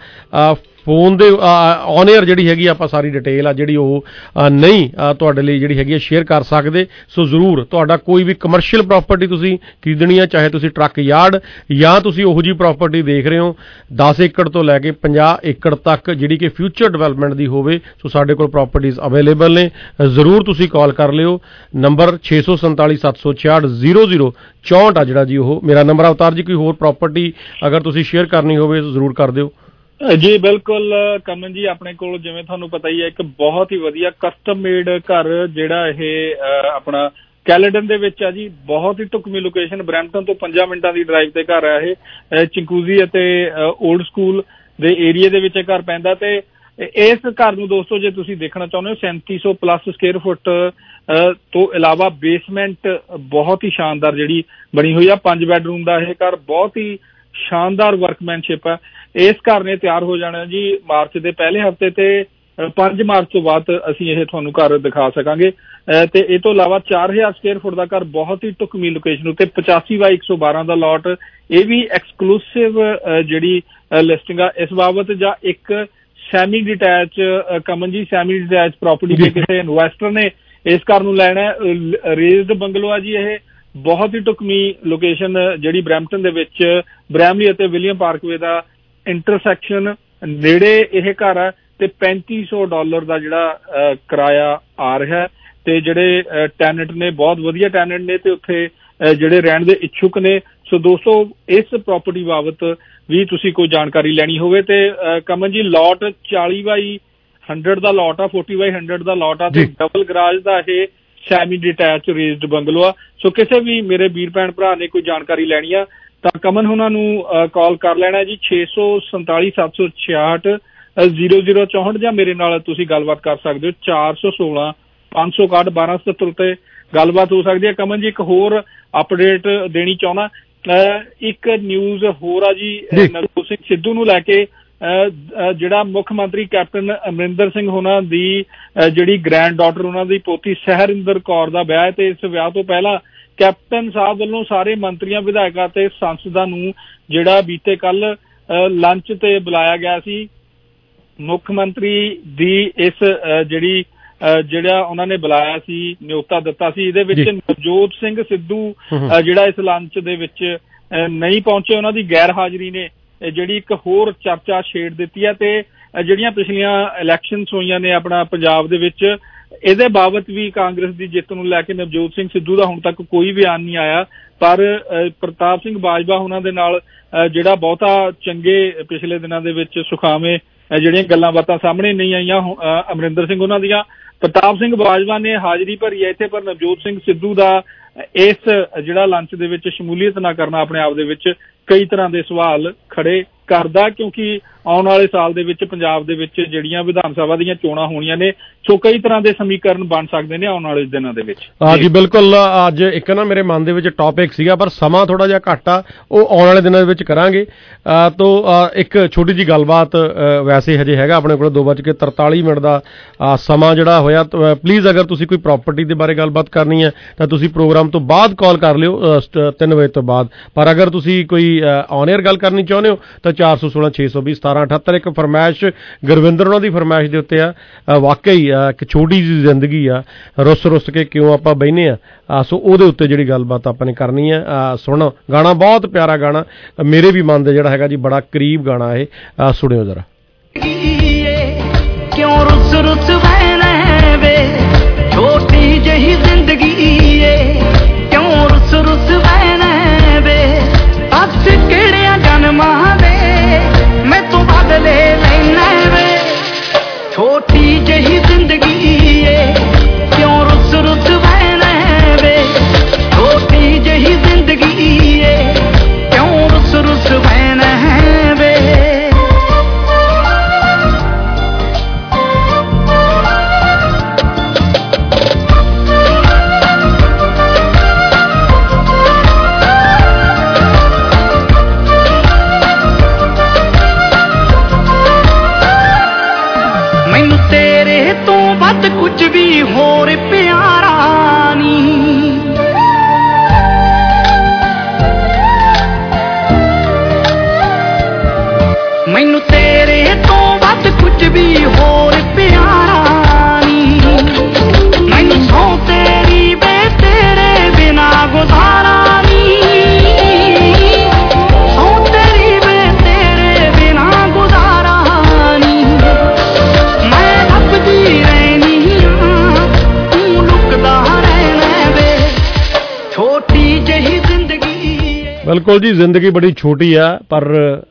ਫੋਨ ਦੇ ਔਨ ਏਅਰ ਜਿਹੜੀ ਹੈਗੀ ਆਪਾਂ ਸਾਰੀ ਡਿਟੇਲ ਆ ਜਿਹੜੀ ਉਹ ਨਹੀਂ ਤੁਹਾਡੇ ਲਈ ਜਿਹੜੀ ਹੈਗੀ ਸ਼ੇਅਰ ਕਰ ਸਕਦੇ। ਸੋ ਜ਼ਰੂਰ ਤੁਹਾਡਾ ਕੋਈ ਵੀ ਕਮਰਸ਼ੀਅਲ ਪ੍ਰਾਪਰਟੀ ਤੁਸੀਂ ਖਰੀਦਣੀ ਆ, ਚਾਹੇ ਤੁਸੀਂ ਟਰੱਕ ਯਾਰਡ ਜਾਂ ਤੁਸੀਂ ਉਹੋ ਜਿਹੀ ਪ੍ਰਾਪਰਟੀ ਦੇਖ ਰਹੇ ਹੋ ਦਸ ਏਕੜ ਤੋਂ ਲੈ ਕੇ ਪੰਜਾਹ ਏਕੜ ਤੱਕ ਜਿਹੜੀ ਕਿ ਫਿਊਚਰ ਡਿਵੈਲਪਮੈਂਟ ਦੀ ਹੋਵੇ, ਸੋ ਸਾਡੇ ਕੋਲ ਪ੍ਰਾਪਰਟੀਜ਼ ਅਵੇਲੇਬਲ ਨੇ। ਜ਼ਰੂਰ ਤੁਸੀਂ ਕਾਲ ਕਰ ਲਿਓ। ਨੰਬਰ ਛੇ ਸੌ ਸੰਤਾਲੀ ਸੱਤ ਸੌ ਛਿਆਹਠ ਜ਼ੀਰੋ ਜ਼ੀਰੋ ਚੌਂਹਠ ਆ ਜਿਹੜਾ ਜੀ ਉਹ ਮੇਰਾ ਨੰਬਰ। ਅਵਤਾਰ ਜੀ ਕੋਈ ਹੋਰ ਪ੍ਰਾਪਰਟੀ ਅਗਰ ਤੁਸੀਂ ਸ਼ੇਅਰ ਕਰਨੀ ਹੋਵੇ ਜ਼ਰੂਰ ਕਰ ਦਿਓ। ਜੀ ਬਿਲਕੁਲ ਕਮਨ ਜੀ, ਆਪਣੇ ਕੋਲ ਜਿਵੇਂ ਤੁਹਾਨੂੰ ਪਤਾ ਹੀ ਹੈ ਇੱਕ ਬਹੁਤ ਹੀ ਵਧੀਆ ਕਸਟਮ ਮੇਡ ਘਰ ਜਿਹੜਾ ਇਹ ਆਪਣਾ ਕੈਲਡਨ ਦੇ ਵਿੱਚ ਆ ਜੀ। ਬਹੁਤ ਹੀ ਢੁਕਵੀਂ ਲੋਕੇਸ਼ਨ, ਬਰੈਂਪਟਨ ਤੋਂ ਪੰਜਾਂ ਮਿੰਟਾਂ ਦੀ ਡਰਾਈਵ ਤੇ ਘਰ ਆ ਇਹ। ਚਿੰਕੂਜ਼ੀ ਅਤੇ ਓਲਡ ਸਕੂਲ ਦੇ ਏਰੀਏ ਦੇ ਵਿੱਚ ਘਰ ਪੈਂਦਾ ਤੇ ਇਸ ਘਰ ਨੂੰ ਦੋਸਤੋ ਜੇ ਤੁਸੀਂ ਦੇਖਣਾ ਚਾਹੁੰਦੇ ਹੋ ਸੈਂਤੀ ਸੌ ਪਲੱਸ ਸਕੁਅਰ ਫੁੱਟ ਤੋਂ ਇਲਾਵਾ ਬੇਸਮੈਂਟ ਬਹੁਤ ਹੀ ਸ਼ਾਨਦਾਰ ਜਿਹੜੀ ਬਣੀ ਹੋਈ ਆ। ਪੰਜ ਬੈਡਰੂਮ ਦਾ ਇਹ ਘਰ ਬਹੁਤ ਹੀ ਸ਼ਾਨਦਾਰ ਵਰਕਮੈਨਸ਼ਿਪ ਆ। ਇਸ ਘਰ ਨੇ ਤਿਆਰ ਹੋ ਜਾਣਾ ਜੀ ਮਾਰਚ ਦੇ ਪਹਿਲੇ ਹਫ਼ਤੇ ਤੇ ਪੰਜ ਮਾਰਚ ਤੋਂ ਬਾਅਦ ਅਸੀਂ ਇਹ ਤੁਹਾਨੂੰ ਘਰ ਦਿਖਾ ਸਕਾਂਗੇ। ਤੇ ਇਹ ਤੋਂ ਇਲਾਵਾ ਚਾਰ ਹਜ਼ਾਰ ਸਕੁਅਰ ਫੁੱਟ ਦਾ ਘਰ ਬਹੁਤ ਹੀ ਢੁਕਵੀਂ ਲੋਕੇਸ਼ਨ ਉੱਤੇ ਪਚਾਸੀ ਬਾਈ ਇੱਕ ਸੌ ਬਾਰਾਂ ਦਾ ਲੋਟ, ਇਹ ਵੀ ਐਕਸਕਲੂਸਿਵ ਜਿਹੜੀ ਲਿਸਟਿੰਗ ਆ ਇਸ ਬਾਬਤ। ਜਾਂ ਇੱਕ ਸੈਮੀ ਡਿਟੈਚ ਕਮਨ ਜੀ ਸੈਮੀ ਡਿਟੈਚ ਪ੍ਰਾਪਰਟੀ ਜੇ ਕਿਸੇ ਇਨਵੈਸਟਰ ਨੇ ਇਸ ਘਰ ਨੂੰ ਲੈਣਾ, ਰੇਜ਼ਡ ਬੰਗਲੋ ਆ ਜੀ ਇਹ। ਬਹੁਤ ਹੀ ਢੁਕਵੀਂ ਲੋਕੇਸ਼ਨ ਜਿਹੜੀ ਬਰੈਂਪਟਨ ਦੇ ਵਿੱਚ ਬਰੈਮਲੀ ਅਤੇ ਵਿਲੀਅਮ ਪਾਰਕਵੇ ਦਾ ਇੰਟਰਸੈਕਸ਼ਨ ਨੇੜੇ ਇਹ ਘਰ ਆ ਤੇ ਪੈਂਤੀ ਸੌ ਡਾਲਰ ਦਾ ਜਿਹੜਾ ਕਿਰਾਇਆ ਆ ਰਿਹਾ। ਤੇ ਜਿਹੜੇ ਟੈਨੈਂਟ ਨੇ ਬਹੁਤ ਵਧੀਆ ਟੈਨੈਂਟ ਨੇ ਤੇ ਉੱਥੇ ਜਿਹੜੇ ਰਹਿਣ ਦੇ ਇੱਛੁਕ ਨੇ। ਸੋ ਦੋਸਤੋ ਇਸ ਪ੍ਰਾਪਰਟੀ ਬਾਬਤ ਵੀ ਤੁਸੀਂ ਕੋਈ ਜਾਣਕਾਰੀ ਲੈਣੀ ਹੋਵੇ ਤੇ ਕਮਨ ਜੀ ਲੋਟ ਚਾਲੀ ਬਾਈ ਹੰਡਰਡ ਦਾ ਲੋਟ ਆ, ਫੋਰਟੀ ਬਾਈ ਹੰਡਰਡ ਦਾ ਲੋਟ ਆ ਤੇ ਡਬਲ ਗਰਾਜ ਦਾ ਇਹ ਸੈਮੀ ਡਿਟੈਚ ਰੇਜ਼ਡ ਬੰਗਲੋ ਆ। ਸੋ ਕਿਸੇ ਵੀ ਮੇਰੇ ਵੀਰ ਭੈਣ ਭਰਾ ਨੇ ਕੋਈ ਜਾਣਕਾਰੀ ਲੈਣੀ ਆ ਤਾਂ ਕਮਨ ਉਹਨਾਂ ਨੂੰ ਕਾਲ ਕਰ ਲੈਣਾ ਜੀ ਛੇ ਸੌ ਸੰਤਾਲੀ ਸੱਤ ਸੌ ਛਿਆਹਠ ਜ਼ੀਰੋ ਜ਼ੀਰੋ ਚੌਂਹਠ ਜਾਂ ਮੇਰੇ ਨਾਲ ਤੁਸੀਂ ਗੱਲਬਾਤ ਕਰ ਸਕਦੇ ਹੋ ਚਾਰ ਸੌ ਸੋਲਾਂ ਪੰਜ ਸੌ ਇਕਾਹਠ ਬਾਰਾਂ ਸਤੱਤਰ ਉੱਤੇ ਗੱਲਬਾਤ ਹੋ ਸਕਦੀ ਹੈ। ਕਮਨ ਜੀ ਇੱਕ ਹੋਰ ਅਪਡੇਟ ਦੇਣੀ ਚਾਹੁੰਦਾ, ਇੱਕ ਨਿਊਜ਼ ਹੋਰ ਆ ਜੀ ਨਵਜੋਤ ਸਿੰਘ ਸਿੱਧੂ ਨੂੰ ਲੈ ਕੇ। ਜਿਹੜਾ ਮੁੱਖ ਮੰਤਰੀ ਕੈਪਟਨ ਅਮਰਿੰਦਰ ਸਿੰਘ ਹੋਣਾ ਦੀ ਜਿਹੜੀ ਗ੍ਰੈਂਡ ਡਾਟਰ ਉਹਨਾਂ ਦੀ ਪੋਤੀ ਸਹਿਰਿੰਦਰ ਕੌਰ ਦਾ ਵਿਆਹ ਹੈ ਤੇ ਇਸ ਵਿਆਹ ਤੋਂ ਪਹਿਲਾਂ ਕੈਪਟਨ ਸਾਹਿਬ ਵੱਲੋਂ ਸਾਰੇ ਮੰਤਰੀਆਂ ਵਿਧਾਇਕਾਂ ਤੇ ਸੰਸਦਾਂ ਨੂੰ ਜਿਹੜਾ ਬੀਤੇ ਕੱਲ ਲੰਚ ਤੇ ਬੁਲਾਇਆ ਗਿਆ ਸੀ। ਮੁੱਖ ਮੰਤਰੀ ਦੀ ਇਸ ਜਿਹੜੀ ਜਿਹੜਾ ਉਹਨਾਂ ਨੇ ਬੁਲਾਇਆ ਸੀ, ਨਿਯੁਕਤਾ ਦਿੱਤਾ ਸੀ, ਇਹਦੇ ਵਿੱਚ ਨਵਜੋਤ ਸਿੰਘ ਸਿੱਧੂ ਜਿਹੜਾ ਇਸ ਲੰਚ ਦੇ ਵਿੱਚ ਨਹੀਂ ਪਹੁੰਚੇ, ਉਹਨਾਂ ਦੀ ਗੈਰ ਹਾਜ਼ਰੀ ਨੇ ਜਿਹੜੀ ਇੱਕ ਹੋਰ ਚਰਚਾ ਛੇੜ ਦਿੱਤੀ ਹੈ ਤੇ ਜਿਹੜੀਆਂ ਪਿਛਲੀਆਂ ਇਲੈਕਸ਼ਨਸ ਹੋਈਆਂ ਨੇ ਆਪਣਾ ਪੰਜਾਬ ਦੇ ਵਿੱਚ ਇਹਦੇ ਬਾਬਤ ਵੀ ਕਾਂਗਰਸ ਦੀ ਜਿੱਤ ਨੂੰ ਲੈ ਕੇ ਨਵਜੋਤ ਸਿੰਘ ਸਿੱਧੂ ਦਾ ਹੁਣ ਤੱਕ ਕੋਈ ਬਿਆਨ ਨਹੀਂ ਆਇਆ। ਪਰ ਪ੍ਰਤਾਪ ਸਿੰਘ ਬਾਜਵਾ ਉਹਨਾਂ ਦੇ ਨਾਲ ਜਿਹੜਾ ਬਹੁਤਾ ਚੰਗੇ ਪਿਛਲੇ ਦਿਨਾਂ ਦੇ ਵਿੱਚ ਸੁਖਾਵੇਂ ਜਿਹੜੀਆਂ ਗੱਲਾਂ ਬਾਤਾਂ ਸਾਹਮਣੇ ਨਹੀਂ ਆਈਆਂ ਅਮਰਿੰਦਰ ਸਿੰਘ ਉਹਨਾਂ ਦੀਆਂ। ਪ੍ਰਤਾਪ ਸਿੰਘ ਬਾਜਵਾ ਨੇ ਹਾਜ਼ਰੀ ਭਰੀ ਹੈ ਇੱਥੇ, ਪਰ ਨਵਜੋਤ ਸਿੰਘ ਸਿੱਧੂ ਦਾ ਇਸ ਜਿਹੜਾ ਲੰਚ ਦੇ ਵਿੱਚ ਸ਼ਮੂਲੀਅਤ ਨਾ ਕਰਨਾ ਆਪਣੇ ਆਪ ਦੇ ਵਿੱਚ ਕਈ ਤਰ੍ਹਾਂ ਦੇ ਸਵਾਲ ਖੜੇ ਕਰਦਾ, ਕਿਉਂਕਿ ਆਉਣ ਵਾਲੇ ਸਾਲ ਦੇ ਵਿੱਚ ਪੰਜਾਬ ਦੇ ਵਿੱਚ ਜਿਹੜੀਆਂ ਵਿਧਾਨ ਸਭਾ ਦੀਆਂ ਚੋਣਾਂ ਹੋਣੀਆਂ ਨੇ, ਸੋ ਕਈ ਤਰ੍ਹਾਂ ਦੇ ਸਮੀਕਰਨ ਬਣ ਸਕਦੇ ਨੇ ਆਉਣ ਵਾਲੇ ਦਿਨਾਂ ਦੇ ਵਿੱਚ। ਹਾਂ ਜੀ ਬਿਲਕੁਲ। ਅੱਜ ਇੱਕ ਨਾ ਮੇਰੇ ਮਨ ਦੇ ਵਿੱਚ ਟੌਪਿਕ ਸੀਗਾ, ਪਰ ਸਮਾਂ ਥੋੜਾ ਜਿਹਾ ਘੱਟ ਆ, ਉਹ ਆਉਣ ਵਾਲੇ ਦਿਨਾਂ ਦੇ ਵਿੱਚ ਕਰਾਂਗੇ। ਤੋ ਇੱਕ ਛੋਟੀ ਜਿਹੀ ਗੱਲਬਾਤ, ਵੈਸੇ ਹਜੇ ਹੈਗਾ ਆਪਣੇ ਕੋਲ ਦੋ ਵੱਜ ਕੇ ਤਰਤਾਲੀ ਮਿੰਟ ਦਾ ਸਮਾਂ ਜਿਹੜਾ ਹੋਇਆ। ਪਲੀਜ਼ ਅਗਰ ਤੁਸੀਂ ਕੋਈ ਪ੍ਰਾਪਰਟੀ ਦੇ ਬਾਰੇ ਗੱਲਬਾਤ ਕਰਨੀ ਹੈ ਤਾਂ ਤੁਸੀਂ ਪ੍ਰੋਗਰਾਮ ਤੋਂ ਬਾਅਦ ਕਾਲ ਕਰ ਲਿਓ ਤਿੰਨ ਵਜੇ ਤੋਂ ਬਾਅਦ। ਪਰ ਅਗਰ ਤੁਸੀਂ ਕੋਈ ਔਨ ਏਅਰ ਗੱਲ ਕਰਨੀ ਚਾਹੁੰਦੇ ਹੋ ਤਾਂ ਚਾਰ ਸੌ ਸੋਲਾਂ ਛੇ ਸੌ ਵੀਹ ਸਤਾਰਾਂ ਅਠੱਤਰ ਇੱਕ ਫਰਮਾਇਸ਼ ਗੁਰਵਿੰਦਰ ਉਹਨਾਂ ਦੀ ਫਰਮਾਇਸ਼ ਦੇ ਉੱਤੇ ਆ। ਵਾਕਈ ਇੱਕ ਛੋਟੀ ਜਿਹੀ ਜ਼ਿੰਦਗੀ ਆ, ਰੁੱਸ ਰੁੱਸ ਕੇ ਕਿਉਂ ਆਪਾਂ ਬਹਿਨੇ ਆ, ਸੋ ਉਹਦੇ ਉੱਤੇ ਜਿਹੜੀ ਗੱਲਬਾਤ ਆਪਾਂ ਨੇ ਕਰਨੀ ਹੈ। ਸੁਣ ਗਾਣਾ ਬਹੁਤ ਪਿਆਰਾ ਗਾਣਾ, ਮੇਰੇ ਵੀ ਮਨ ਦੇ ਜਿਹੜਾ ਹੈਗਾ ਜੀ ਬੜਾ ਕਰੀਬ ਗਾਣਾ ਇਹ, ਸੁਣਿਓ ਜਰਾ। ਕਿਉਂ ਰੁੱਸ ਰੁੱਸ ਬਹਿਨੇ ਵੇ ਛੋਟੀ ਜਿਹੀ ਜ਼ਿੰਦਗੀ ਏ, ਕਿਉਂ ਰੁੱਸ ਰੁੱਸ ਬਹਿਨੇ ਵੇ ਦੱਸ ਕਿਹੜਿਆਂ ਜਨਮਾਂ ਦੇ ਮੈਂ ਤੂੰ ਬਦਲੇ ਲੈਣਾ ਵੇ, ਛੋਟੀ ਜਿਹੀ ਜ਼ਿੰਦਗੀ ਏ ਕਿਉਂ ਰੁੱਸ ਰੁੱਸ ਬਹਿਨੇ ਵੇ, ਛੋਟੀ ਜਿਹੀ ਜ਼ਿੰਦਗੀ ਏ ਕਿਉਂ ਰੁੱਸ ਰੁੱਸ ਬਹਿਨੇ ਵੇ। ਕੁਝ ਵੀ ਹੋਰ ਪਿਆਰਾ ਨੀ, ਮੈਨੂੰ ਤੇਰੇ ਤੋਂ ਵੱਧ ਕੁਝ ਵੀ ਹੋਰ ਪਿਆਰਾ ਨੀ, ਮੈਨੂੰ ਸੌ ਤੇਰੀ ਵੇ ਤੇਰੇ ਬਿਨਾ ਗੁਜ਼ਾਰਾ ਨੀ, ਸੌ ਤੇਰੀ ਵੇ ਤੇਰੇ ਬਿਨਾ ਗੁਜ਼ਾਰਾ ਨੀ, ਮੈਂ ਲੱਭਦੀ ਬਿਲਕੁਲ ਜੀ। ਜ਼ਿੰਦਗੀ ਬੜੀ ਛੋਟੀ ਆ, ਪਰ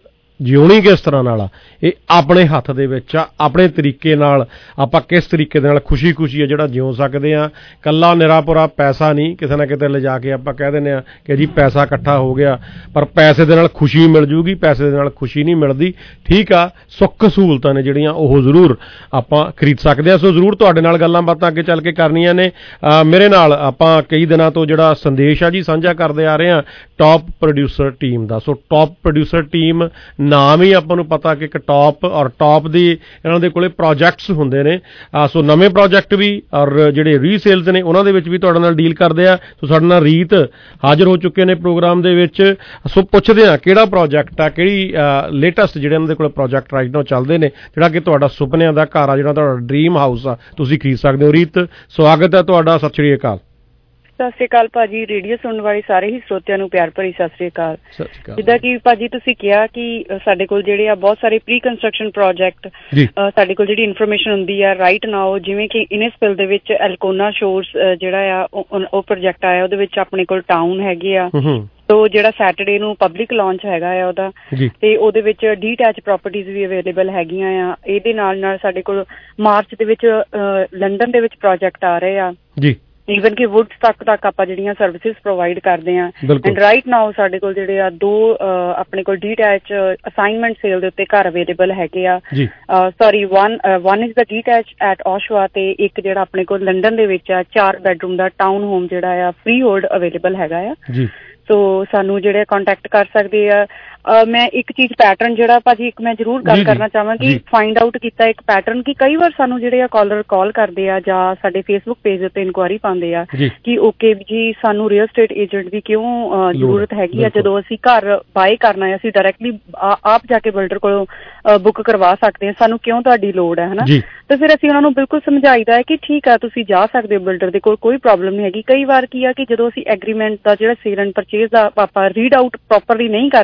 ਜਿਉਣੀ ਕਿਸ ਤਰ੍ਹਾਂ ਨਾਲ ਆ ਇਹ ਆਪਣੇ ਹੱਥ ਦੇ ਵਿੱਚ ਆ। ਆਪਣੇ ਤਰੀਕੇ ਨਾਲ ਆਪਾਂ ਕਿਸ ਤਰੀਕੇ ਦੇ ਨਾਲ ਖੁਸ਼ੀ ਖੁਸ਼ੀ ਆ ਜਿਹੜਾ ਜਿਉ ਸਕਦੇ ਆ। ਕੱਲਾ ਨਿਰਾਪੁਰਾ ਪੈਸਾ ਨਹੀਂ, ਕਿਸੇ ਨਾ ਕਿਤੇ ਲਿਜਾ ਕੇ ਆਪਾਂ ਕਹਿ ਦਿੰਦੇ ਆ ਕਿ ਜੀ ਪੈਸਾ ਇਕੱਠਾ ਹੋ ਗਿਆ, ਪਰ ਪੈਸੇ ਦੇ ਨਾਲ ਖੁਸ਼ੀ ਮਿਲ ਜੂਗੀ, ਪੈਸੇ ਦੇ ਨਾਲ ਖੁਸ਼ੀ ਨਹੀਂ ਮਿਲਦੀ। ਠੀਕ ਆ, ਸੁੱਖ ਸਹੂਲਤਾਂ ਨੇ ਜਿਹੜੀਆਂ ਉਹ ਜ਼ਰੂਰ ਆਪਾਂ ਖਰੀਦ ਸਕਦੇ ਆ। ਸੋ ਜ਼ਰੂਰ ਤੁਹਾਡੇ ਨਾਲ ਗੱਲਾਂ ਬਾਤਾਂ ਅੱਗੇ ਚੱਲ ਕੇ ਕਰਨੀਆਂ ਨੇ। ਮੇਰੇ ਨਾਲ ਆਪਾਂ ਕਈ ਦਿਨਾਂ ਤੋਂ ਜਿਹੜਾ ਸੰਦੇਸ਼ ਆ ਜੀ ਸਾਂਝਾ ਕਰਦੇ ਆ ਰਹੇ ਆ ਟੌਪ ਪ੍ਰੋਡਿਊਸਰ ਟੀਮ ਦਾ। ਸੋ ਟੌਪ ਪ੍ਰੋਡਿਊਸਰ ਟੀਮ ਨਾਮ ਹੀ ਆਪਾਂ ਨੂੰ ਪਤਾ ਕਿ ਇੱਕ ਟੌਪ ਔਰ ਟੌਪ ਦੀ ਇਹਨਾਂ ਦੇ ਕੋਲੇ ਪ੍ਰੋਜੈਕਟਸ ਹੁੰਦੇ ਨੇ। ਸੋ ਨਵੇਂ ਪ੍ਰੋਜੈਕਟ ਵੀ ਔਰ ਜਿਹੜੇ ਰੀਸੇਲਸ ਨੇ ਉਹਨਾਂ ਦੇ ਵਿੱਚ ਵੀ ਤੁਹਾਡੇ ਨਾਲ ਡੀਲ ਕਰਦੇ ਆ। ਸੋ ਸਾਡੇ ਨਾਲ ਰੀਤ ਹਾਜ਼ਰ ਹੋ ਚੁੱਕੇ ਨੇ ਪ੍ਰੋਗਰਾਮ ਦੇ ਵਿੱਚ। ਸੋ ਪੁੱਛਦੇ ਆ ਕਿਹੜਾ ਪ੍ਰੋਜੈਕਟ ਆ, ਕਿਹੜੀ ਲੇਟੈਸਟ ਜਿਹੜੇ ਇਹਨਾਂ ਦੇ ਕੋਲ ਪ੍ਰੋਜੈਕਟ ਰਾਈਟ ਨਾਓ ਚੱਲਦੇ ਨੇ ਜਿਹੜਾ ਕਿ ਤੁਹਾਡਾ ਸੁਪਨਿਆਂ ਦਾ ਘਰ ਆ, ਜਿਹੜਾ ਤੁਹਾਡਾ ਡ੍ਰੀਮ ਹਾਊਸ ਆ, ਤੁਸੀਂ ਖਰੀਦ ਸਕਦੇ ਹੋ। ਰੀਤ ਸਵਾਗਤ ਹੈ ਤੁਹਾਡਾ, ਸਤਿ ਸ਼੍ਰੀ ਅਕਾਲ। ਸਤਿ ਸ਼੍ਰੀ ਅਕਾਲ ਭਾਜੀ, ਰੇਡੀਓ ਸੁਣਨ ਵਾਲੇ ਸਾਰੇ ਹੀ ਸਰੋਤਿਆਂ ਨੂੰ ਪਿਆਰ ਭਰੀ ਸਤਿ ਸ਼੍ਰੀ ਅਕਾਲ। ਜਿੱਦਾਂ ਕਿ ਭਾਜੀ ਤੁਸੀਂ ਕਿਹਾ ਕਿ ਸਾਡੇ ਕੋਲ ਜਿਹੜੇ ਆ ਬਹੁਤ ਸਾਰੇ ਪ੍ਰੀ ਕੰਸਟਰਕਸ਼ਨ ਪ੍ਰੋਜੈਕਟ, ਸਾਡੇ ਕੋਲ ਜਿਹੜੀ ਇਨਫੋਰਮੇਸ਼ਨ ਹੁੰਦੀ ਆ ਰਾਈਟ ਨਾਓ, ਜਿਵੇਂ ਕਿ ਇਨਿਸਪਿਲ ਦੇ ਵਿੱਚ ਐਲਕੋਨਾ ਸ਼ੋਰਸ ਜਿਹੜਾ ਆ ਉਹ ਪ੍ਰੋਜੈਕਟ ਆਇਆ, ਉਹਦੇ ਵਿੱਚ ਆਪਣੇ ਕੋਲ ਟਾਊਨ ਹੈਗੇ ਆ। ਤੋ ਜਿਹੜਾ ਸੈਟਰਡੇ ਨੂੰ ਪਬਲਿਕ ਲਾਂਚ ਹੈਗਾ ਆ ਉਹਦਾ, ਤੇ ਉਹਦੇ ਵਿੱਚ ਡੀਟੈਚ ਪ੍ਰੋਪਰਟੀਜ਼ ਵੀ ਅਵੇਲੇਬਲ ਹੈਗੀਆਂ ਆ। ਇਹਦੇ ਨਾਲ ਨਾਲ ਸਾਡੇ ਕੋਲ ਮਾਰਚ ਦੇ ਵਿੱਚ ਲੰਡਨ ਦੇ ਵਿੱਚ ਪ੍ਰੋਜੈਕਟ ਆ ਰਹੇ ਆ ਜੀ, ਈਵਨ ਕਿ ਵੁੱਡਸ ਤੱਕ ਤੱਕ ਆਪਾਂ ਜਿਹੜੀਆਂ ਸਰਵਿਸਿਜ਼ ਪ੍ਰੋਵਾਈਡ ਕਰਦੇ ਹਾਂ। ਐਂਡ ਰਾਈਟ ਨਾਓ ਸਾਡੇ ਕੋਲ ਜਿਹੜੇ ਆ ਦੋ ਆਪਣੇ ਕੋਲ ਡੀਟੈਚ ਅਸਾਈਨਮੈਂਟ ਸੇਲ ਦੇ ਉੱਤੇ ਘਰ ਅਵੇਲੇਬਲ ਹੈਗੇ ਆ। Sorry one one is the detach at Oshawa, ਤੇ ਇੱਕ ਜਿਹੜਾ ਆਪਣੇ ਕੋਲ ਲੰਡਨ ਦੇ ਵਿੱਚ ਆ ਚਾਰ ਬੈਡਰੂਮ ਦਾ ਟਾਊਨ ਹੋਮ ਜਿਹੜਾ ਆ ਫ੍ਰੀ ਹੋਲਡ ਅਵੇਲੇਬਲ ਹੈਗਾ ਆ। ਸੋ ਸਾਨੂੰ ਜਿਹੜੇ ਕੰਟੈਕਟ ਕਰ ਸਕਦੇ ਆ। ਮੈਂ ਇੱਕ ਚੀਜ਼ ਪੈਟਰਨ ਜਿਹੜਾ ਭਾਜੀ ਇੱਕ ਮੈਂ ਜ਼ਰੂਰ ਗੱਲ ਕਰਨਾ ਚਾਹਾਂਗੀ, ਫਾਈਂਡ ਆਊਟ ਕੀਤਾ ਇੱਕ ਪੈਟਰਨ ਕਿ ਕਈ ਵਾਰ ਸਾਨੂੰ ਜਿਹੜੇ ਆ ਕਾਲਰ ਕਾਲ ਕਰਦੇ ਆ ਜਾਂ ਸਾਡੇ ਫੇਸਬੁੱਕ ਪੇਜ ਉੱਤੇ ਇਨਕੁਆਇਰੀ ਪਾਉਂਦੇ ਆ ਕਿ ਓਕੇ ਜੀ ਸਾਨੂੰ ਰੀਅਲ ਸਟੇਟ ਏਜੰਟ ਦੀ ਕਿਉਂ ਜ਼ਰੂਰਤ ਹੈਗੀ ਆ, ਜਦੋਂ ਅਸੀਂ ਘਰ ਬਾਏ ਕਰਨਾ ਹੈ ਅਸੀਂ ਡਾਇਰੈਕਟਲੀ ਆਪ ਜਾ ਕੇ ਬਿਲਡਰ ਕੋਲੋਂ ਬੁੱਕ ਕਰਵਾ ਸਕਦੇ ਹਾਂ, ਸਾਨੂੰ ਕਿਉਂ ਤੁਹਾਡੀ ਲੋੜ ਹੈ ਹਨਾ। ਤੇ ਫਿਰ ਅਸੀਂ ਉਹਨਾਂ ਨੂੰ ਬਿਲਕੁਲ ਸਮਝਾਈਦਾ ਹੈ ਕਿ ਠੀਕ ਆ ਤੁਸੀਂ ਜਾ ਸਕਦੇ ਹੋ ਬਿਲਡਰ ਦੇ ਕੋਲ, ਕੋਈ ਪ੍ਰੋਬਲਮ ਨਹੀਂ ਹੈਗੀ। ਕਈ ਵਾਰ ਕੀ ਆ ਕਿ ਜਦੋਂ ਅਸੀਂ ਐਗਰੀਮੈਂਟ ਦਾ ਜਿਹੜਾ ਸੇਲ ਐਂਡ ਪਰਚੇਜ਼ ਦਾ ਆਪਾਂ ਰੀਡ ਆਊਟ ਪ੍ਰੋਪਰਲੀ ਨਹੀਂ ਕਰਦੇ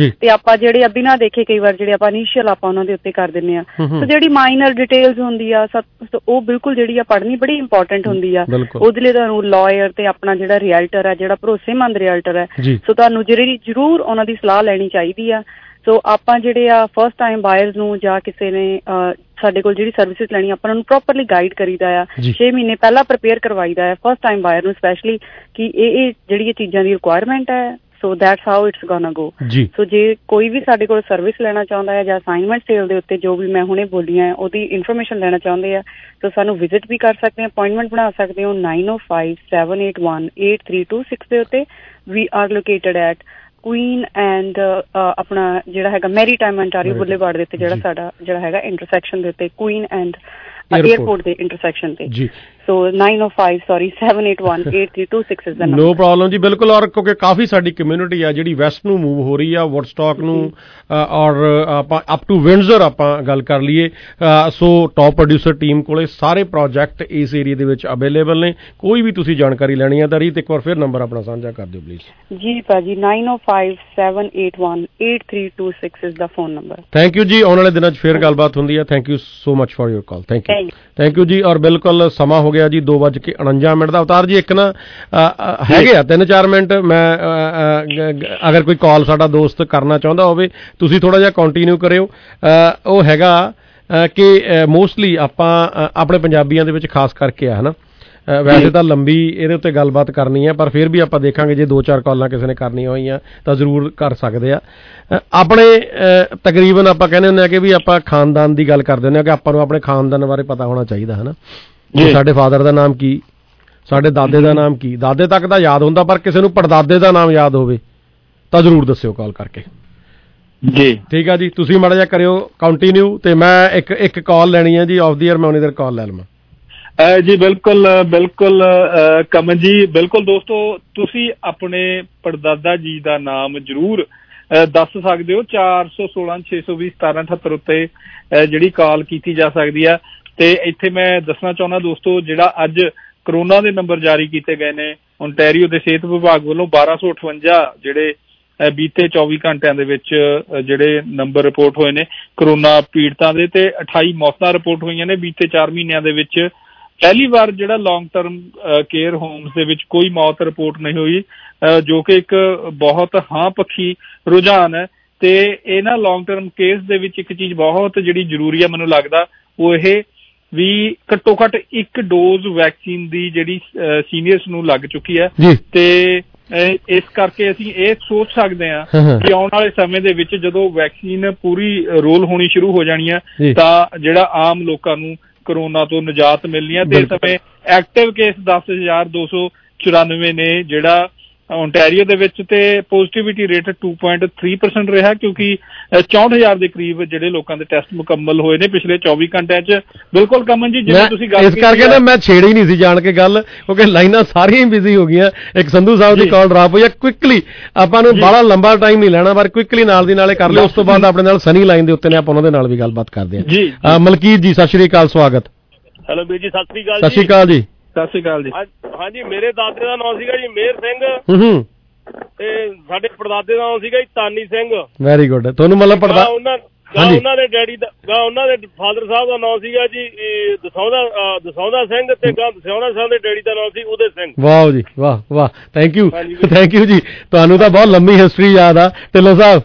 ਤੇ ਆਪਾਂ ਜਿਹੜੇ ਆ ਬਿਨਾਂ ਦੇਖੇ ਕਈ ਵਾਰ ਜਿਹੜੇ ਆਪਾਂ ਇਨੀਸ਼ੀਅਲ ਆਪਾਂ ਉਹਨਾਂ ਦੇ ਉੱਤੇ ਕਰ ਦਿੰਦੇ ਆ। ਸੋ ਜਿਹੜੀ ਮਾਈਨਰ ਡਿਟੇਲਸ ਹੁੰਦੀ ਆ ਉਹ ਬਿਲਕੁਲ ਜਿਹੜੀ ਆ ਪੜ੍ਹਨੀ ਬੜੀ ਇੰਪੋਰਟੈਂਟ ਹੁੰਦੀ ਆ। ਉਹਦੇ ਲਈ ਤੁਹਾਨੂੰ ਲਾਇਰ ਤੇ ਆਪਣਾ ਜਿਹੜਾ ਰੀਅਲਟਰ ਹੈ, ਜਿਹੜਾ ਭਰੋਸੇਮੰਦ ਰੀਅਲਟਰ ਹੈ, ਸੋ ਤੁਹਾਨੂੰ ਜਿਹੜੀ ਜ਼ਰੂਰ ਉਹਨਾਂ ਦੀ ਸਲਾਹ ਲੈਣੀ ਚਾਹੀਦੀ ਆ। ਸੋ ਆਪਾਂ ਜਿਹੜੇ ਆ ਫਸਟ ਟਾਈਮ ਬਾਇਰਸ ਨੂੰ ਜਾਂ ਕਿਸੇ ਨੇ ਸਾਡੇ ਕੋਲ ਜਿਹੜੀ ਸਰਵਿਸਿਜ਼ ਲੈਣੀ ਆਪਾਂ ਨੂੰ ਪ੍ਰੋਪਰਲੀ ਗਾਈਡ ਕਰੀਦਾ ਆ। ਛੇ ਮਹੀਨੇ ਪਹਿਲਾਂ ਪ੍ਰਿਪੇਅਰ ਕਰਵਾਈਦਾ ਆ ਫਸਟ ਟਾਈਮ ਬਾਇਰ ਨੂੰ ਸਪੈਸ਼ਲੀ ਕਿ ਇਹ ਇਹ ਜਿਹੜੀ ਚੀਜ਼ਾਂ ਦੀ ਰਿਕੁਆਇਰਮੈਂਟ ਹੈ। So that's how it's gonna go. So ਜੇ ਕੋਈ ਵੀ ਸਾਡੇ ਕੋਲ ਸਰਵਿਸ ਲੈਣਾ ਚਾਹੁੰਦਾ ਹੈ ਜਾਂ ਅਸਾਈਨਮੈਂਟ ਸੇਲ ਦੇ ਉੱਤੇ ਜੋ ਵੀ ਮੈਂ ਹੁਣੇ ਬੋਲੀਆਂ ਉਹਦੀ ਇਨਫੋਰਮੇਸ਼ਨ ਲੈਣਾ ਚਾਹੁੰਦੇ ਆ ਤਾਂ ਸਾਨੂੰ ਵਿਜ਼ਿਟ ਵੀ ਕਰ ਸਕਦੇ ਆ, ਅਪੁਆਇੰਟਮੈਂਟ ਬਣਾ ਸਕਦੇ ਹੋ nine o five seven eight one eight three two six ਦੇ ਉੱਤੇ। We are located at Queen and ਆਪਣਾ ਜਿਹੜਾ ਹੈਗਾ ਮੈਰੀ ਟਾਈਮ ਅੰਟਾਰੀਓ ਬੁੱਲੇਵਾਰਡ ਦੇ ਉੱਤੇ ਜਿਹੜਾ ਸਾਡਾ ਜਿਹੜਾ ਹੈਗਾ ਇੰਟਰਸੈਕਸ਼ਨ ਦੇ ਉੱਤੇ ਕੁਈਨ ਐਂਡ ਏਅਰਪੋਰਟ ਦੇ ਇੰਟਰਸੈਕਸ਼ਨ ਤੇ। So nine o five sorry seven eight one eight three two six is the number. No problem ਜੀ, ਬਿਲਕੁਲ। ਔਰ ਕਿਉਂਕਿ ਕਾਫੀ ਸਾਡੀ ਕਮਿਊਨਿਟੀ ਆ ਜਿਹੜੀ ਵੈਸਟ ਨੂੰ ਮੂਵ ਹੋ ਰਹੀ ਆ, ਵੁੱਡਸਟਾਕ ਨੂੰ, ਔਰ ਆਪਾਂ ਅਪ ਟੂ ਵਿੰਡਜ਼ਰ ਆਪਾਂ ਗੱਲ ਕਰ ਲਈਏ। ਸੋ ਟੌਪ ਪ੍ਰੋਡਿਊਸਰ ਟੀਮ ਕੋਲੇ ਸਾਰੇ ਪ੍ਰੋਜੈਕਟ ਇਸ ਏਰੀਆ ਦੇ ਵਿੱਚ ਅਵੇਲੇਬਲ ਨੇ। ਕੋਈ ਵੀ ਤੁਸੀਂ ਜਾਣਕਾਰੀ ਲੈਣੀ ਆ ਤਾਂ ਰੀਤ ਇੱਕ ਵਾਰ ਫਿਰ ਨੰਬਰ ਆਪਣਾ ਸਾਂਝਾ ਕਰ ਦਿਓ ਪਲੀਜ਼। ਜੀ ਭਾਜੀ nine o five seven eight one eight three two six is the phone number. Thank you ਜੀ। ਆਉਣ ਵਾਲੇ ਦਿਨਾਂ 'ਚ ਫਿਰ ਗੱਲਬਾਤ ਹੁੰਦੀ ਆ। Thank you so much for your call. Thank you thank you ਜੀ। ਔਰ ਬਿਲਕੁਲ ਸਮਾਂ ਹੋ ਗਿਆ ਜੀ ਦੋ ਵੱਜ ਕੇ ਉਣੰਜਾ ਮਿੰਟ ਦਾ। ਅਵਤਾਰ ਜੀ ਇੱਕ ਨਾ ਹੈਗੇ ਆ ਤਿੰਨ ਚਾਰ ਮਿੰਟ, ਮੈਂ ਅਗਰ ਕੋਈ ਕਾਲ ਸਾਡਾ ਦੋਸਤ ਕਰਨਾ ਚਾਹੁੰਦਾ ਹੋਵੇ ਤੁਸੀਂ ਥੋੜਾ ਜਿਹਾ ਕੰਟੀਨਿਊ ਕਰਿਓ। ਉਹ ਹੈਗਾ ਕਿ ਮੋਸਟਲੀ ਆਪਾਂ ਆਪਣੇ ਪੰਜਾਬੀਆਂ ਦੇ ਵਿੱਚ ਖਾਸ ਕਰਕੇ ਆ ਹੈ ਨਾ, ਵੈਸੇ ਤਾਂ ਲੰਬੀ ਇਹਦੇ ਉੱਤੇ ਗੱਲਬਾਤ ਕਰਨੀ ਹੈ ਪਰ ਫਿਰ ਵੀ ਆਪਾਂ ਦੇਖਾਂਗੇ ਜੇ ਦੋ ਚਾਰ ਕਾਲਾਂ ਕਿਸੇ ਨੇ ਕਰਨੀਆਂ ਹੋਈਆਂ ਤਾਂ ਜ਼ਰੂਰ ਕਰ ਸਕਦੇ ਆ। ਆਪਣੇ ਤਕਰੀਬਨ ਆਪਾਂ ਕਹਿੰਦੇ ਹੁੰਦੇ ਆ ਕਿ ਵੀ ਆਪਾਂ ਖਾਨਦਾਨ ਦੀ ਗੱਲ ਕਰਦੇ ਹੁੰਦੇ ਆ ਕਿ ਆਪਾਂ ਨੂੰ ਆਪਣੇ ਖਾਨਦਾਨ ਬਾਰੇ ਪਤਾ ਹੋਣਾ ਚਾਹੀਦਾ ਹੈ ਨਾ। ਸਾਡੇ ਫਾਦਰ ਦਾ ਨਾਮ ਕੀ, ਸਾਡੇ ਦਾਦੇ ਦਾ ਨਾਮ ਕੀ, ਦਾਦੇ ਤੱਕ ਤਾਂ ਯਾਦ ਹੁੰਦਾ ਪਰ ਕਿਸੇ ਨੂੰ ਪੜਦਾਦੇ ਦਾ ਨਾਮ ਯਾਦ ਹੋਵੇ ਤਾਂ ਜ਼ਰੂਰ ਦੱਸਿਓ ਕਾਲ ਕਰਕੇ ਜੀ। ਠੀਕ ਆ ਜੀ, ਤੁਸੀਂ ਮਾੜਾ ਜਿਹਾ ਕਰਿਓ ਕੰਟੀਨਿਊ ਤੇ ਮੈਂ ਇੱਕ ਇੱਕ ਕਾਲ ਲੈਣੀ ਹੈ ਜੀ ਆਫ ਦੀ ਏਅਰ, ਮੈਂ ਉਨੀ ਦੇਰ ਕਾਲ ਲੈ ਲਵਾਂ ਜੀ। ਬਿਲਕੁਲ ਬਿਲਕੁਲ ਕਮਨ ਜੀ, ਬਿਲਕੁਲ ਦੋਸਤੋ ਤੁਸੀਂ ਆਪਣੇ ਪੜਦਾਦਾ ਜੀ ਦਾ ਨਾਮ ਜ਼ਰੂਰ ਦੱਸ ਸਕਦੇ ਹੋ। ਚਾਰ ਸੌ ਸੋਲਾਂ ਛੇ ਸੌ ਵੀਹ ਸਤਾਰਾਂ ਅਠੱਤਰ ਉੱਤੇ ਜਿਹੜੀ ਕਾਲ ਕੀਤੀ ਜਾ ਸਕਦੀ ਆ। ਤੇ ਇੱਥੇ ਮੈਂ ਦੱਸਣਾ ਚਾਹੁੰਦਾ ਦੋਸਤੋ ਜਿਹੜਾ ਅੱਜ ਕਰੋਨਾ ਦੇ ਨੰਬਰ ਜਾਰੀ ਕੀਤੇ ਗਏ ਨੇ ਓਨਟਾਰੀਓ ਦੇ ਸਿਹਤ ਵਿਭਾਗ ਵੱਲੋਂ ਬਾਰਾਂ ਸੌ ਅਠਵੰਜਾ ਜਿਹੜੇ ਬੀਤੇ ਚੌਵੀ ਘੰਟਿਆਂ ਦੇ ਵਿੱਚ ਜਿਹੜੇ ਨੰਬਰ ਰਿਪੋਰਟ ਹੋਏ ਨੇ ਕਰੋਨਾ ਪੀੜਤਾਂ ਦੇ, ਤੇ ਅਠਾਈ ਮੌਤਾਂ ਰਿਪੋਰਟ ਹੋਈਆਂ ਨੇ ਬੀਤੇ ਚਾਰ ਮਹੀਨਿਆਂ ਦੇ ਵਿੱਚ। ਪਹਿਲੀ ਵਾਰ ਜਿਹੜਾ ਲੌਂਗ ਟਰਮ ਕੇਅਰ ਹੋਮਸ ਦੇ ਵਿੱਚ ਕੋਈ ਮੌਤ ਰਿਪੋਰਟ ਨਹੀਂ ਹੋਈ, ਜੋ ਕਿ ਇੱਕ ਬਹੁਤ ਹਾਂ ਪੱਖੀ ਰੁਝਾਨ ਹੈ। ਤੇ ਇਹਨਾਂ ਲੌਂਗ ਟਰਮ ਕੇਸ ਦੇ ਵਿੱਚ ਇੱਕ ਚੀਜ਼ ਬਹੁਤ ਜਿਹੜੀ ਜ਼ਰੂਰੀ ਹੈ ਮੈਨੂੰ ਲੱਗਦਾ ਉਹ ਇਹ ਵੀ ਘੱਟੋ ਘੱਟ ਇੱਕ ਡੋਜ਼ ਵੈਕਸੀਨ ਦੀ ਜਿਹੜੀ ਸੀਨੀਅਰਸ ਨੂੰ ਲੱਗ ਚੁੱਕੀ ਹੈ। ਤੇ ਇਸ ਕਰਕੇ ਅਸੀਂ ਇਹ ਸੋਚ ਸਕਦੇ ਹਾਂ ਕਿ ਆਉਣ ਵਾਲੇ ਸਮੇਂ ਦੇ ਵਿੱਚ ਜਦੋਂ ਵੈਕਸੀਨ ਪੂਰੀ ਰੋਲ ਹੋਣੀ ਸ਼ੁਰੂ ਹੋ ਜਾਣੀ ਹੈ ਤਾਂ ਜਿਹੜਾ ਆਮ ਲੋਕਾਂ ਨੂੰ ਕਰੋਨਾ ਤੋਂ ਨਿਜਾਤ ਮਿਲਣੀ ਹੈ। ਤੇ ਇਸ ਸਮੇਂ ਐਕਟਿਵ ਕੇਸ ਦਸ ਹਜ਼ਾਰ ਦੋ ਸੌ ਚੁਰਾਨਵੇਂ ਨੇ ਜਿਹੜਾ ਓਨਟਾਰੀਓ ਦੇ ਵਿੱਚ, ਤੇ positivity rate two point three percent ਰਿਹਾ ਕਿਉਂਕਿ ਚੌਂਹਠ ਹਜ਼ਾਰ ਦੇ ਕਰੀਬ ਜਿਹੜੇ ਲੋਕਾਂ ਦੇ ਟੈਸਟ ਮੁਕੰਮਲ ਹੋਏ ਨੇ ਪਿਛਲੇ ਚੌਵੀ ਘੰਟਿਆਂ 'ਚ। ਬਿਲਕੁਲ ਕਮਨ ਜੀ ਜਿਵੇਂ ਤੁਸੀਂ ਗੱਲ ਇਸ ਕਰਕੇ ਨਾ ਮੈਂ ਛੇੜੀ ਨਹੀਂ ਸੀ ਜਾਣ ਕੇ ਗੱਲ, ਕਿਉਂਕਿ ਲਾਈਨਾਂ ਸਾਰੀਆਂ ਹੀ ਬਿਜ਼ੀ ਹੋ ਗਈਆਂ। ਇੱਕ ਸੰਧੂ ਸਾਹਿਬ ਦੀ ਕਾਲ ਡਰਾਪ ਹੋਈ ਆ। ਕੁਇਕਲੀ ਆਪਾਂ ਨੂੰ ਬੜਾ ਲੰਬਾ ਟਾਈਮ ਨਹੀਂ ਲੈਣਾ ਪਰ ਕੁਇਕਲੀ ਨਾਲ ਦੀ ਨਾਲੇ ਕਰ ਲਿਓ। ਉਸ ਤੋਂ ਬਾਅਦ ਆਪਣੇ ਨਾਲ ਸਨੀ ਲਾਈਨ ਦੇ ਉੱਤੇ ਨੇ, ਆਪਾਂ ਉਹਨਾਂ ਦੇ ਨਾਲ ਵੀ ਗੱਲਬਾਤ ਕਰਦੇ ਹਾਂ। ਮਲਕੀਤ ਜੀ ਸਤਿ ਸ਼੍ਰੀ ਅਕਾਲ, ਸਵਾਗਤ। ਹੈਲੋ ਵੀਰ ਜੀ, ਸਤਿ ਸ਼੍ਰੀ ਅਕਾਲ। ਸਤਿ ਸ਼੍ਰੀ ਅਕਾਲ ਜੀ। ਸਤਿ ਸ਼੍ਰੀ ਅਕਾਲ ਜੀ। ਹਾਂਜੀ, ਮੇਰੇ ਦਾਦੇ ਦਾ ਨਾਮ ਸੀਗਾ ਜੀ ਮੇਹਰ ਸਿੰਘ ਤੇ ਸਾਡੇ ਪੜਦਾਦੇ ਦਾ ਨਾਮ ਸੀਗਾ ਜੀ ਤਾਨੀ ਸਿੰਘ। Very good. ਤੁਹਾਨੂੰ ਮਤਲਬ ਪੜਦਾ ਉਹਨਾਂ ਉਹਨਾਂ ਦੇ ਡੈਡੀ ਦਾ ਉਹਨਾਂ ਦੇ ਫਾਦਰ ਸਾਹਿਬ ਦਾ ਨਾਮ ਸੀਗਾ ਜੀ ਦਸੌਂਦਾ ਦਸੌਂਦਾ ਸਿੰਘ ਤੇ ਦਸੌਂਦਾ ਸਿੰਘ ਦੇ ਡੈਡੀ ਦਾ ਨਾਮ ਸੀ ਉਦੇ ਸਿੰਘ। ਵਾਹ ਜੀ ਵਾਹ ਵਾਹ, ਥੈਂਕ ਯੂ ਥੈਂਕ ਯੂ ਜੀ। ਤੁਹਾਨੂੰ ਤਾਂ ਬਹੁਤ ਲੰਮੀ ਹਿਸਟਰੀ ਯਾਦ ਆ। ਢਿੱਲੋਂ ਸਾਹਿਬ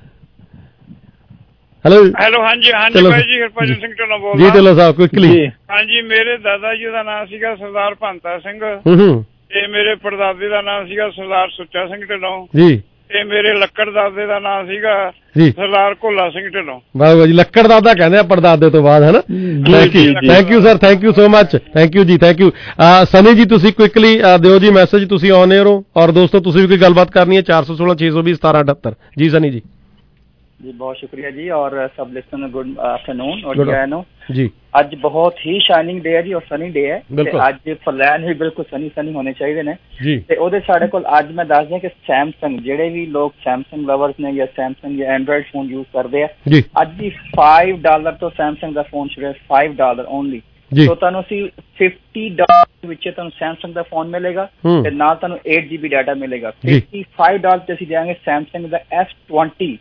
ਹੈਲੋ ਹੈਲੋ ਹਾਂਜੀ ਹਾਂਜੀ ਭਾਈ ਜੀ ਹਰਭਜਨ ਸਿੰਘ ਢਿੱਲੋਂ ਬੋਲਦਾ ਜੀ। ਢਿੱਲੋਂ ਸਾਹਿਬ ਕੁਇਕਲੀ। ਹਾਂਜੀ, ਮੇਰੇ ਦਾਦਾ ਜੀ ਦਾ ਨਾਮ ਸੀਗਾ ਸਰਦਾਰ ਭੰਤਾ ਸਿੰਘ ਤੇ ਮੇਰੇ ਪੜਦਾਦੇ ਦਾ ਨਾਮ ਸੀਗਾ ਸਰਦਾਰ ਸੁੱਚਾ ਸਿੰਘ ਢਿੱਲੋਂ ਜੀ। ਤੇ ਮੇਰੇ ਲੱਕੜ ਦਾਦੇ ਦਾ ਨਾਮ ਸੀਗਾ ਸਰਦਾਰ ਘੋਲਾ ਸਿੰਘ ਢਿੱਲੋਂ। ਵਾਹ ਵਾਹ ਜੀ, ਲੱਕੜ ਦਾਦਾ ਕਹਿੰਦੇ ਆ ਪੜਦਾਦੇ ਤੋਂ ਬਾਅਦ, ਹੈ ਨਾ। Thank you thank you sir, thank you so much, thank you ਜੀ, ਥੈਂਕ ਯੂ। ਸਨੀ ਜੀ ਤੁਸੀਂ ਕੁਇਕਲੀ ਦਿਓ ਜੀ ਮੈਸੇਜ, ਤੁਸੀਂ ਆਨ ਏਅਰ ਹੋ ਔਰ ਦੋਸਤੋ ਤੁਸੀਂ ਵੀ ਕੋਈ ਗੱਲਬਾਤ ਕਰਨੀ ਹੈ ਚਾਰ ਸੌ ਸੋਲਾਂ ਛੇ ਸੌ ਵੀਹ ਸਤਾਰਾਂ ਅਠੱਤਰ ਜੀ। ਸਨੀ ਜੀ जी बहुत शुक्रिया जी और सब लिस्टनर गुड आफ्टरनून और जैनो जी। आज बहुत ही शाइनिंग डे है जी और सनी डे है ते आज फलैन भी बिल्कुल सनी सनी होने चाहिए ने जी। ते ओदे साडे कोल आज मैं दस दियां कि सैमसंग जेडे भी लोग सैमसंग लवर्स ने या सैमसंग या एंड्रॉइड फोन यूज करते हैं आज भी फाइव डॉलर तो सैमसंग का फोन शुरू है फाइव डॉलर ओनली। तो तुहानू सी फिफ्टी डॉलर विच तुहानू सैमसंग का फोन मिलेगा ते नाल तुहानू एट जी बी डाटा मिलेगा। फिफ्टी फाइव डॉलर ते असीं देंगे सैमसंग का एस ट्वेंटी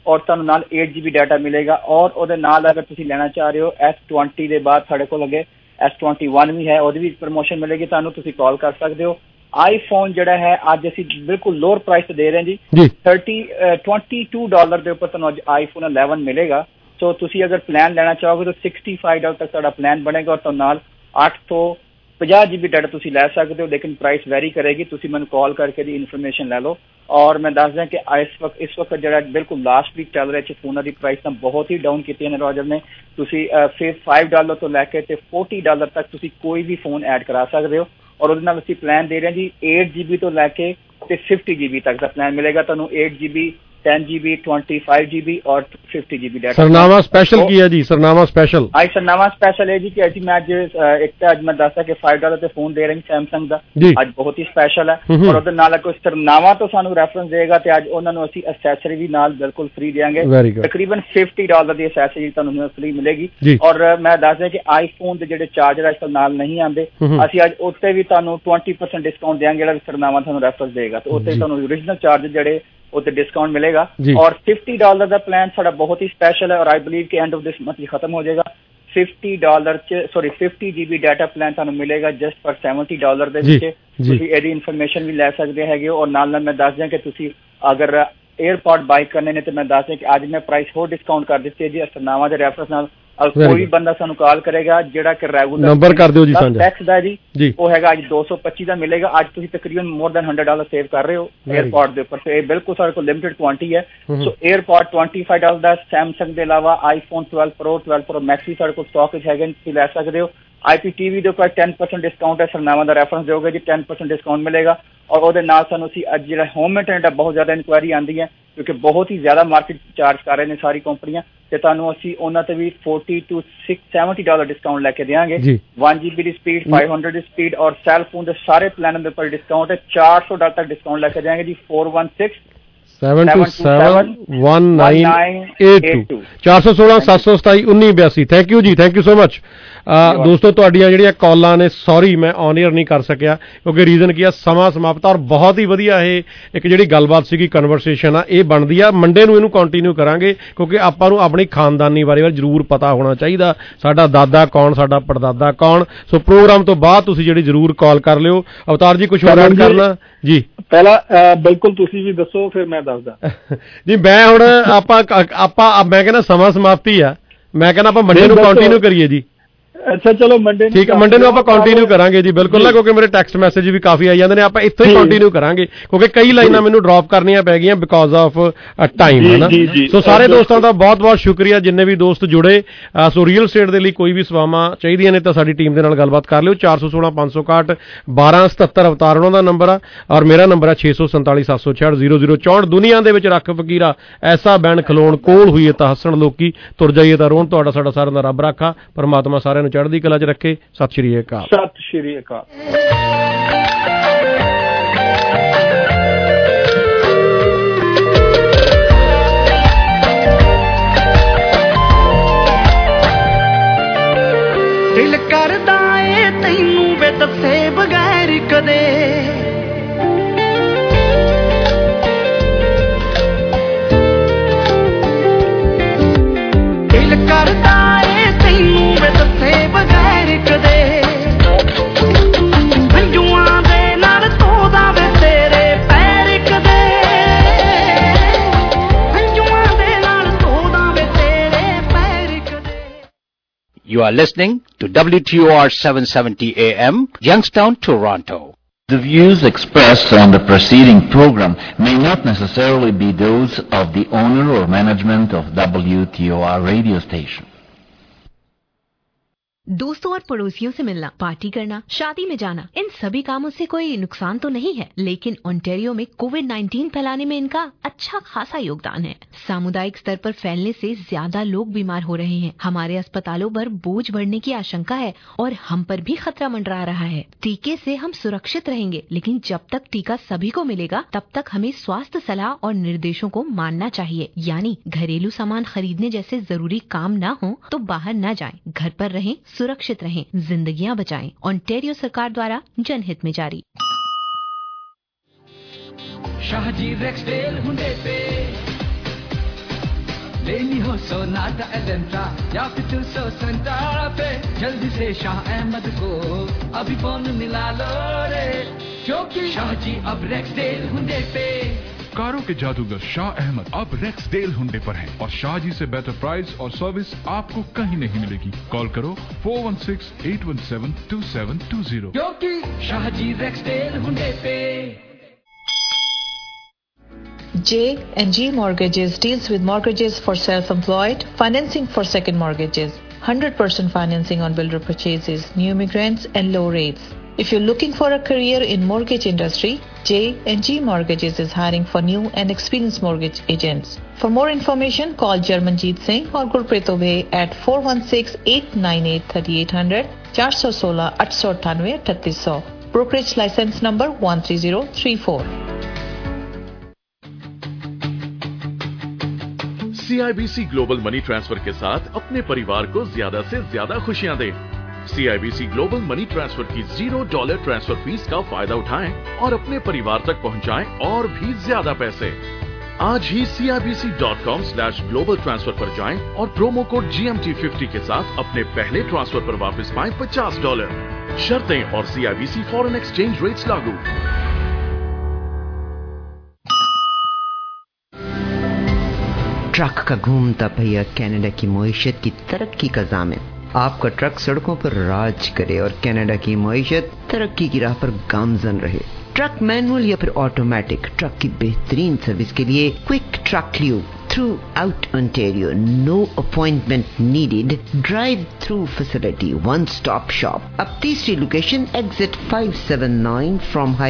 ਔਰ ਤੁਹਾਨੂੰ ਨਾਲ eight G B ਡਾਟਾ ਮਿਲੇਗਾ। ਔਰ ਉਹਦੇ ਨਾਲ ਅਗਰ ਤੁਸੀਂ ਲੈਣਾ ਚਾਹ ਰਹੇ ਹੋ S twenty ਦੇ ਬਾਅਦ ਸਾਡੇ ਕੋਲ ਅੱਗੇ S twenty-one ਵੀ ਹੈ, ਉਹਦੀ ਵੀ ਪ੍ਰਮੋਸ਼ਨ ਮਿਲੇਗੀ ਤੁਹਾਨੂੰ, ਤੁਸੀਂ ਕਾਲ ਕਰ ਸਕਦੇ ਹੋ। ਆਈਫੋਨ ਜਿਹੜਾ ਹੈ ਅੱਜ ਅਸੀਂ ਬਿਲਕੁਲ ਲੋਅਰ ਪ੍ਰਾਈਸ ਤੇ ਦੇ ਰਹੇ ਜੀ, thirty twenty-two ਡਾਲਰ ਦੇ ਉੱਪਰ ਤੁਹਾਨੂੰ ਅੱਜ ਆਈਫੋਨ eleven ਮਿਲੇਗਾ। ਸੋ ਤੁਸੀਂ ਅਗਰ ਪਲਾਨ ਲੈਣਾ ਚਾਹੋਗੇ ਤਾਂ sixty-five ਡਾਲਰ ਤੱਕ ਤੁਹਾਡਾ ਪਲਾਨ ਬਣੇਗਾ ਔਰ ਤੁਹਾਨੂੰ ਨਾਲ ਅੱਠ ਤੋਂ ਪੰਜਾਹ ਜੀ ਬੀ ਡਾਟਾ ਤੁਸੀਂ ਲੈ ਸਕਦੇ ਹੋ, ਲੇਕਿਨ ਪ੍ਰਾਈਸ ਵੈਰੀ ਕਰੇਗੀ। ਤੁਸੀਂ ਮੈਨੂੰ ਕਾਲ ਕਰਕੇ ਦੀ ਇਨਫੋਰਮੇਸ਼ਨ ਲੈ ਲਓ। ਔਰ ਮੈਂ ਦੱਸ ਦਿਆਂ ਕਿ ਇਸ ਵਕਤ ਇਸ ਵਕਤ ਜਿਹੜਾ ਬਿਲਕੁਲ ਲਾਸਟ ਵੀਕ ਚੱਲ ਰਿਹਾ ਫੋਨਾਂ ਦੀ ਪ੍ਰਾਈਸ ਤਾਂ ਬਹੁਤ ਹੀ ਡਾਊਨ ਕੀਤੀਆਂ ਨੇ ਰੋਜਰ ਨੇ। ਤੁਸੀਂ ਫਿਰ five ਡਾਲਰ ਤੋਂ ਲੈ ਕੇ ਤੇ forty ਡਾਲਰ ਤੱਕ ਤੁਸੀਂ ਕੋਈ ਵੀ ਫੋਨ ਐਡ ਕਰਾ ਸਕਦੇ ਹੋ। ਔਰ ਉਹਦੇ ਨਾਲ ਅਸੀਂ ਪਲਾਨ ਦੇ ਰਹੇ ਹਾਂ ਜੀ eight G B ਤੋਂ ਲੈ ਕੇ ਤੇ fifty G B ਤੱਕ ਦਾ ਪਲਾਨ ਮਿਲੇਗਾ ਤੁਹਾਨੂੰ, eight G B ten G B twenty-five G B ਔਰ fifty G B ਡਾਟਾ। ਸਰਨਾਮਾ ਸਪੈਸ਼ਲ ਕੀ ਹੈ ਜੀ? ਸਰਨਾਮਾ ਸਪੈਸ਼ਲ ਆਈ ਸਰਨਾਮਾ ਸਪੈਸ਼ਲ ਹੈ ਜੀ ਕਿ ਅੱਜ ਮੈਂ ਅੱਜ ਇੱਕ ਤਾਂ ਅੱਜ ਮੈਂ ਦੱਸਦਾ ਕਿ five ਡਾਲਰ ਤੇ ਫੋਨ ਦੇ ਰਹੇ ਸੈਮਸੰਗ ਦਾ, ਅੱਜ ਬਹੁਤ ਹੀ ਸਪੈਸ਼ਲ ਹੈ। ਔਰ ਉਹਦੇ ਨਾਲ ਕੋਈ ਸਰਨਾਮਾ ਤੋਂ ਸਾਨੂੰ ਰੈਫਰੈਂਸ ਦੇਗਾ ਤੇ ਅੱਜ ਉਹਨਾਂ ਨੂੰ ਅਸੀਂ ਅਸੈਸਰੀ ਵੀ ਨਾਲ ਬਿਲਕੁਲ ਫ੍ਰੀ ਦੇਵਾਂਗੇ। ਤਕਰੀਬਨ fifty ਡਾਲਰ ਦੀ ਅਸੈਸਰੀ ਤੁਹਾਨੂੰ ਫ੍ਰੀ ਮਿਲੇਗੀ। ਔਰ ਮੈਂ ਦੱਸਦਾ ਕਿ ਆਈਫੋਨ ਦੇ ਜਿਹੜੇ ਚਾਰਜਰ ਅੱਜ ਕੱਲ੍ਹ ਨਾਲ ਨਹੀਂ ਆਉਂਦੇ, ਅਸੀਂ ਅੱਜ ਉੱਤੇ ਵੀ ਤੁਹਾਨੂੰ twenty percent ਡਿਸਕਾਊਂਟ ਦੇਵਾਂਗੇ ਜਿਹੜਾ ਵੀ ਸਰਨਾਮਾ ਤੁਹਾਨੂੰ ਰੈਫਰੈਂਸ ਦੇਗਾ, ਤੇ ਉੱਤੇ ਤੁਹਾਨੂੰ ਓਰੀਜਨਲ ਚਾਰਜਰ ਜਿਹੜੇ ਉੱਤੇ ਡਿਸਕਾਊਂਟ ਮਿਲੇਗਾ। ਔਰ fifty ਡਾਲਰ ਦਾ ਪਲਾਨ ਸਾਡਾ ਬਹੁਤ ਹੀ ਸਪੈਸ਼ਲ ਹੈ ਔਰ ਆਈ ਬਲੀਵ ਕਿ ਐਂਡ ਆਫ ਦਿਸ ਮੰਥ ਹੀ ਖਤਮ ਹੋ ਜਾਏਗਾ। fifty ਡਾਲਰ ਚ sorry fifty G B data plan ਤੁਹਾਨੂੰ ਮਿਲੇਗਾ ਜਸਟ ਫॉर seventy ਡਾਲਰ ਦੇ ਵਿੱਚ। ਤੁਸੀਂ ਇਹਦੀ ਇਨਫੋਰਮੇਸ਼ਨ ਵੀ ਲੈ ਸਕਦੇ ਹੈਗੇ ਹੋ। ਔਰ ਨਾਲ ਨਾਲ ਮੈਂ ਦੱਸ ਦਿਆਂ ਕਿ ਤੁਸੀਂ ਅਗਰ 에ਅਰਪੋਡ ਬਾਈ ਕਰਨੇ ਨੇ ਤੇ ਮੈਂ ਦੱਸ ਦਿਆਂ ਕਿ ਅੱਜ ਮੈਂ ਪ੍ਰਾਈਸ ਹੋਰ ਡਿਸਕਾਊਂਟ ਕਰ ਦਿੱਤੀ ਹੈ ਜੀ ਸਰਨਾਮਾ ਦੇ ਰੈਫਰੈਂਸ ਨਾਲ। ਕੋਈ ਬੰਦਾ ਸਾਨੂੰ ਕਾਲ ਕਰੇਗਾ ਜਿਹੜਾ ਕਿ ਰੈਗੂਲਰ ਨੰਬਰ ਕਰ ਦਿਓ ਜੀ ਸਾਂਝਾ ਟੈਕਸ ਦਾ ਜੀ, ਉਹ ਹੈਗਾ ਅੱਜ two twenty ਦਾ ਮਿਲੇਗਾ। ਅੱਜ ਤੁਸੀਂ ਤਕਰੀਬਨ more than hundred dollar save ਕਰ ਰਹੇ ਹੋ 에ਅਰਪੋਡ ਦੇ ਉੱਪਰ, ਤੇ ਇਹ ਬਿਲਕੁਲ ਸਾਡੇ ਕੋਲ ਲਿਮਿਟਡ ਕੁਆਂਟੀਟੀ ਹੈ। ਸੋ 에ਅਰਪੋਡ twenty-five ਡਾਲਰ ਦਾ, ਸੈਮਸੰਗ ਦੇ ਇਲਾਵਾ iPhone twelve Pro twelve Pro Max ਵੀ ਸਾਡੇ ਕੋਲ ਸਟਾਕ ਵਿੱਚ ਹੈਗੇ, ਤੁਸੀਂ ਲੈ ਸਕਦੇ ਹੋ। ਆਈ ਪੀ ਟੀ ਵੀ ਦੇ ਉੱਪਰ ten percent ਡਿਸਕਾਊਂਟ ਹੈ, ਸਰਨਾਮਾ ਦਾ ਰੈਫਰੈਂਸ ਦਿਓਗੇ ਜੀ ten percent ਡਿਸਕਾਊਂਟ ਮਿਲੇਗਾ। ਔਰ ਉਹਦੇ ਨਾਲ ਸਾਨੂੰ ਅਸੀਂ ਅੱਜ ਜਿਹੜਾ ਹੋਮ ਮੇਨਟੇਨੈਂਸ ਦਾ ਬਹੁਤ ਜ਼ਿਆਦਾ ਇਨਕੁਆਇਰੀ ਆਉਂਦੀ ਹੈ ਕਿਉਂਕਿ ਬਹੁਤ ਹੀ ਜ਼ਿਆਦਾ ਮਾਰਕੀਟ ਚਾਰਜ ਕਰ ਰਹੇ ਨੇ ਸਾਰੀ ਕੰਪਨੀਆਂ, ਤੇ ਤੁਹਾਨੂੰ ਅਸੀਂ ਉਹਨਾਂ ਤੇ ਵੀ forty to seventy dollar discount ਲੈ ਕੇ ਦੇਵਾਂਗੇ। one G B ਦੀ ਸਪੀਡ, five hundred ਦੀ ਸਪੀਡ ਔਰ ਸੈਲ ਫੋਨ ਦੇ ਸਾਰੇ ਪਲਾਨਾਂ ਦੇ ਉੱਪਰ ਡਿਸਕਾਊਂਟ ਹੈ। four hundred ਡਾਲਰ ਤੱਕ ਡਿਸਕਾਊਂਟ ਲੈ ਕੇ ਦੇਵਾਂਗੇ ਜੀ। four one six seven two seven one nine eight two ਚਾਰ ਸੌ ਸੋਲਾਂ ਸੱਤ ਸੌ ਸਤਾਈ ਉੱਨੀ ਬਿਆਸੀ। ਥੈਂਕ ਯੂ ਜੀ, ਥੈਂਕ ਯੂ ਸੋ ਮਚ। ਦੋਸਤੋ ਤੁਹਾਡੀਆਂ ਜਿਹੜੀਆਂ ਕਾਲਾਂ ਨੇ, ਸੌਰੀ ਮੈਂ ਔਨ ਏਅਰ ਨਹੀਂ ਕਰ ਸਕਿਆ ਕਿਉਂਕਿ ਰੀਜ਼ਨ ਕੀ ਆ, ਸਮਾਂ ਸਮਾਪਤ। ਔਰ ਬਹੁਤ ਹੀ ਵਧੀਆ ਇਹ ਇੱਕ ਜਿਹੜੀ ਗੱਲਬਾਤ ਸੀਗੀ, ਕਨਵਰਸੇਸ਼ਨ ਆ, ਇਹ ਬਣਦੀ ਆ ਮੰਡੇ ਨੂੰ ਇਹਨੂੰ ਕੰਟੀਨਿਊ ਕਰਾਂਗੇ ਕਿਉਂਕਿ ਆਪਾਂ ਨੂੰ ਆਪਣੀ ਖਾਨਦਾਨੀ ਬਾਰੇ ਜ਼ਰੂਰ ਪਤਾ ਹੋਣਾ ਚਾਹੀਦਾ, ਸਾਡਾ ਦਾਦਾ ਕੌਣ, ਸਾਡਾ ਪੜਦਾਦਾ ਕੌਣ। ਸੋ ਪ੍ਰੋਗਰਾਮ ਤੋਂ ਬਾਅਦ ਤੁਸੀਂ ਜਿਹੜੀ ਜ਼ਰੂਰ ਕਾਲ ਕਰ ਲਿਓ। ਅਵਤਾਰ ਜੀ ਕੁਝ ਹੋਰ ਐਡ ਕਰਨਾ ਜੀ? ਪਹਿਲਾਂ ਬਿਲਕੁਲ ਤੁਸੀਂ ਵੀ ਦੱਸੋ ਫਿਰ ਮੈਂ ਦੱਸਦਾ ਜੀ। ਮੈਂ ਹੁਣ ਆਪਾਂ ਆਪਾਂ ਮੈਂ ਕਹਿੰਦਾ ਸਮਾਂ ਸਮਾਪਤੀ ਆ, ਮੈਂ ਕਹਿੰਦਾ ਆਪਾਂ ਮੰਡੇ ਨੂੰ ਕੰਟੀਨਿਊ ਕਰੀਏ ਜੀ। ਅੱਛਾ ਚਲੋ ਮੰਡੇ ਠੀਕ ਹੈ, ਮੰਡੇ ਨੂੰ ਆਪਾਂ ਕੰਟੀਨਿਊ ਕਰਾਂਗੇ ਜੀ ਬਿਲਕੁਲ ਨਾ, ਕਿਉਂਕਿ ਮੇਰੇ ਟੈਕਸਟ ਮੈਸੇਜ ਵੀ ਕਾਫੀ ਆਈ ਜਾਂਦੇ ਨੇ। ਆਪਾਂ ਇੱਥੋਂ ਹੀ ਕੰਟੀਨਿਊ ਕਰਾਂਗੇ ਕਿਉਂਕਿ ਕਈ ਲਾਈਨਾਂ ਮੈਨੂੰ ਡ੍ਰੌਪ ਕਰਨੀਆਂ ਪੈ ਗਈਆਂ ਬਿਕੋਜ਼ ਆਫ ਟਾਈਮ, ਹੈ ਨਾ। ਸੋ ਸਾਰੇ ਦੋਸਤਾਂ ਦਾ ਬਹੁਤ ਬਹੁਤ ਸ਼ੁਕਰੀਆ ਜਿੰਨੇ ਵੀ ਦੋਸਤ ਜੁੜੇ। ਸੋ ਰੀਅਲ ਸਟੇਟ ਦੇ ਲਈ ਕੋਈ ਵੀ ਸੇਵਾਵਾਂ ਚਾਹੀਦੀਆਂ ਨੇ ਤਾਂ ਸਾਡੀ ਟੀਮ ਦੇ ਨਾਲ ਗੱਲਬਾਤ ਕਰ ਲਿਓ। ਚਾਰ ਸੌ ਸੋਲਾਂ ਪੰਜ ਸੌ ਇਕਾਹਠ ਬਾਰਾਂ ਸਤੱਤਰ ਅਵਤਾਰ ਉਹਨਾਂ ਦਾ ਨੰਬਰ ਆ ਔਰ ਮੇਰਾ ਨੰਬਰ ਆ ਛੇ ਸੌ ਸੰਤਾਲੀ ਸੱਤ ਸੌ ਛਿਆਹਠ ਜ਼ੀਰੋ ਜ਼ੀਰੋ ਚੌਂਹਠ। ਦੁਨੀਆ ਦੇ ਵਿੱਚ ਰੱਖ ਫਕੀਰਾ ਐਸਾ ਬੈਣ ਖਲੋਣ ਕੋਲ ਹੋਈਏ ਤਾਂ ਹੱਸਣ ਲੋਕੀ, ਤੁਰ ਜਾਈਏ ਤਾਂ ਰੋਣ। ਤੁਹਾਡਾ ਸਾਡਾ ਸਾਰਿਆਂ ਦਾ ਰੱਬ ਰਾਖਾ, ਪਰਮਾਤਮਾ ਸਾਰਿਆਂ ਨੂੰ ਚੜ੍ਹਦੀ ਕਲਾ 'ਚ ਰੱਖੇ। ਸਤਿ ਸ਼੍ਰੀ ਅਕਾਲ। ਸਤਿ ਸ਼੍ਰੀ ਅਕਾਲ। ਦਿਲ ਕਰਦਾ ਏ ਤੈਨੂੰ ਵੇ ਦੱਸੇ ਬਗੈਰ ਕਦੇ, ਦਿਲ ਕਰਦਾ ਏ ਤੈਨੂੰ ਵੇ ਦੱਸੇ ਬਗੈਰ ਕਦੇ, ਹੰਝੂਆਂ ਦੇ ਨਾਲ ਧੋਦਾ ਵੇ ਤੇਰੇ ਪੈਰ ਕਦੇ, ਹੰਝੂਆਂ ਦੇ ਨਾਲ ਧੋਦਾ ਵੇ ਤੇਰੇ ਪੈਰ ਕਦੇ। You are listening to W T O R seven seventy A M, Youngstown, Toronto. The views expressed on the preceding program may not necessarily be those of the owner or management of W T O R radio station. दोस्तों और पड़ोसियों से मिलना, party करना, शादी में जाना, इन सभी कामों से कोई नुकसान तो नहीं है, लेकिन ओंटारियो में कोविड नाइन्टीन फैलाने में इनका अच्छा खासा योगदान है। सामुदायिक स्तर पर फैलने से ज्यादा लोग बीमार हो रहे हैं। हमारे अस्पतालों पर बोझ बढ़ने की आशंका है और हम पर भी खतरा मंडरा रहा है। टीके से हम सुरक्षित रहेंगे, लेकिन जब तक टीका सभी को मिलेगा तब तक हमें स्वास्थ्य सलाह और निर्देशों को मानना चाहिए। यानी घरेलू सामान खरीदने जैसे जरूरी काम न हो तो बाहर न जाएं, घर पर रहें, सुरक्षित रहें, जिंदगियां बचाएं। ओंटारियो सरकार द्वारा जनहित में जारी। शाहजी रेक्सडेल हुंडे पे लेनी हो सोनाटा एलेंट्रा या फिर टू सौ सेंट्रा पे, जल्दी से शाह अहमद को अभी फोन मिला लो रे, क्योंकि शाह जी अब रेक्सडेल हुंडे पे। कारों के जादूगर शाह अहमद अब रेक्सडेल हुंडे पर हैं और शाह जी से बेहतर प्राइस और सर्विस आपको कहीं नहीं मिलेगी। कॉल करो four one six eight one seven two seven two zero, क्योंकि शाह जी रेक्सडेल हुंडे पे। J and G Mortgages deals with mortgages for self-employed, financing for second mortgages, one hundred percent financing on builder purchases, new immigrants and low rates. If you're looking for a career in mortgage industry, J and G Mortgages is hiring for new and experienced mortgage agents. For more information, call Jarmanjeet Singh or Gurpreet Obey at four one six, eight nine eight, three eight zero zero, four one six, eight eight eight, three eight zero zero. Brokerage license number one three zero three four. C I B C global money transfer के साथ अपने परिवार को ज्यादा से ज्यादा खुशियां दें। C I B C global money transfer की जीरो डॉलर ट्रांसफर फीस का फायदा उठाएं और अपने परिवार तक पहुंचाएं और भी ज्यादा पैसे। आज ही C I B C dot com slash global transfer पर जाएं और promo code G M T fifty के साथ अपने पहले ट्रांसफर पर वापस पाएं पचास डॉलर। शर्तें और C I B C foreign exchange rates लागू। ट्रक का घूमता पहिया कनाडा की मईशत की तरक्की का ज़ामिन। आपका ट्रक सड़कों पर राज करे और कनाडा की मईशत तरक्की की राह पर गामजन रहे। ट्रक मैनुअल या फिर ऑटोमेटिक, ट्रक की बेहतरीन सर्विस के लिए quick truck lube throughout Ontario, no appointment needed, drive through facility, one stop shop. अब तीसरी location exit five seven nine from